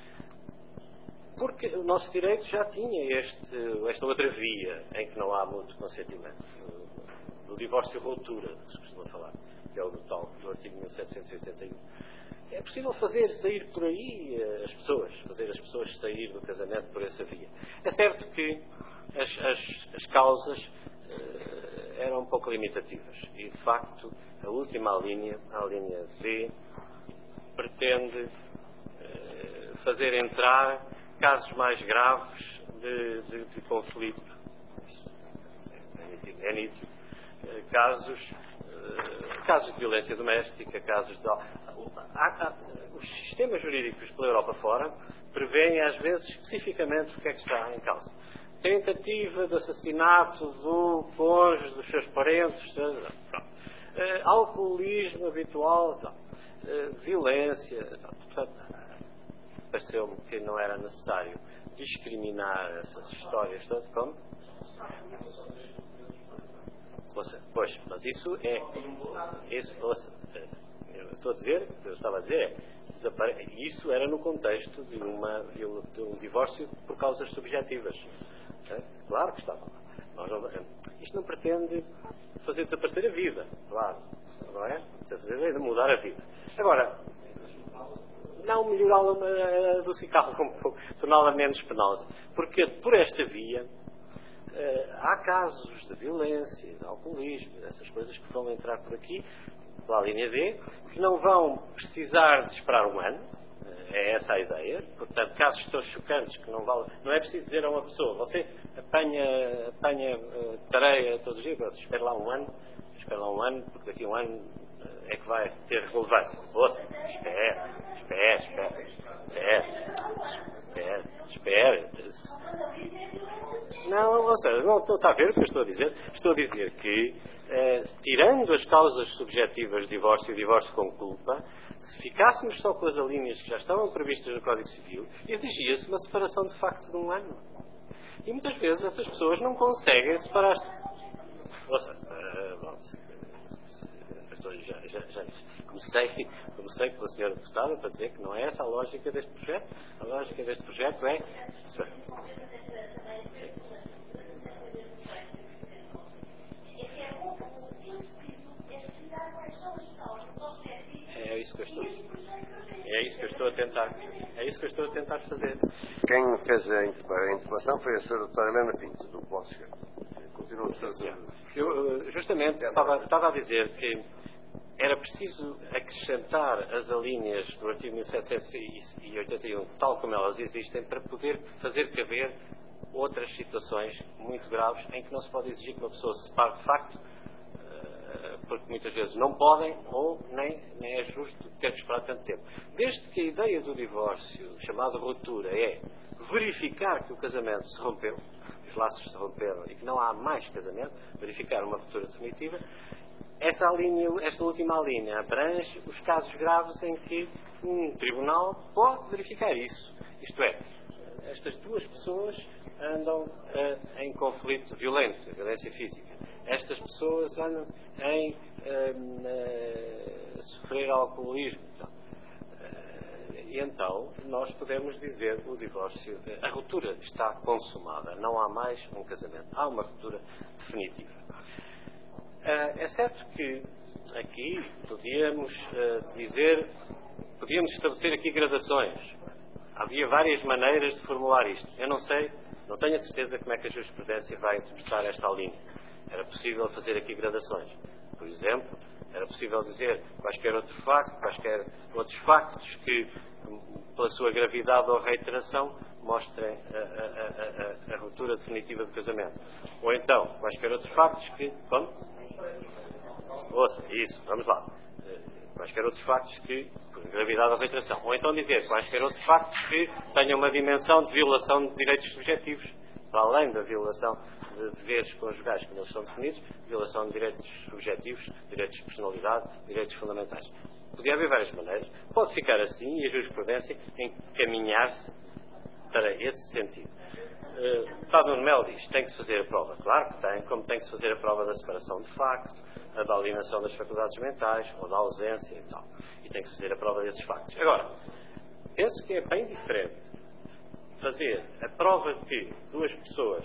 porque o nosso direito já tinha este, esta outra via em que não há muito consentimento, do divórcio ruptura, que se costuma falar, que é o do tal, do artigo mil setecentos e oitenta e um. É possível fazer sair por aí as pessoas, fazer as pessoas sair do casamento por essa via. É certo que as, as, as causas uh, eram um pouco limitativas e, de facto, a última linha, a linha V, pretende uh, fazer entrar casos mais graves de, de, de conflito. É nítido. É nítido. Uh, casos, uh, casos de violência doméstica, casos de... Há, há, os sistemas jurídicos pela Europa fora prevêem às vezes especificamente o que é que está em causa. Tentativa de assassinato do cônjuge, dos seus parentes, uh, alcoolismo habitual, uh, violência. Portanto, pareceu-me que não era necessário discriminar essas histórias todas. Como? Ouça, pois, mas isso é. Isso, ouça, eu estou a dizer, eu estava a dizer, é, isso era no contexto de, uma, de um divórcio por causas subjetivas. É? Claro que estava lá. Nós não, isto não pretende fazer desaparecer a vida, claro, não é? Fazer mudar a vida. Agora, não melhorá-la, adocicá-la um pouco, torná-la menos penosa. Porque por esta via há casos de violência, de alcoolismo, dessas coisas que vão entrar por aqui, pela linha D, que não vão precisar de esperar um ano. É essa a ideia. Portanto, casos tão chocantes que não vale. Não é preciso dizer a uma pessoa: você apanha, apanha uh, tareia todos os dias, espera lá um ano, espera lá um ano, porque daqui a um ano uh, é que vai ter relevância. Ouça, espere, espere, espere, espere, espere, espere. Não, ou seja, não, não está a ver o que eu estou a dizer? Estou a dizer que, eh, tirando as causas subjetivas de divórcio e divórcio com culpa, se ficássemos só com as alíneas que já estavam previstas no Código Civil, exigia-se uma separação de facto de um ano. E muitas vezes essas pessoas não conseguem separar-se. Ou seja, uh, bom, se, se, já, já, já comecei, comecei pela senhora deputada para dizer que não é essa a lógica deste projeto. A lógica deste projeto é... É isso que eu estou É isso que eu estou a tentar É isso que eu estou a tentar fazer. Quem fez a interpelação foi a senhora doutora Helena Pinto, do Bloco de Esquerda. Continua a ser. Eu, justamente, estava, estava a dizer que era preciso acrescentar as alíneas do artigo mil setecentos e oitenta e um, tal como elas existem, para poder fazer caber outras situações muito graves em que não se pode exigir que uma pessoa se separe de facto, porque muitas vezes não podem ou nem, nem é justo ter de esperar tanto tempo. Desde que a ideia do divórcio, chamada ruptura, é verificar que o casamento se rompeu, os laços se romperam e que não há mais casamento, verificar uma ruptura definitiva, esta, linha, esta última linha abrange os casos graves em que um tribunal pode verificar isso. Isto é, estas duas pessoas andam uh, em conflito violento, violência física. Estas pessoas andam em uh, uh, sofrer alcoolismo. Então, uh, e então nós podemos dizer o divórcio, a ruptura está consumada, não há mais um casamento, há uma ruptura definitiva. Uh, é certo que aqui podíamos uh, dizer, podíamos estabelecer aqui gradações. Havia várias maneiras de formular isto. Eu não sei, não tenho a certeza como é que a jurisprudência vai interpretar esta linha. Era possível fazer aqui gradações. Por exemplo, era possível dizer quaisquer outros factos, quaisquer outros factos que, pela sua gravidade ou reiteração, mostrem a, a, a, a, a ruptura definitiva do casamento. Ou então, quaisquer outros factos que... Como? Ouça, isso, vamos lá. Quaisquer outros factos que, por gravidade ou reiteração. Ou então dizer quaisquer outros factos que tenham uma dimensão de violação de direitos subjetivos, para além da violação de deveres conjugais como eles são definidos, violação de direitos subjetivos, direitos de personalidade, direitos fundamentais. Podia haver várias maneiras. Pode ficar assim e a jurisprudência encaminhar-se para esse sentido. Uh, Fábio Mel diz, tem que se fazer a prova. Claro que tem, como tem que se fazer a prova da separação de facto, a da alienação das faculdades mentais, ou da ausência e tal. E tem que se fazer a prova desses factos. Agora, penso que é bem diferente fazer a prova de que duas pessoas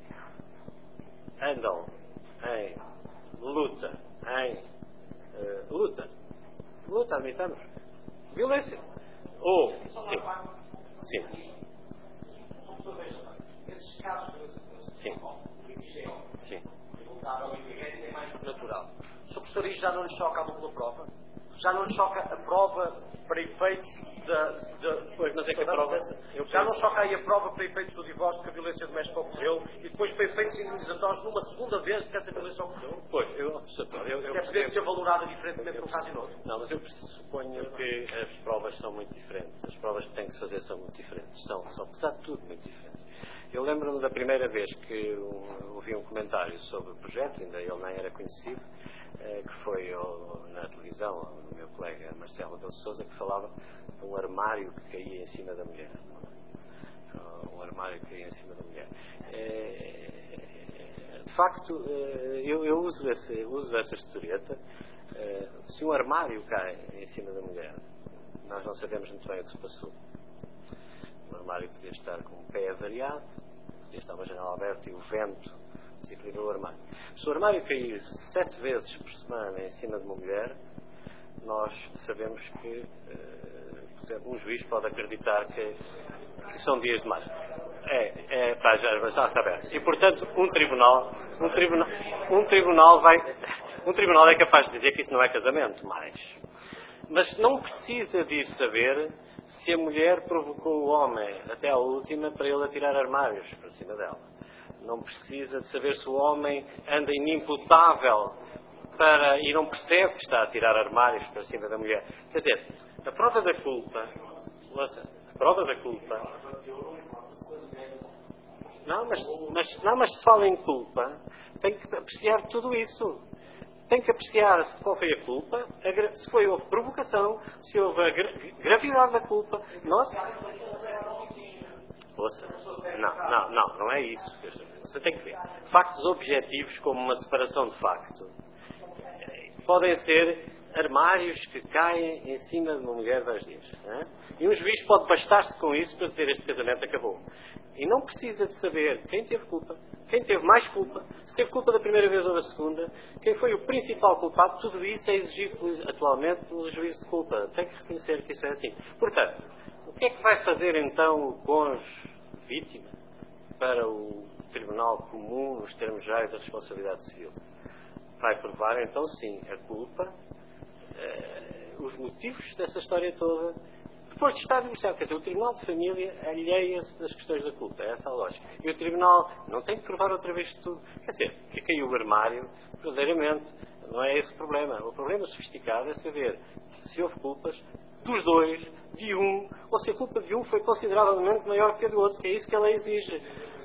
andam em luta, em uh, luta, luta, admitamos, violência. Ou, sim, sim. Esses casos Sim. Sim. é mais natural. O senhor professor já não lhe choca a dupla prova? Já não lhe choca a prova para efeitos da... De, pois, mas é que a prova... Eu já não choca aí a prova para efeitos do divórcio que a violência doméstica ocorreu e depois para efeitos indenizatórios numa segunda vez que essa violência ocorreu? Pois, eu... eu, eu, eu é poder ser valorada diferentemente num caso e no outro. Não, mas eu suponho que as provas são muito diferentes. As provas que têm que se fazer são muito diferentes. São, são apesar de tudo, muito diferentes. Eu lembro-me da primeira vez que ouvi um comentário sobre o projeto, ainda ele nem era conhecido, que foi na televisão, o meu colega Marcelo Abel Sousa, que falava de um armário que caía em cima da mulher. Um armário que caía em cima da mulher. De facto, eu, eu uso, esse, uso essa historieta. Se um armário cai em cima da mulher, nós não sabemos muito bem o que se passou. O armário podia estar com o pé avariado, podia estar uma janela aberta e o vento desequilibrou o armário. Se o armário cair sete vezes por semana em cima de uma mulher, nós sabemos que uh, um juiz pode acreditar que, que são dias de mar. É, é, pá, já, já está aberto. E, portanto, um tribunal, um tribunal, um tribunal vai, um tribunal é capaz de dizer que isso não é casamento, mas, mas não precisa de ir saber se a mulher provocou o homem até à última para ele atirar armários para cima dela. Não precisa de saber se o homem anda inimputável para, e não percebe que está a tirar armários para cima da mulher. Quer dizer, a prova da culpa, a prova da culpa, não, mas, mas, não, mas se fala em culpa, tem que apreciar tudo isso. Tem que apreciar qual foi a culpa, a, se foi houve provocação, se houve a gra, gravidade da culpa. Nossa. Ouça, não, não, não, não é isso. Você tem que ver. Factos objetivos, como uma separação de facto, podem ser armários que caem em cima de uma mulher dois dias. Né? E um juiz pode bastar-se com isso para dizer este casamento acabou. E não precisa de saber quem teve culpa, quem teve mais culpa, se teve culpa da primeira vez ou da segunda, quem foi o principal culpado. Tudo isso é exigido atualmente pelo juízo de culpa. Tem que reconhecer que isso é assim. Portanto, o que é que vai fazer então o cônjuge vítima para o Tribunal Comum nos termos gerais da responsabilidade civil? Vai provar então sim a culpa, eh, os motivos dessa história toda, depois de estar divorciado. Quer dizer, o Tribunal de Família alheia-se das questões da culpa, é essa a lógica. E o Tribunal não tem que provar outra vez tudo. Quer dizer, que caiu o armário, verdadeiramente, não é esse o problema. O problema sofisticado é saber se houve culpas dos dois, de um, ou se a culpa de um foi consideravelmente maior que a do outro, que é isso que a lei exige.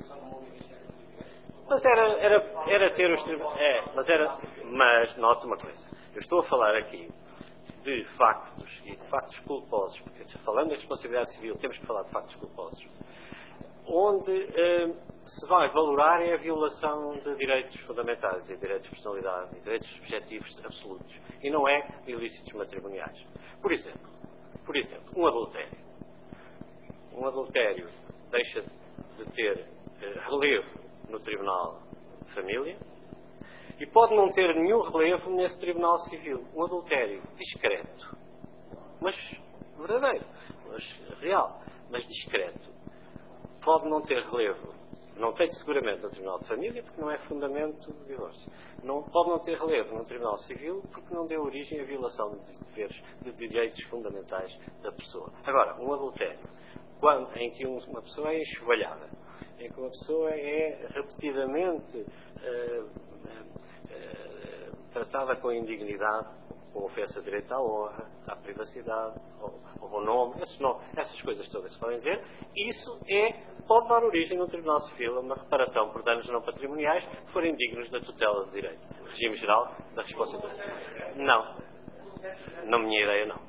Mas era, era, era ter os tribunais. É, mas era. Mas, note uma coisa. Eu estou a falar aqui de factos e de factos culposos, porque falando da responsabilidade civil temos que falar de factos culposos, onde eh, se vai valorar é a violação de direitos fundamentais e direitos de personalidade e direitos subjetivos absolutos, e não é ilícitos matrimoniais. Por exemplo, por exemplo, um adultério. Um adultério deixa de ter eh, relevo no Tribunal de Família e pode não ter nenhum relevo nesse Tribunal Civil. Um adultério discreto, mas verdadeiro, mas real, mas discreto, pode não ter relevo. Não tem seguramente no Tribunal de Família porque não é fundamento de divórcio. Não, pode não ter relevo no Tribunal Civil porque não deu origem à violação de deveres, de direitos fundamentais da pessoa. Agora, um adultério, quando, em que uma pessoa é enxovalhada, em que uma pessoa é repetidamente uh, uh, tratada com indignidade, com ofensa direito à honra, à privacidade, ao, ao nome, esses não, essas coisas todas que se podem dizer, isso é, pode dar origem no Tribunal Civil a uma reparação por danos não patrimoniais que forem dignos da tutela de direito. Regime geral da responsabilidade. Não. Na minha ideia, não.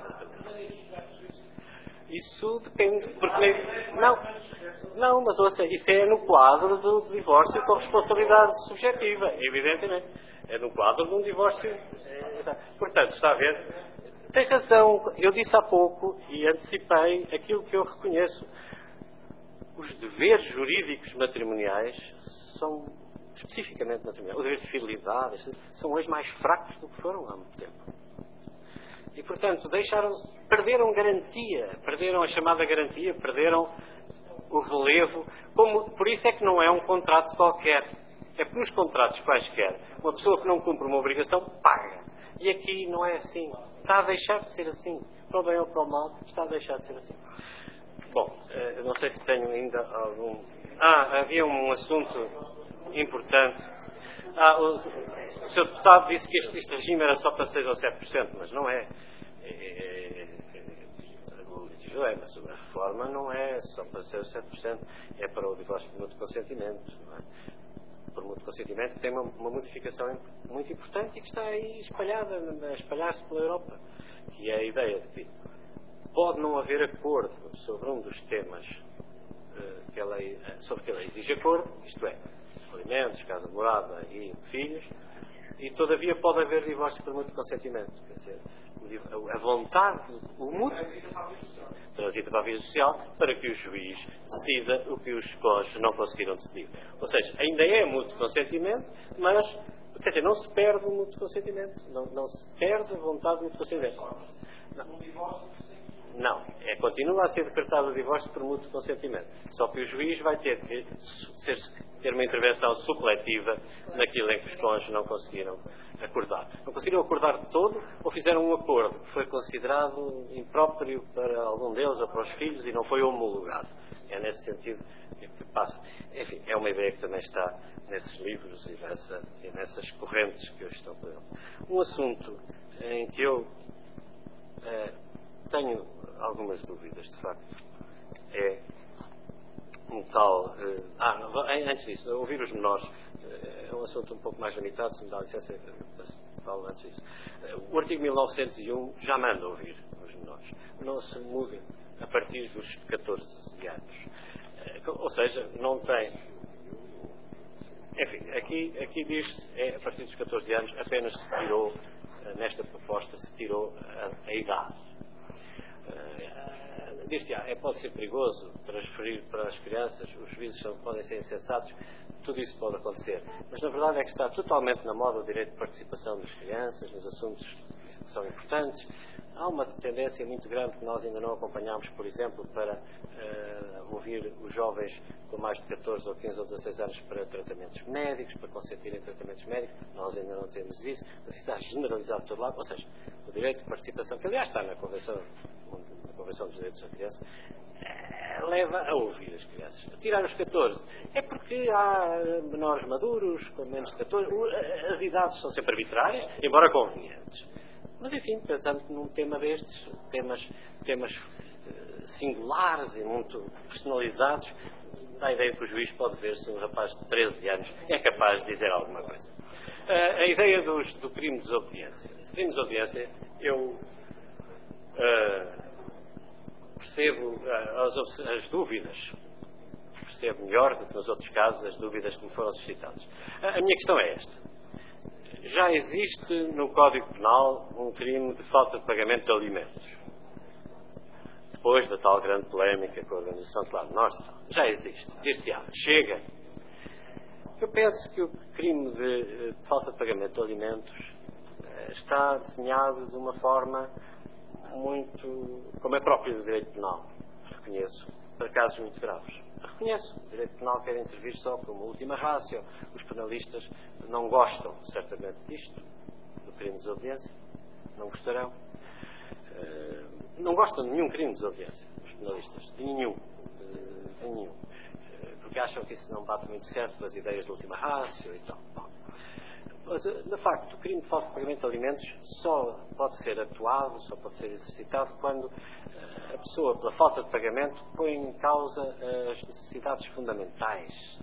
Isso depende, porque não, não, mas ouça, isso é no quadro do divórcio com responsabilidade subjetiva, evidentemente. É no quadro de um divórcio. É, portanto, está a ver? Tem razão, eu disse há pouco e antecipei aquilo que eu reconheço. Os deveres jurídicos matrimoniais são especificamente matrimoniais. O dever de fidelidade são hoje mais fracos do que foram há muito tempo. E, portanto, deixaram, perderam garantia, perderam a chamada garantia, perderam o relevo. Como, por isso é que não é um contrato qualquer. É porque nos contratos quaisquer, uma pessoa que não cumpre uma obrigação paga. E aqui não é assim. Está a deixar de ser assim. Para o bem ou para o mal, está a deixar de ser assim. Bom, não sei se tenho ainda algum... Ah, havia um assunto importante. Ah, o, o senhor Deputado disse que este, este regime era só para seis ou sete por cento, mas não é. É, é, é, é mas a reforma não é só para seis ou sete por cento, é para o divórcio por mútuo consentimento. Não é? Por mútuo consentimento tem uma, uma modificação muito importante e que está aí espalhada, a espalhar-se pela Europa, que é a ideia de que pode não haver acordo sobre um dos temas uh, que a lei, uh, sobre que a lei exige acordo, isto é, alimentos, casa de morada e filhos, e todavia pode haver divórcio por mútuo consentimento. Quer dizer, a vontade, o mútuo, transita para a vida social, para que o juiz decida o que os cônjuges não conseguiram decidir. Ou seja, ainda é mútuo consentimento, mas, quer dizer, não se perde o mútuo consentimento, não, não se perde a vontade do mútuo consentimento. Não. Não, é, continua a ser decretado o divórcio por mútuo consentimento. Só que o juiz vai ter que ser, ter uma intervenção supletiva naquilo em que os cônjuges não conseguiram acordar. Não conseguiram acordar de todo ou fizeram um acordo que foi considerado impróprio para algum deles ou para os filhos e não foi homologado. É nesse sentido que passa. Enfim, é uma ideia que também está nesses livros e, nessa, e nessas correntes que hoje estão por ele. Um assunto em que eu eh, tenho algumas dúvidas, de facto, é um tal... Eh, ah, antes disso, ouvir os menores eh, é um assunto um pouco mais limitado, se me dá licença, falo antes disso. Eh, o artigo mil novecentos e um já manda ouvir os menores. Não se muda a partir dos catorze anos. Eh, ou seja, não tem... Enfim, aqui, aqui diz-se, é, a partir dos catorze anos, apenas se tirou, eh, nesta proposta, se tirou a, a idade. Uh, Diz-se, ah, é, pode ser perigoso transferir para as crianças, os juízes são, podem ser insensatos, tudo isso pode acontecer. Mas na verdade é que está totalmente na moda o direito de participação das crianças nos assuntos que são importantes. Há uma tendência muito grande que nós ainda não acompanhamos, por exemplo, para uh, ouvir os jovens com mais de catorze ou quinze ou dezasseis anos para tratamentos médicos, para consentirem tratamentos médicos. Nós ainda não temos isso, mas isso está generalizado por todo lado. Ou seja, o direito de participação, que aliás está na Convenção, na Convenção dos Direitos da Criança, uh, leva a ouvir as crianças. A tirar os catorze é porque há menores maduros, com menos de catorze. As idades são sempre arbitrárias, embora convenientes. Mas, enfim, pensando num tema destes, temas, temas uh, singulares e muito personalizados, dá a ideia que o juiz pode ver se um rapaz de treze anos é capaz de dizer alguma coisa. Uh, a ideia dos, do crime de desobediência. O crime de desobediência, eu uh, percebo uh, as, as dúvidas, percebo melhor do que nos outros casos as dúvidas que me foram suscitadas. Uh, a minha questão é esta. Já existe no Código Penal um crime de falta de pagamento de alimentos. Depois da tal grande polémica com a Organização de Claro Norte, já existe. Dir-se-á, chega. Eu penso que o crime de, de falta de pagamento de alimentos está desenhado de uma forma muito, como é próprio do direito penal, reconheço, para casos muito graves. Reconheço, o direito penal quer intervir só como última ratio. Os penalistas não gostam, certamente, disto, do crime de desobediência. Não gostarão. Uh, não gostam de nenhum crime de desobediência, os penalistas. De nenhum. Uh, de nenhum. Uh, porque acham que isso não bate muito certo com as ideias de última ratio e tal. Bom. Mas, de facto, o crime de falta de pagamento de alimentos só pode ser atuado, só pode ser exercitado quando a pessoa, pela falta de pagamento, põe em causa as necessidades fundamentais.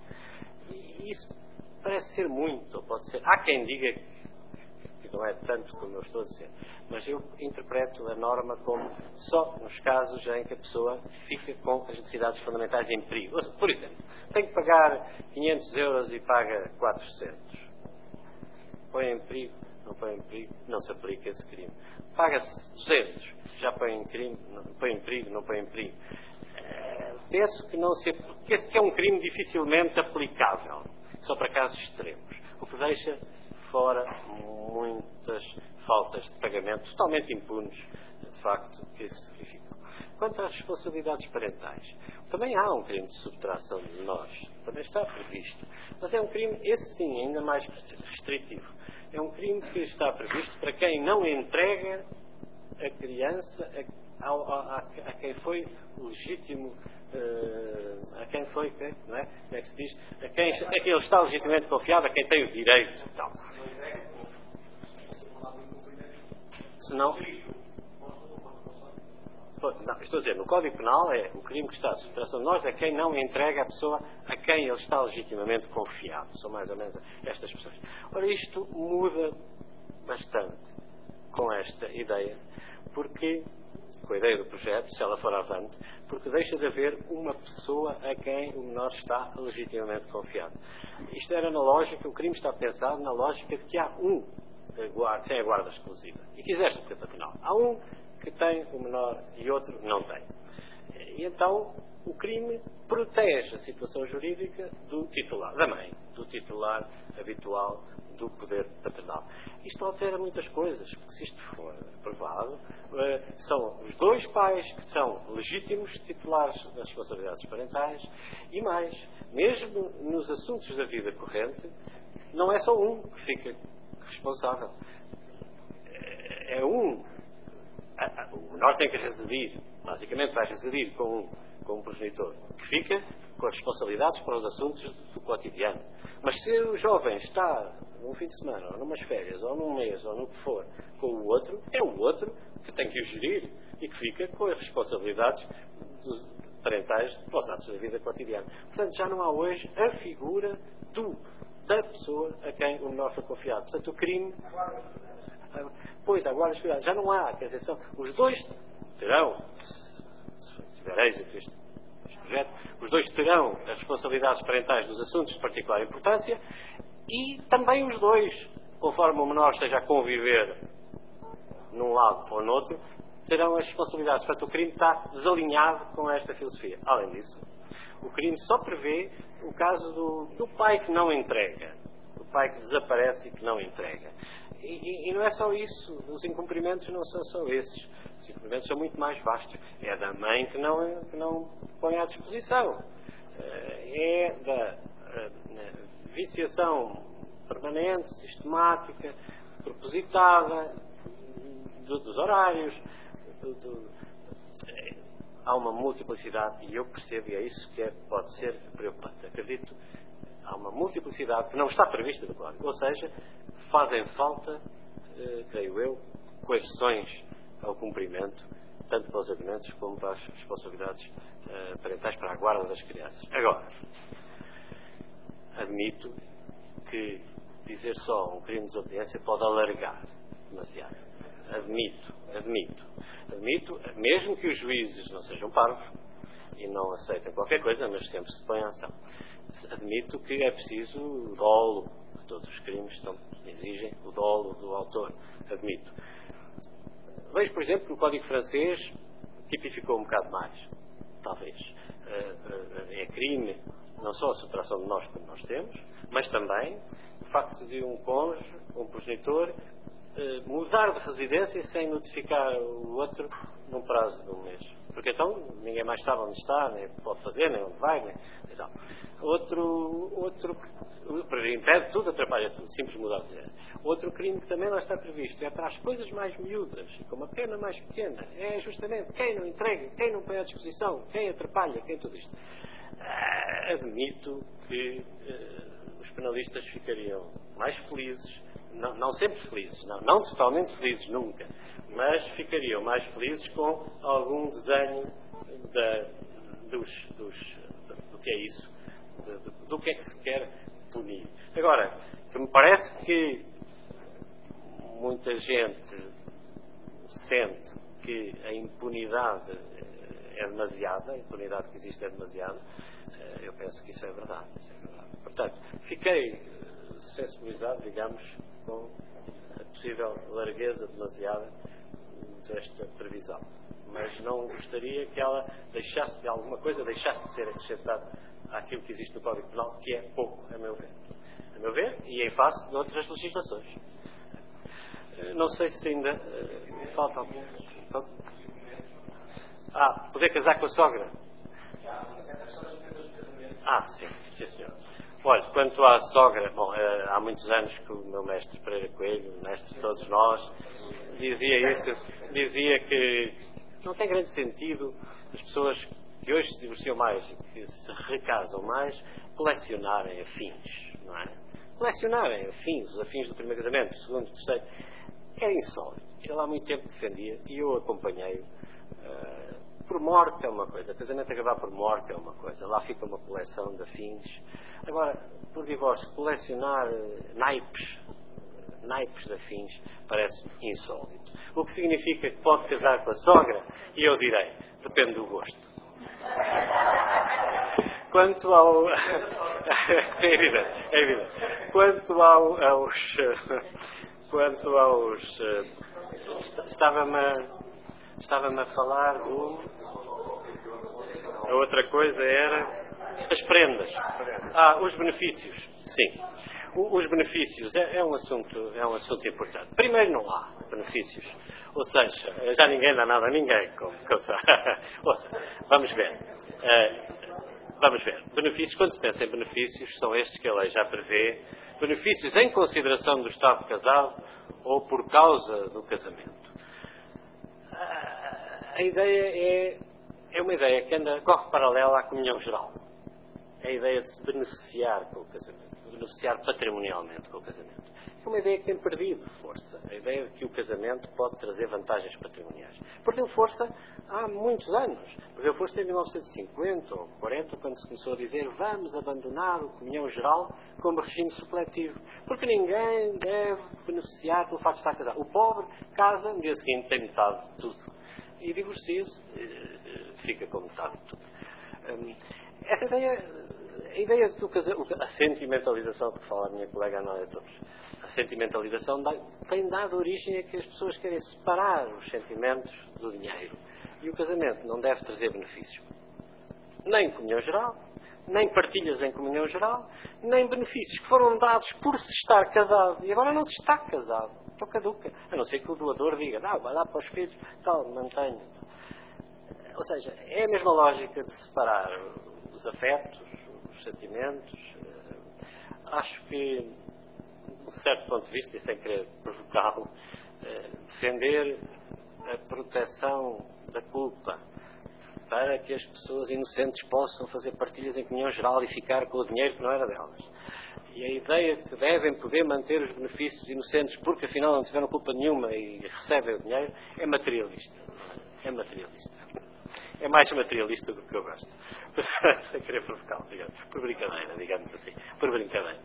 E isso parece ser muito, ou pode ser... Há quem diga que não é tanto como eu estou a dizer, mas eu interpreto a norma como só nos casos em que a pessoa fica com as necessidades fundamentais em perigo. Por exemplo, tem que pagar quinhentos euros e paga quatrocentos. Põe em perigo, não põe em perigo, não se aplica esse crime. Paga-se duzentos, já põe em, crime, não, põe em perigo, não põe em perigo. Uh, penso que não se que esse que é um crime dificilmente aplicável, só para casos extremos, o que deixa fora muitas faltas de pagamento totalmente impunes, de facto, que se verificam. Quanto às responsabilidades parentais, também há um crime de subtração de menores, também está previsto, mas é um crime, esse sim, ainda mais restritivo. É um crime que está previsto para quem não entrega a criança a, a, a, a quem foi legítimo, uh, a quem foi, não é? Como é que se diz? A quem, a quem ele está legitimamente confiado, a quem tem o direito. Então, se não... Não, estou a dizer, no Código Penal é o crime que está a subtração de menores é quem não entrega a pessoa a quem ele está legitimamente confiado. São mais ou menos estas pessoas. Ora, isto muda bastante com esta ideia, porque, com a ideia do projeto, se ela for avante, porque deixa de haver uma pessoa a quem o menor está legitimamente confiado. Isto era na lógica, o crime está pensado na lógica de que há um tem a guarda exclusiva e que exerce o poder paternal. Há um que tem o menor e outro não tem. E então o crime protege a situação jurídica do titular, da mãe, do titular habitual do poder paternal. Isto altera muitas coisas, porque se isto for aprovado, são os dois pais que são legítimos titulares das responsabilidades parentais e mais, mesmo nos assuntos da vida corrente, não é só um que fica responsável. É um. O menor tem que residir, basicamente vai residir com um, com um progenitor, que fica com as responsabilidades para os assuntos do cotidiano. Mas se o jovem está num fim de semana, ou numas férias, ou num mês, ou no que for, com o outro, é o outro que tem que o gerir e que fica com as responsabilidades dos parentais para os atos da vida cotidiana. Portanto, já não há hoje a figura do, da pessoa a quem o menor foi confiado. Portanto, o crime... Pois, agora já não há, quer dizer, são, os dois terão, se tiver êxito este, este projeto, os dois terão as responsabilidades parentais nos assuntos de particular importância e também os dois, conforme o menor esteja a conviver num lado ou no outro, terão as responsabilidades. Portanto, o crime está desalinhado com esta filosofia. Além disso, o crime só prevê o caso do, do pai que não entrega, do pai que desaparece e que não entrega. E, e, e não é só isso, os incumprimentos não são só esses, os incumprimentos são muito mais vastos. É da mãe que não, que não põe à disposição, é da viciação permanente, sistemática, propositada, do, dos horários, do, do, é, há uma multiplicidade e eu percebo, e é isso que é, pode ser preocupante. Acredito, há uma multiplicidade que não está prevista no Código, ou seja, fazem falta, eh, creio eu, coerções ao cumprimento, tanto para os alimentos como para as responsabilidades eh, parentais para a guarda das crianças. Agora, admito que dizer só um crime de desobediência pode alargar demasiado. Admito, admito, admito, mesmo que os juízes não sejam parvos e não aceitem qualquer coisa, mas sempre se põem em ação. Admito que é preciso o dolo, todos os crimes estão, exigem o dolo do autor, admito. Vejo, por exemplo, que o Código francês tipificou um bocado mais, talvez. É crime não só a subtração de nós como nós temos, mas também o facto de um cônjuge, um progenitor, mudar de residência sem notificar o outro num prazo de um mês. Porque então ninguém mais sabe onde está, nem pode fazer, nem onde vai, nem tal. Outro, outro impede tudo, atrapalha tudo, simples mudar de residência. Outro crime que também lá está previsto é para as coisas mais miúdas e com uma pena mais pequena. É justamente quem não entrega, quem não põe à disposição, quem atrapalha, quem tudo isto. Ah, admito que uh, os penalistas ficariam mais felizes, não, não sempre felizes, não, não totalmente felizes, nunca, mas ficariam mais felizes com algum desenho da, dos, dos, do que é isso, do, do que é que se quer punir. Agora, que me parece que muita gente sente que a impunidade é demasiada, a impunidade que existe é demasiada, eu penso que isso é verdade. Isso é verdade. Portanto, fiquei sensibilizado, digamos, com a possível largueza demasiada desta previsão. Mas não gostaria que ela deixasse de alguma coisa, deixasse de ser acrescentada àquilo que existe no Código Penal, que é pouco, a meu ver. A meu ver, e em face de outras legislações. Não sei se ainda uh, falta algum. Ah, poder casar com a sogra? Ah, sim, sim senhor. Olha, quanto à sogra, bom, uh, há muitos anos que o meu mestre Pereira Coelho, o mestre de todos nós, dizia isso, dizia que não tem grande sentido as pessoas que hoje se divorciam mais e que se recasam mais colecionarem afins, não é? Colecionarem afins, os afins do primeiro casamento, do segundo, do terceiro. É insólito. Ele há muito tempo defendia e eu acompanhei-o. Uh, por morte é uma coisa, casamento acabar por morte é uma coisa, lá fica uma coleção de afins. Agora, por divórcio, colecionar uh, naipes, uh, naipes de afins, parece insólito. O que significa que pode casar com a sogra? E eu direi, depende do gosto. Quanto ao... é evidente, é evidente. Quanto ao, aos... Quanto aos... Estava-me a, estava-me a falar do... A outra coisa era as prendas. Ah, os benefícios. Sim. O, os benefícios é, é, um assunto, é um assunto importante. Primeiro, não há benefícios. Ou seja, já ninguém dá nada a ninguém. Como, como Ouça, vamos ver. Uh, vamos ver. Benefícios, quando se pensa em benefícios, são estes que a lei já prevê. Benefícios em consideração do estado casado ou por causa do casamento. Uh, a ideia é, é uma ideia que anda, corre paralela à comunhão geral. É a ideia de se beneficiar com o casamento, de beneficiar patrimonialmente com o casamento. É uma ideia que tem perdido força. A ideia de que o casamento pode trazer vantagens patrimoniais. Perdeu força há muitos anos. Perdeu força em mil novecentos e cinquenta ou quarenta, quando se começou a dizer vamos abandonar o comunhão geral como regime supletivo. Porque ninguém deve beneficiar pelo facto de estar casado. O pobre casa, no dia seguinte tem metade de tudo. E divorcia-se, fica com metade de tudo. Essa ideia, a ideia do casamento, a sentimentalização de que fala a minha colega Anália Torres, a sentimentalização dá, tem dado origem a que as pessoas querem separar os sentimentos do dinheiro. E o casamento não deve trazer benefícios. Nem comunhão geral, nem partilhas em comunhão geral, nem benefícios que foram dados por se estar casado. E agora não se está casado. Estou caduca. A não ser que o doador diga, ah, vai lá para os filhos, tal, mantenha. Ou seja, é a mesma lógica de separar os afetos, os sentimentos. Acho que, de um certo ponto de vista, e sem querer provocá-lo, defender a proteção da culpa para que as pessoas inocentes possam fazer partilhas em comunhão geral e ficar com o dinheiro que não era delas. E a ideia de que devem poder manter os benefícios inocentes porque afinal não tiveram culpa nenhuma e recebem o dinheiro é materialista. É materialista. É mais materialista do que eu gosto. Sem querer provocá-lo, digamos. Por brincadeira, digamos assim. Por brincadeira.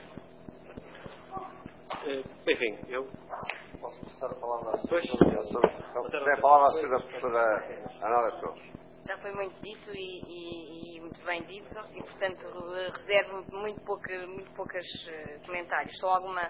Uh, enfim, eu... Posso passar a palavra à Pois. senhora? A palavra à senhora professora Anália Torres. Já foi muito dito e, e, e muito bem dito e, portanto, reservo muito, pouca, muito poucos uh, comentários. Só alguma...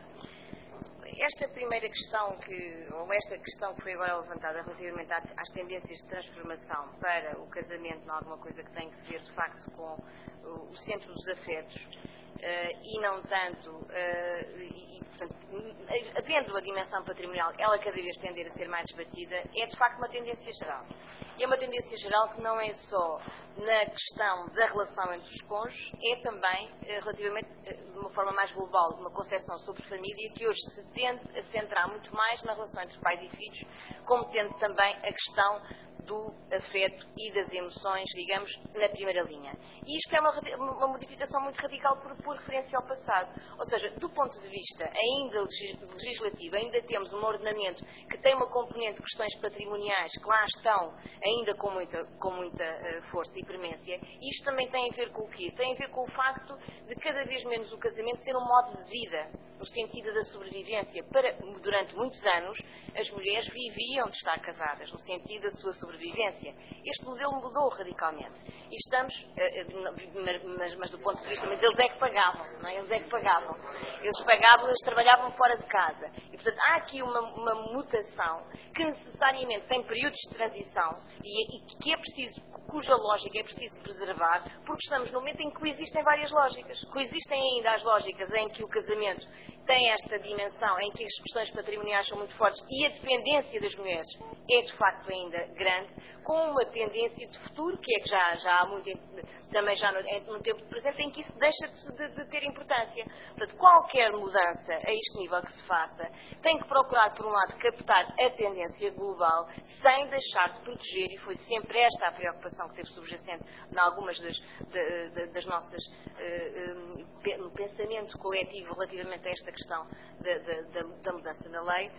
Esta primeira questão, que, ou esta questão que foi agora levantada relativamente às tendências de transformação para o casamento em alguma coisa que tem que ver, de facto, com o centro dos afetos, uh, e não tanto, uh, e, e, portanto, havendo a dimensão patrimonial, ela cada vez tender a ser mais debatida, é de facto uma tendência geral. E é uma tendência geral que não é só na questão da relação entre os cônjuges, é também uh, relativamente, uh, de uma forma mais global, de uma concepção sobre família que hoje se tende a centrar muito mais na relação entre pais e filhos, como tendo também a questão do afeto e das emoções, digamos, na primeira linha. E isto é uma, uma modificação muito radical por, por referência ao passado. Ou seja, do ponto de vista ainda legislativo, ainda temos um ordenamento que tem uma componente de questões patrimoniais que lá estão ainda com muita, com muita uh, força e premência. E isto também tem a ver com o quê? Tem a ver com o facto de cada vez menos o casamento ser um modo de vida, no sentido da sobrevivência. Para, durante muitos anos, as mulheres viviam de estar casadas, no sentido da sua sobrevivência. Este modelo mudou radicalmente. E estamos, mas, mas do ponto de vista, mas eles é que pagavam, não é? Eles é que pagavam. Eles pagavam, eles trabalhavam fora de casa. E, portanto, há aqui uma, uma mutação que necessariamente tem períodos de transição e, e que é preciso, cuja lógica é preciso preservar, porque estamos no momento em que coexistem várias lógicas. Coexistem ainda as lógicas em que o casamento tem esta dimensão, em que as questões patrimoniais são muito fortes e a dependência das mulheres é de facto ainda grande, com uma tendência de futuro, que é que já, já há muito, também já no, no tempo presente, em que isso deixa de, de, de ter importância. Portanto, qualquer mudança a este nível que se faça tem que procurar, por um lado, captar a tendência global, sem deixar de proteger, e foi sempre esta a preocupação que teve subjacente em algumas das, de, de, das nossas, uh, um, no pensamento coletivo relativamente a esta questão da, da, da mudança na lei.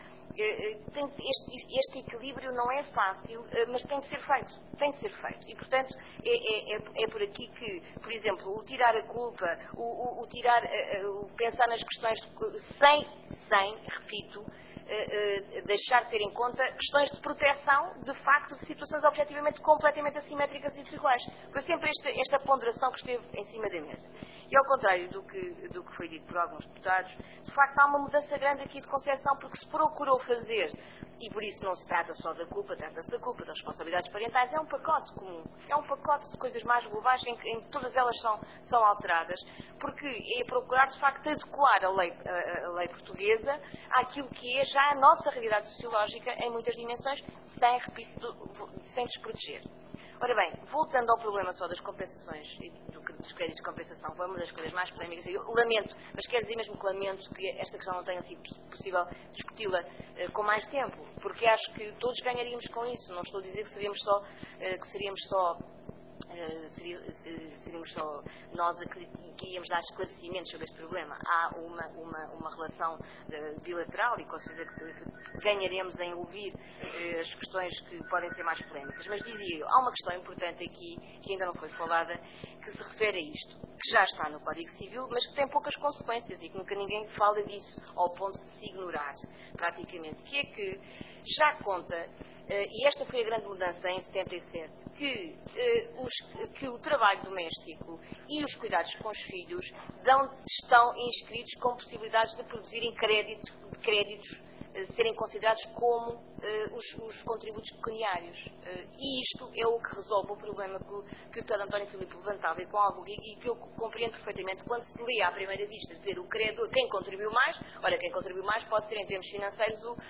Este, este equilíbrio não é fácil, mas tem de ser feito, tem de ser feito. E, portanto, é, é, é por aqui que, por exemplo, o tirar a culpa, o, o, o tirar, o pensar nas questões sem, sem, repito, deixar de ter em conta questões de proteção, de facto, de situações objetivamente completamente assimétricas e desiguais. Foi sempre esta, esta ponderação que esteve em cima da mesa. E ao contrário do que, do que foi dito por alguns deputados, de de facto há uma mudança grande aqui de concepção, porque se procurou fazer, e por isso não se trata só da culpa, trata-se da culpa, das responsabilidades parentais, é um pacote comum, é um pacote de coisas mais globais em que, em que todas elas são, são alteradas, porque é procurar de facto adequar a lei, a, a lei portuguesa àquilo que é já a nossa realidade sociológica em muitas dimensões, sem, repito, sem desproteger. Ora bem, voltando ao problema só das compensações e do, dos créditos de compensação, foi uma das coisas mais polémicas, e eu lamento, mas quero dizer mesmo que lamento que esta questão não tenha sido possível discuti-la eh, com mais tempo, porque acho que todos ganharíamos com isso, não estou a dizer que seríamos só, eh, que seríamos só Uh, seria, seríamos só nós que iríamos dar esclarecimentos sobre este problema. Há uma, uma, uma relação uh, bilateral e com certeza que ganharemos em ouvir uh, as questões que podem ser mais polémicas. Mas dizia eu, há uma questão importante aqui que ainda não foi falada, que se refere a isto, que já está no Código Civil, mas que tem poucas consequências e que nunca ninguém fala disso, ao ponto de se ignorar praticamente, que é que já conta, uh, e esta foi a grande mudança em setenta e sete, que, uh, os, que o trabalho doméstico e os cuidados com os filhos dão, estão inscritos com possibilidades de produzirem crédito, de créditos, uh, serem considerados como uh, os, os contributos pecuniários. Uh, e isto é o que resolve o problema que o, que o Pedro António Filipe levantava e, com algo, e que eu compreendo perfeitamente quando se lê à primeira vista dizer o credor, quem contribuiu mais. Ora, quem contribuiu mais pode ser em termos financeiros o, uh,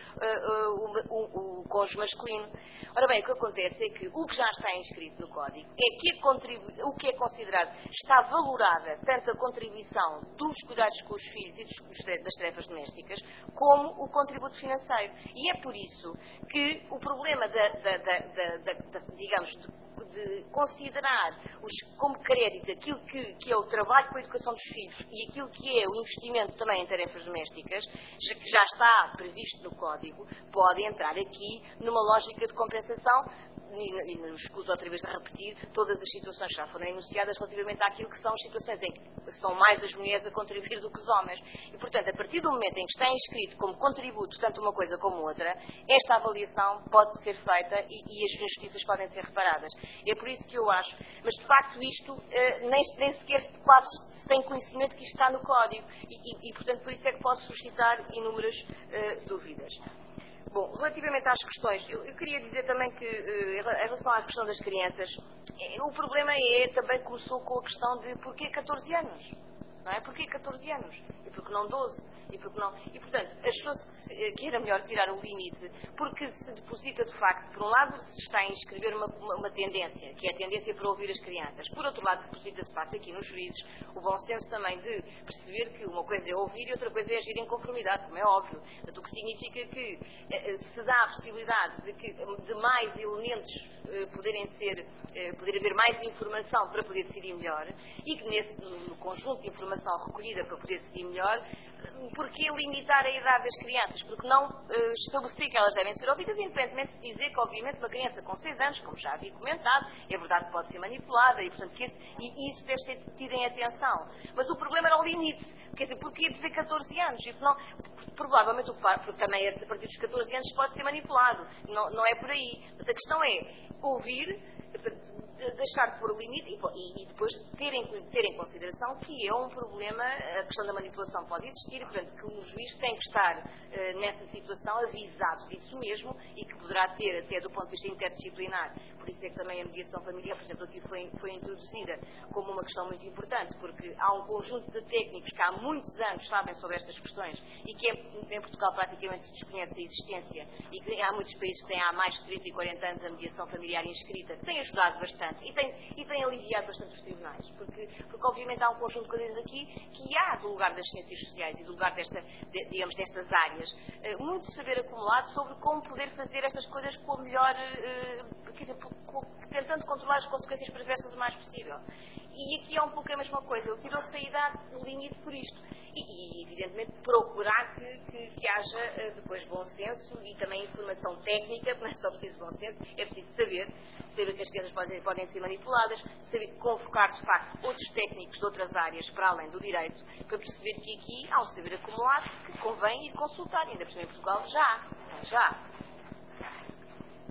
uh, o, o, o cônjuge masculino. Ora bem, o que acontece é que o que já está inscrito no Código é que a o que é considerado, está valorada tanto a contribuição dos cuidados com os filhos e dos, das tarefas domésticas, como o contributo financeiro. E é por isso que o problema da, da, da, da, da, da digamos, de de considerar os, como crédito aquilo que, que é o trabalho com a educação dos filhos e aquilo que é o investimento também em tarefas domésticas, já, que já está previsto no Código, pode entrar aqui numa lógica de compensação, e, e nos escuso outra vez de repetir todas as situações que já foram enunciadas relativamente àquilo que são as situações em que são mais as mulheres a contribuir do que os homens. E, portanto, a partir do momento em que está inscrito como contributo tanto uma coisa como outra, esta avaliação pode ser feita e, e as injustiças podem ser reparadas. É por isso que eu acho, mas de facto isto eh, nem, nem sequer quase se tem conhecimento que isto está no Código e, e, e portanto por isso é que posso suscitar inúmeras eh, dúvidas. Bom, relativamente às questões, eu, eu queria dizer também que eh, em relação à questão das crianças, eh, o problema é, também começou com a questão de porquê catorze anos, não é? Porquê catorze anos? E porque não doze? E, porque não, e portanto, achou-se que, que era melhor tirar o limite, porque se deposita de facto, por um lado se está a inscrever uma, uma, uma tendência, que é a tendência para ouvir as crianças, por outro lado deposita-se de facto aqui nos juízes o bom senso também de perceber que uma coisa é ouvir e outra coisa é agir em conformidade, como é óbvio, portanto, o que significa que eh, se dá a possibilidade de, que, de mais elementos eh, poderem ser, eh, poder haver mais informação para poder decidir melhor, e que nesse, no, no conjunto de informação recolhida para poder decidir melhor, porque limitar a idade das crianças? Porque não uh, estabelecer que elas devem ser ouvidas, independentemente de dizer que, obviamente, uma criança com seis anos, como já havia comentado, é verdade que pode ser manipulada e, portanto, que esse, e isso deve ser tido em atenção. Mas o problema era o limite. Quer dizer, porque ia dizer catorze anos? E não, provavelmente, o porque também a partir dos catorze anos pode ser manipulado. Não, não é por aí. Portanto, a questão é ouvir, deixar de pôr o limite e, e depois ter em, ter em consideração que é um problema, a questão da manipulação pode existir, e, portanto, que o juiz tem que estar uh, nessa situação avisado disso mesmo e que poderá ter, até do ponto de vista interdisciplinar. Por isso é que também a mediação familiar, por exemplo, aqui foi, foi introduzida como uma questão muito importante, porque há um conjunto de técnicos que há muitos anos sabem sobre estas questões e que em, em Portugal praticamente se desconhece a existência, e que há muitos países que têm há mais de trinta e quarenta anos a mediação familiar inscrita, que tem ajudado bastante e tem, e tem aliviado bastante os tribunais, porque, porque obviamente há um conjunto de coisas aqui que há do lugar das ciências sociais e do lugar desta, de, digamos, destas áreas, muito saber acumulado sobre como poder fazer estas coisas com a melhor, quer dizer, tentando controlar as consequências perversas o mais possível. E aqui é um pouco a mesma coisa, tirou-se a idade, o limite por isto. E, e evidentemente, procurar que, que, que haja depois bom senso e também informação técnica, não é só preciso bom senso, é preciso saber, saber que as crianças podem, podem ser manipuladas, saber convocar, de facto, outros técnicos de outras áreas, para além do direito, para perceber que aqui há um saber acumulado que convém ir consultar, ainda por cima em Portugal já, já.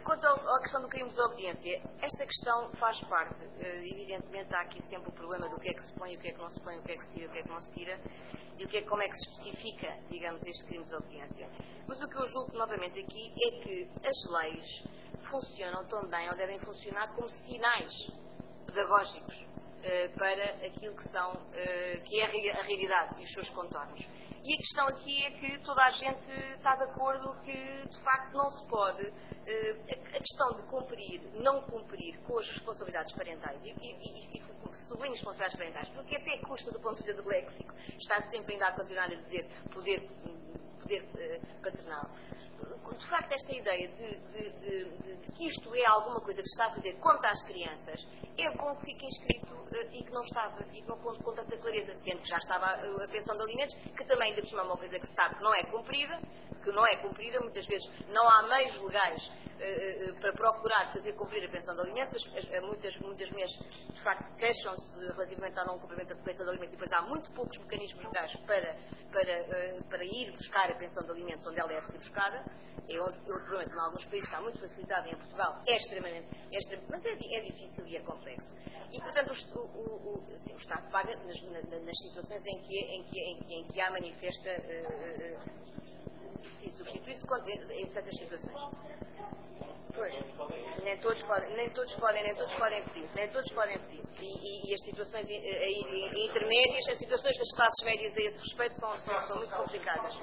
quanto à questão do crime de desobediência, esta questão faz parte, evidentemente há aqui sempre o problema do que é que se põe, o que é que não se põe, o que é que se tira, o que é que não se tira, e o que é, como é que se especifica, digamos, este crime de desobediência. Mas o que eu julgo novamente aqui é que as leis funcionam também, ou devem funcionar, como sinais pedagógicos uh, para aquilo que são, uh, que é a realidade e os seus contornos. E a questão aqui é que toda a gente está de acordo que, de facto, não se pode, uh, a questão de cumprir, não cumprir com as responsabilidades parentais, e, e, e sublinho responsabilidades parentais, porque até custa do ponto de vista do léxico, está sempre ainda a continuar a dizer poder, poder uh, paternal. De facto, esta ideia de, de, de, de, de que isto é alguma coisa que se está a fazer contra as crianças, é bom que fique inscrito uh, e que não estava, e que não conte com tanta clareza, sendo que já estava a, a pensão de alimentos, que também ainda por cima é uma coisa que se sabe que não é cumprida, que não é cumprida, muitas vezes não há meios legais uh, uh, para procurar fazer cumprir a pensão de alimentos. As, as, muitas, muitas mulheres, de facto, queixam-se relativamente ao não cumprimento da pensão de alimentos, e depois há muito poucos mecanismos legais para, para, uh, para ir buscar a pensão de alimentos onde ela deve ser buscada. É onde, eu prometo, em alguns países está muito facilitado, e em Portugal é extremamente, é extremamente mas é, é difícil e é complexo. E, portanto, o, o, o, assim, o Estado paga nas, nas, nas situações em que, em que, em que, em que há manifesta, uh, uh, se substitui-se em certas situações. Pois, nem todos podem, nem todos podem, nem todos podem pedir, nem todos podem pedir. E, e, e as situações e, e, intermédias, as situações das classes médias a esse respeito são, são, são muito complicadas.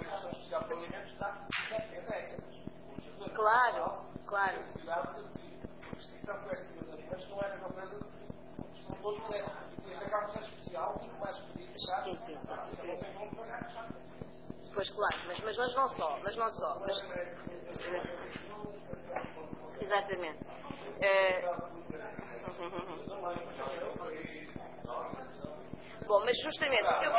Claro, claro. Sim, sim, sim. Pois claro, mas, mas, mas não só, mas não só. Mas... Exatamente. É... Bom, mas justamente eu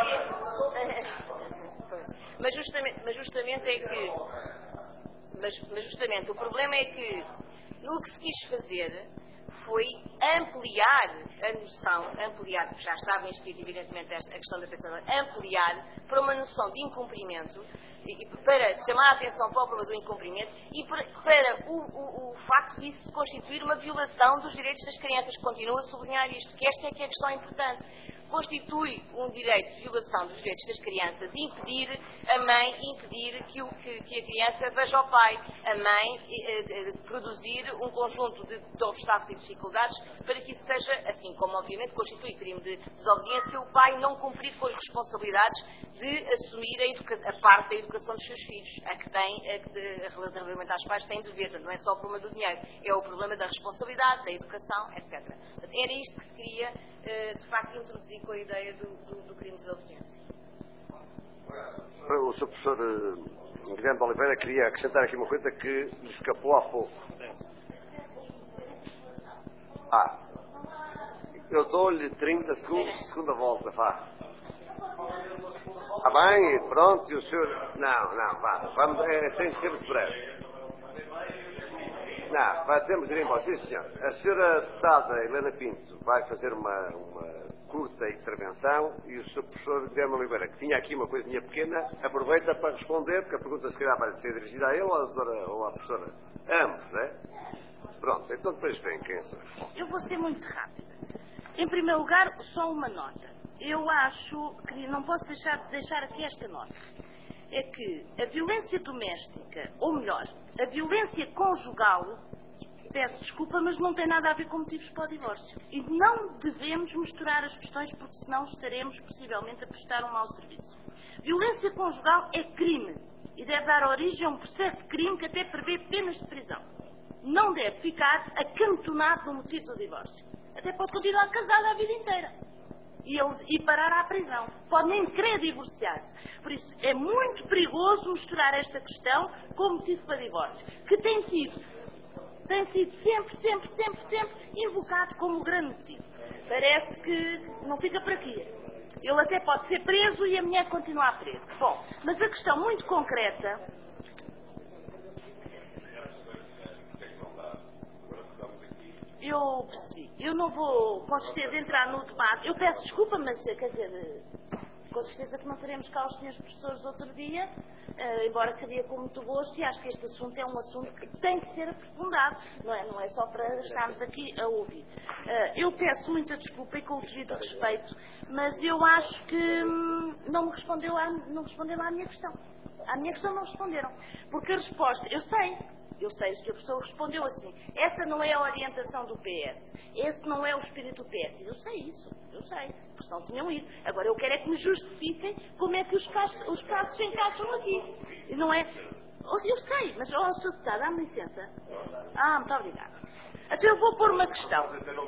mas justamente, mas justamente é que mas, mas justamente o problema é que no que se quis fazer foi ampliar a noção, ampliar, porque já estava inscrito evidentemente esta, a questão da pensão, ampliar para uma noção de incumprimento, e, para chamar a atenção para o problema do incumprimento e para, para o, o, o facto de isso constituir uma violação dos direitos das crianças. Continuo a sublinhar isto, que esta é que é a questão importante. Constitui um direito de violação dos direitos das crianças impedir a mãe, impedir que, o, que, que a criança veja ao pai, a mãe eh, eh, produzir um conjunto de, de obstáculos e dificuldades para que isso seja, assim como obviamente constitui crime de desobediência, o pai não cumprir com as responsabilidades de assumir a, educa a parte da educação dos seus filhos, a que tem, a que de, relativamente aos pais têm dever. Não é só o problema do dinheiro, é o problema da responsabilidade, da educação, etcétera. Era isto que se queria, de facto, introduzir com a ideia do, do, do crime de desobediência. O senhor professor Guilherme de Oliveira queria acrescentar aqui uma coisa que lhe escapou há pouco. Ah, eu dou-lhe trinta segundos, segunda volta, vá. Ah, bem, pronto, e o senhor... Não, não, vá, vamos, é, tem que ser muito breve. Não, vai, temos de ir embora. Sim, senhor. A senhora deputada Helena Pinto vai fazer uma, uma curta intervenção e o senhor professor Guilherme Oliveira, que tinha aqui uma coisinha pequena, aproveita para responder, porque a pergunta se calhar vai ser dirigida a ele ou à, doutora, ou à professora. Ambos, não é? Pronto, então depois vem quem sou. Eu vou ser muito rápida. Em primeiro lugar, só uma nota. Eu acho que não posso deixar de deixar aqui esta nota. É que a violência doméstica, ou melhor, a violência conjugal, peço desculpa, mas não tem nada a ver com motivos para o divórcio. E não devemos misturar as questões, porque senão estaremos possivelmente a prestar um mau serviço. Violência conjugal é crime e deve dar origem a um processo de crime que até prevê penas de prisão. Não deve ficar acantonado no motivo do divórcio. Até pode continuar casado a vida inteira e, eles, e parar à prisão. Pode nem querer divorciar-se. Por isso, é muito perigoso misturar esta questão com motivo para divórcio, que tem sido, tem sido sempre, sempre, sempre, sempre invocado como grande motivo. Parece que não fica por aqui. Ele até pode ser preso e a mulher continuar presa. Bom, mas a questão muito concreta... Eu percebi. Eu não vou, com certeza, entrar no debate. Eu peço desculpa, mas, quer dizer... Com certeza que não teremos cá os senhores professores outro dia, uh, embora seria com muito gosto, e acho que este assunto é um assunto que tem que ser aprofundado, não é, não é só para estarmos aqui a ouvir. Uh, eu peço muita desculpa e com o devido respeito, mas eu acho que hum, não me respondeu à, não responderam à minha questão. À minha questão não responderam, porque a resposta, eu sei, eu sei, o senhor professor respondeu assim, essa não é a orientação do P S, esse não é o espírito do P S. Eu sei isso, eu sei, porque senão tinham ido. Agora eu quero é que me justifiquem como é que os casos, os casos se encaixam aqui. E não é... Eu sei, mas, ó, senhor deputado, dá-me licença. Ah, muito obrigada. Então eu vou pôr uma questão.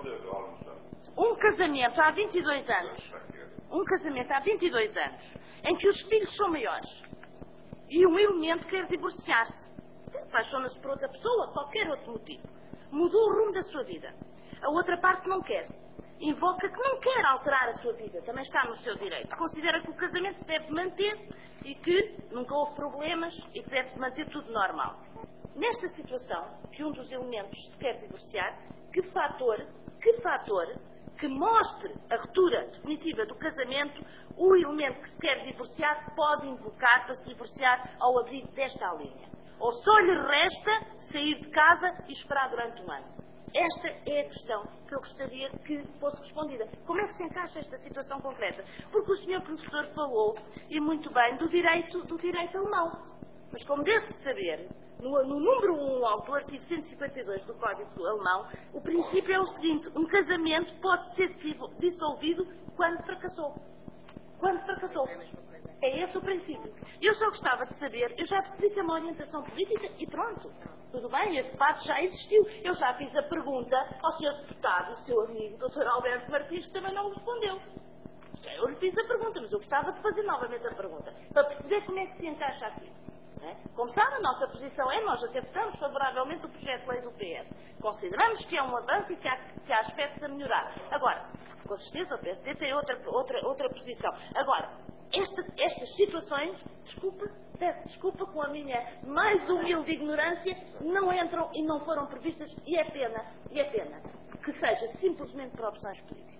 Um casamento há vinte e dois anos, um casamento há vinte e dois anos, em que os filhos são maiores, e um elemento quer divorciar-se, apaixona-se por outra pessoa, qualquer outro motivo, mudou o rumo da sua vida. A outra parte não quer. Invoca que não quer alterar a sua vida. Também está no seu direito. Considera que o casamento se deve manter e que nunca houve problemas e que deve-se manter tudo normal. Nesta situação, que um dos elementos se quer divorciar, que fator, que fator, que mostre a ruptura definitiva do casamento, o elemento que se quer divorciar pode invocar para se divorciar ao abrigo desta linha. Ou só lhe resta sair de casa e esperar durante um ano. Esta é a questão que eu gostaria que fosse respondida. Como é que se encaixa esta situação concreta? Porque o senhor professor falou, e muito bem, do direito, do direito alemão. Mas como deve saber, no, no número um do artigo cento e cinquenta e dois do Código Alemão, o princípio é o seguinte, um casamento pode ser dissolvido quando fracassou. Quando fracassou. É esse o princípio. Eu só gostava de saber, eu já percebi que é uma orientação política e pronto. Tudo bem, esse debate já existiu. Eu já fiz a pergunta ao senhor deputado, o seu amigo, doutor Alberto Martins, que também não respondeu. Eu lhe fiz a pergunta, mas eu gostava de fazer novamente a pergunta, para perceber como é que se encaixa aqui. É? Como sabe, a nossa posição é, nós até votamos favoravelmente o projeto de lei do P S. Consideramos que é um avanço e que há, que há aspectos a melhorar. Agora, com certeza o P S D tem outra, outra, outra posição. Agora, esta, estas situações, desculpa, peço desculpa com a minha mais humilde ignorância, não entram e não foram previstas, e é pena, e é pena, que seja simplesmente por opções políticas.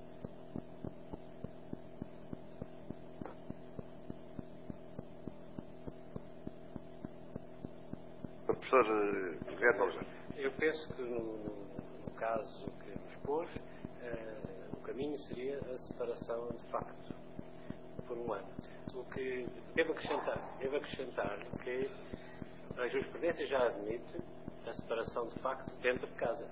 Professor Guilherme Oliveira. Eu penso que no, no caso que nos pôs, uh, o caminho seria a separação de facto, por um ano. O que devo acrescentar, devo acrescentar que a jurisprudência já admite a separação de facto dentro de casa.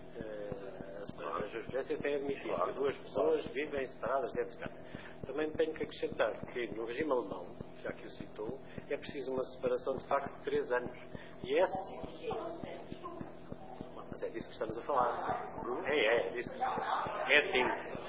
Uh, a, a jurisprudência tem admitido que duas pessoas vivem separadas dentro de casa. Também tenho que acrescentar que no regime alemão, já que o citou, é preciso uma separação de facto de três anos. E esse... Mas é disso que estamos a falar. É, é, é disso que... É assim.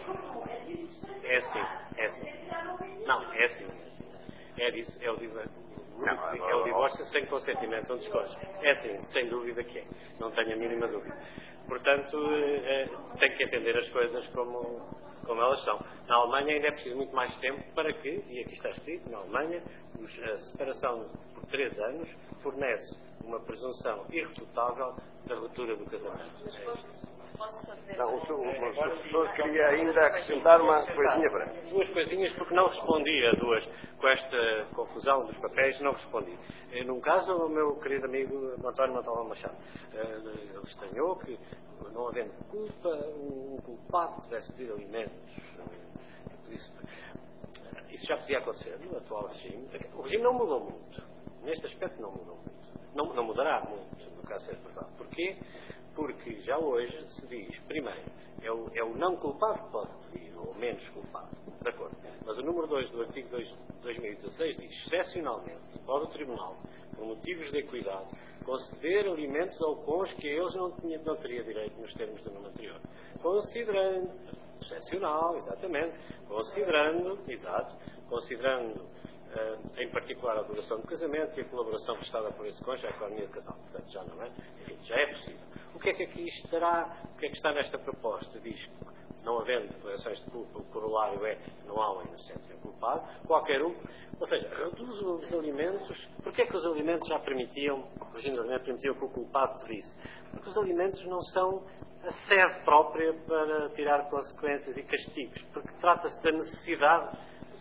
É assim, é assim. Não, é assim. É disso, é o divórcio. É o divórcio sem consentimento um dos cônjuges. É assim, sem dúvida que é. Não tenho a mínima dúvida. Portanto, é, tem que entender as coisas como, como elas são. Na Alemanha ainda é preciso muito mais tempo para que, e aqui está escrito, na Alemanha, a separação por três anos fornece uma presunção irrefutável da ruptura do casamento. Não, o, seu, o professor queria ainda acrescentar uma coisinha breve. Duas coisinhas, porque não respondi a duas. Com esta confusão dos papéis, não respondi. Num caso, o meu querido amigo António Montalvão Machado, ele estranhou que, não havendo culpa, o culpado tivesse pedido alimentos. Isso, isso já podia acontecer no atual regime. O regime não mudou muito. Neste aspecto não mudou muito. Não, não mudará muito, no caso ser aprovado. Porquê? Porque já hoje se diz, primeiro, é o, é o não culpado que pode pedir, ou menos culpado, de acordo. Mas o número dois do artigo dois mil e dezasseis diz, excepcionalmente, pode o Tribunal, por motivos de equidade, conceder alimentos ao cônjuge que a eles não, tinha, não teria direito nos termos do número anterior. Considerando, excepcional, exatamente, considerando, exato, considerando Uh, em particular a duração do casamento e a colaboração prestada por esse cônjuge à economia de casal. Portanto, já não é, enfim, já é possível. O que é que aqui estará, o que é que está nesta proposta? Diz que, não havendo declarações de culpa, o corolário é que não há um inocente e um culpado, qualquer um, ou seja, reduz os alimentos. Porquê é que os alimentos já permitiam, o regime de alimentos permitiam que o culpado pedisse? Porque os alimentos não são a sede própria para tirar consequências e castigos, porque trata-se da necessidade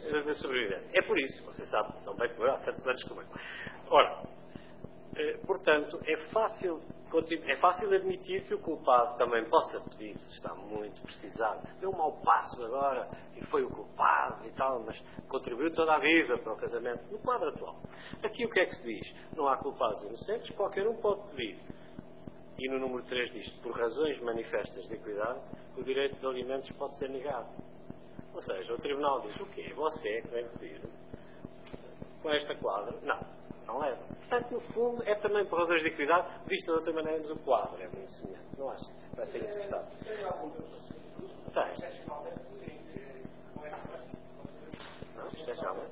da sobrevivência. É por isso, você sabe, tão bem como eu, há tantos anos como eu. Ora, eh, portanto, é fácil, é fácil admitir que o culpado também possa pedir, se está muito precisado, deu um mau passo agora e foi o culpado e tal, mas contribuiu toda a vida para o casamento, no quadro atual. Aqui o que é que se diz? Não há culpados inocentes, qualquer um pode pedir. E no número três diz, por razões manifestas de equidade, o direito de alimentos pode ser negado. Ou seja, o Tribunal diz, o quê? Você é que vem pedir com esta quadra? Não, não leva. Portanto, no fundo, é também por razões de equidade, visto de outra maneira, mas o quadro é muito semelhante. Não acho? Vai ser interessado. Tem. Não, isto é já, não é?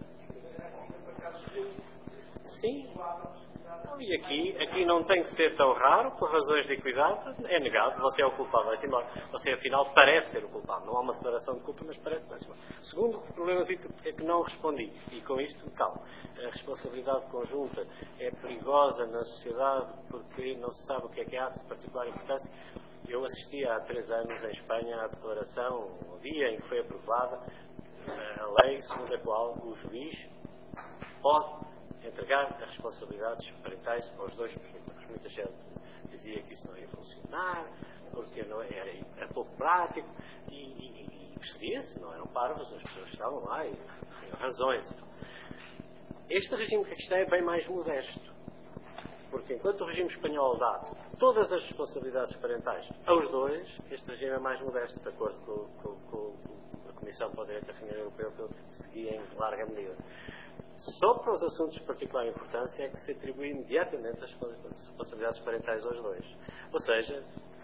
Sim. E aqui, aqui não tem que ser tão raro, por razões de equidade, é negado, você é o culpado, vai-se embora. Você, afinal, parece ser o culpado. Não há uma declaração de culpa, mas parece vai-se embora. Segundo problema é que não respondi, e com isto, calma. A responsabilidade conjunta é perigosa na sociedade porque não se sabe o que é que há de particular importância. Eu assisti há três anos em Espanha à declaração, o dia em que foi aprovada a lei segundo a qual o juiz pode entregar as responsabilidades parentais aos dois progenitores. Muita gente dizia que isso não ia funcionar, porque não era, era pouco prático, e, e, e percebia-se, não eram parvos, as pessoas estavam lá e tinham razões. Este regime que aqui está é bem mais modesto, porque enquanto o regime espanhol dá todas as responsabilidades parentais aos dois, este regime é mais modesto, de acordo com, com, com a Comissão para o Direito da Família Europeu, que eu segui em larga medida. Só para os assuntos de particular importância é que se atribui imediatamente as responsabilidades parentais aos dois. Ou seja,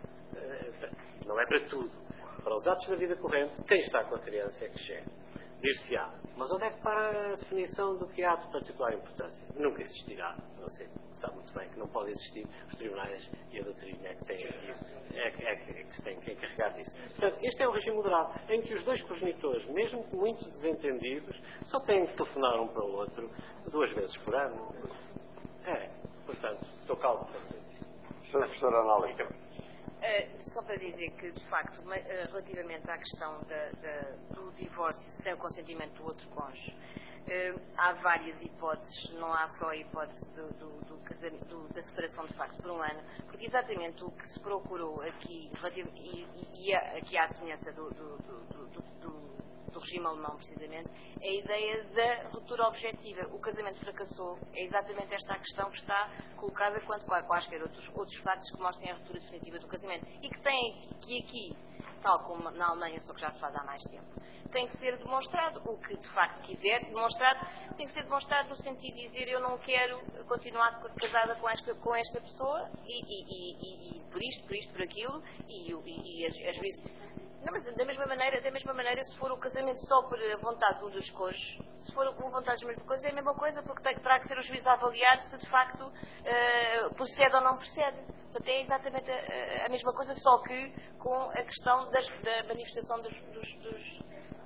não é para tudo. Para os atos da vida corrente, quem está com a criança é que gere. Dir-se-á, mas onde é que para a definição do que é ato de particular importância? Nunca existirá. Você sabe muito bem que não pode existir. Os tribunais e a doutrina é que têm aqui, é, é, é que se têm que encarregar disso. Portanto, este é um regime moderado, em que os dois progenitores, mesmo que muito desentendidos, só têm que telefonar um para o outro duas vezes por ano. É, portanto, estou calmo para dizer. senhora Professora Anália. Uh, só para dizer que, de facto, uh, relativamente à questão da, da, do divórcio sem o consentimento do outro cônjuge, uh, há várias hipóteses, não há só a hipótese do, do, do, do, da separação de facto por um ano, porque exatamente o que se procurou aqui, e, e, e aqui há a semelhança do, do, do, do, do do regime alemão, precisamente, é a ideia da ruptura objetiva. O casamento fracassou. É exatamente esta a questão que está colocada quanto a quaisquer outros, outros factos que mostrem a ruptura definitiva do casamento. E que tem que aqui, tal como na Alemanha, só que já se faz há mais tempo, tem que ser demonstrado. O que de facto quiser demonstrado, tem que ser demonstrado no sentido de dizer eu não quero continuar casada com esta, com esta pessoa e, e, e, e por isto, por isto, por aquilo, e, e, e às vezes. Não, mas da mesma maneira, da mesma maneira, se for o casamento só por vontade de um dos cônjuges, se for com vontade de uma coisa, é a mesma coisa, porque tem, terá que ser o juiz a avaliar se de facto uh, procede ou não procede. Portanto, é exatamente a, a mesma coisa, só que com a questão das, da manifestação dos, dos, dos...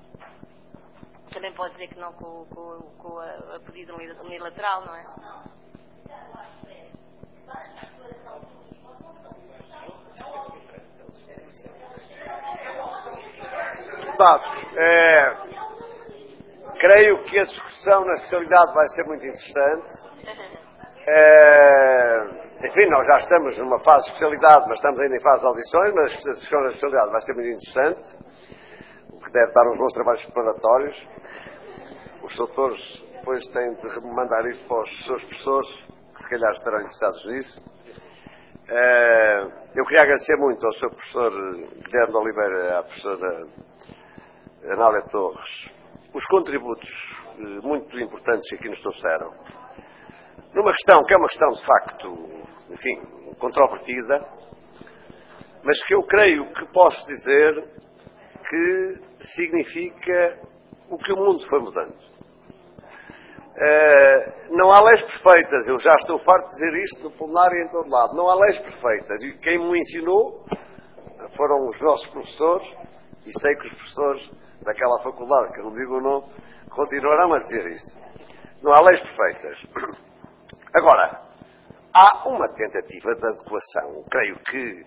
Também pode dizer que não com, com, com a, a pedido unilateral, não é? É, creio que a discussão na especialidade vai ser muito interessante. É, enfim, nós já estamos numa fase de especialidade, mas estamos ainda em fase de audições, mas a discussão na especialidade vai ser muito interessante, o que deve dar uns bons trabalhos preparatórios. Os doutores depois têm de mandar isso para os seus professores, que se calhar estarão interessados nisso. É, eu queria agradecer muito ao seu professor Guilherme de Oliveira e à professora Anália Torres os contributos eh, muito importantes que aqui nos trouxeram numa questão que é uma questão de facto, enfim, controvertida, mas que eu creio que posso dizer que significa o que o mundo foi mudando. Uh, não há leis perfeitas, eu já estou farto de dizer isto no plenário e em todo lado, não há leis perfeitas, e quem me ensinou foram os nossos professores, e sei que os professores daquela faculdade, que não digo o nome, continuarão a dizer isso. Não há leis perfeitas. Agora, há uma tentativa de adequação, creio que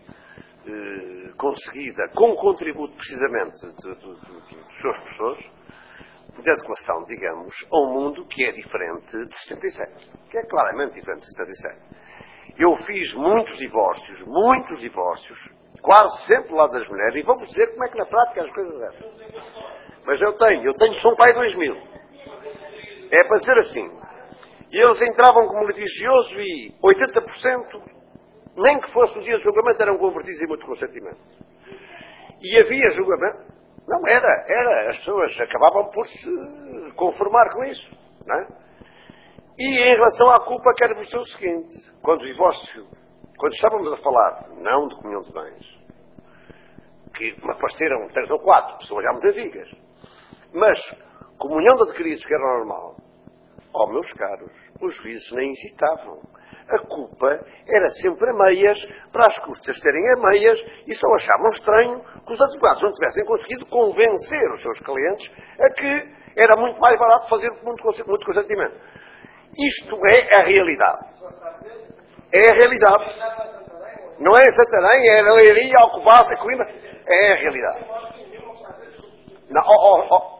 eh, conseguida com o contributo precisamente de, de, de, de, dos seus professores, de adequação, digamos, a um mundo que é diferente de setenta e sete. Que é claramente diferente de setenta e sete. Eu fiz muitos divórcios, muitos divórcios, quase sempre do lado das mulheres, e vou-vos dizer como é que na prática as coisas eram. Mas eu tenho, eu tenho São Pai dois mil. É para dizer assim, eles entravam como litigioso e oitenta por cento, nem que fosse no dia do julgamento, eram convertidos em muito consentimento. E havia julgamento. Não era, era. As pessoas acabavam por se conformar com isso. Não é? E em relação à culpa, quero dizer o seguinte. Quando o divórcio, quando estávamos a falar, não de comunhão de bens, que me apareceram três ou quatro pessoas já muito antigas, mas comunhão de adquiridos, que era normal, ó meus caros, os juízes nem incitavam. A culpa era sempre a meias, para as custas serem a meias, e só achavam estranho que os advogados não tivessem conseguido convencer os seus clientes a que era muito mais barato fazer muito, muito consentimento. Isto é a realidade. É a realidade. Não é em Santarém, é na Leiria, Alcobaça, Coimbra. É a realidade. Não, oh, oh, oh.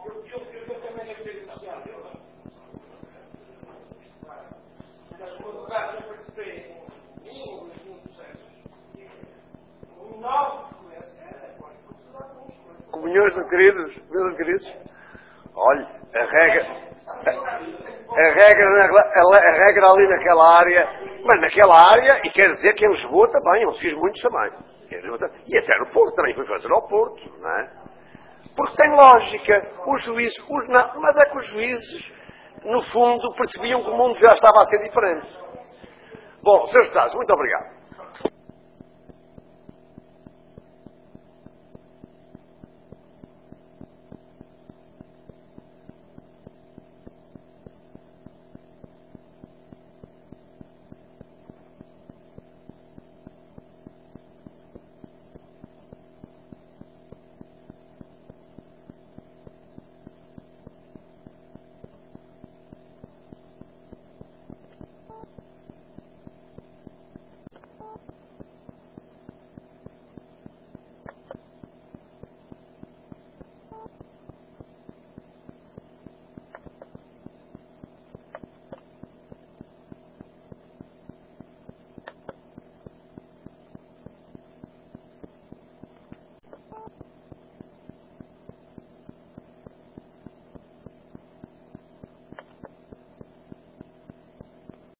Comunhões de queridos, meus queridos, olha, a regra, a, a, regra, a, a regra ali naquela área, mas naquela área, e quer dizer que em Lisboa também, eu fiz muitos também, e até no Porto também fui fazer ao Porto, não é? Porque tem lógica, os juízes, os, não, mas é que os juízes, no fundo, percebiam que o mundo já estava a ser diferente. Bom, senhores Deputados, muito obrigado.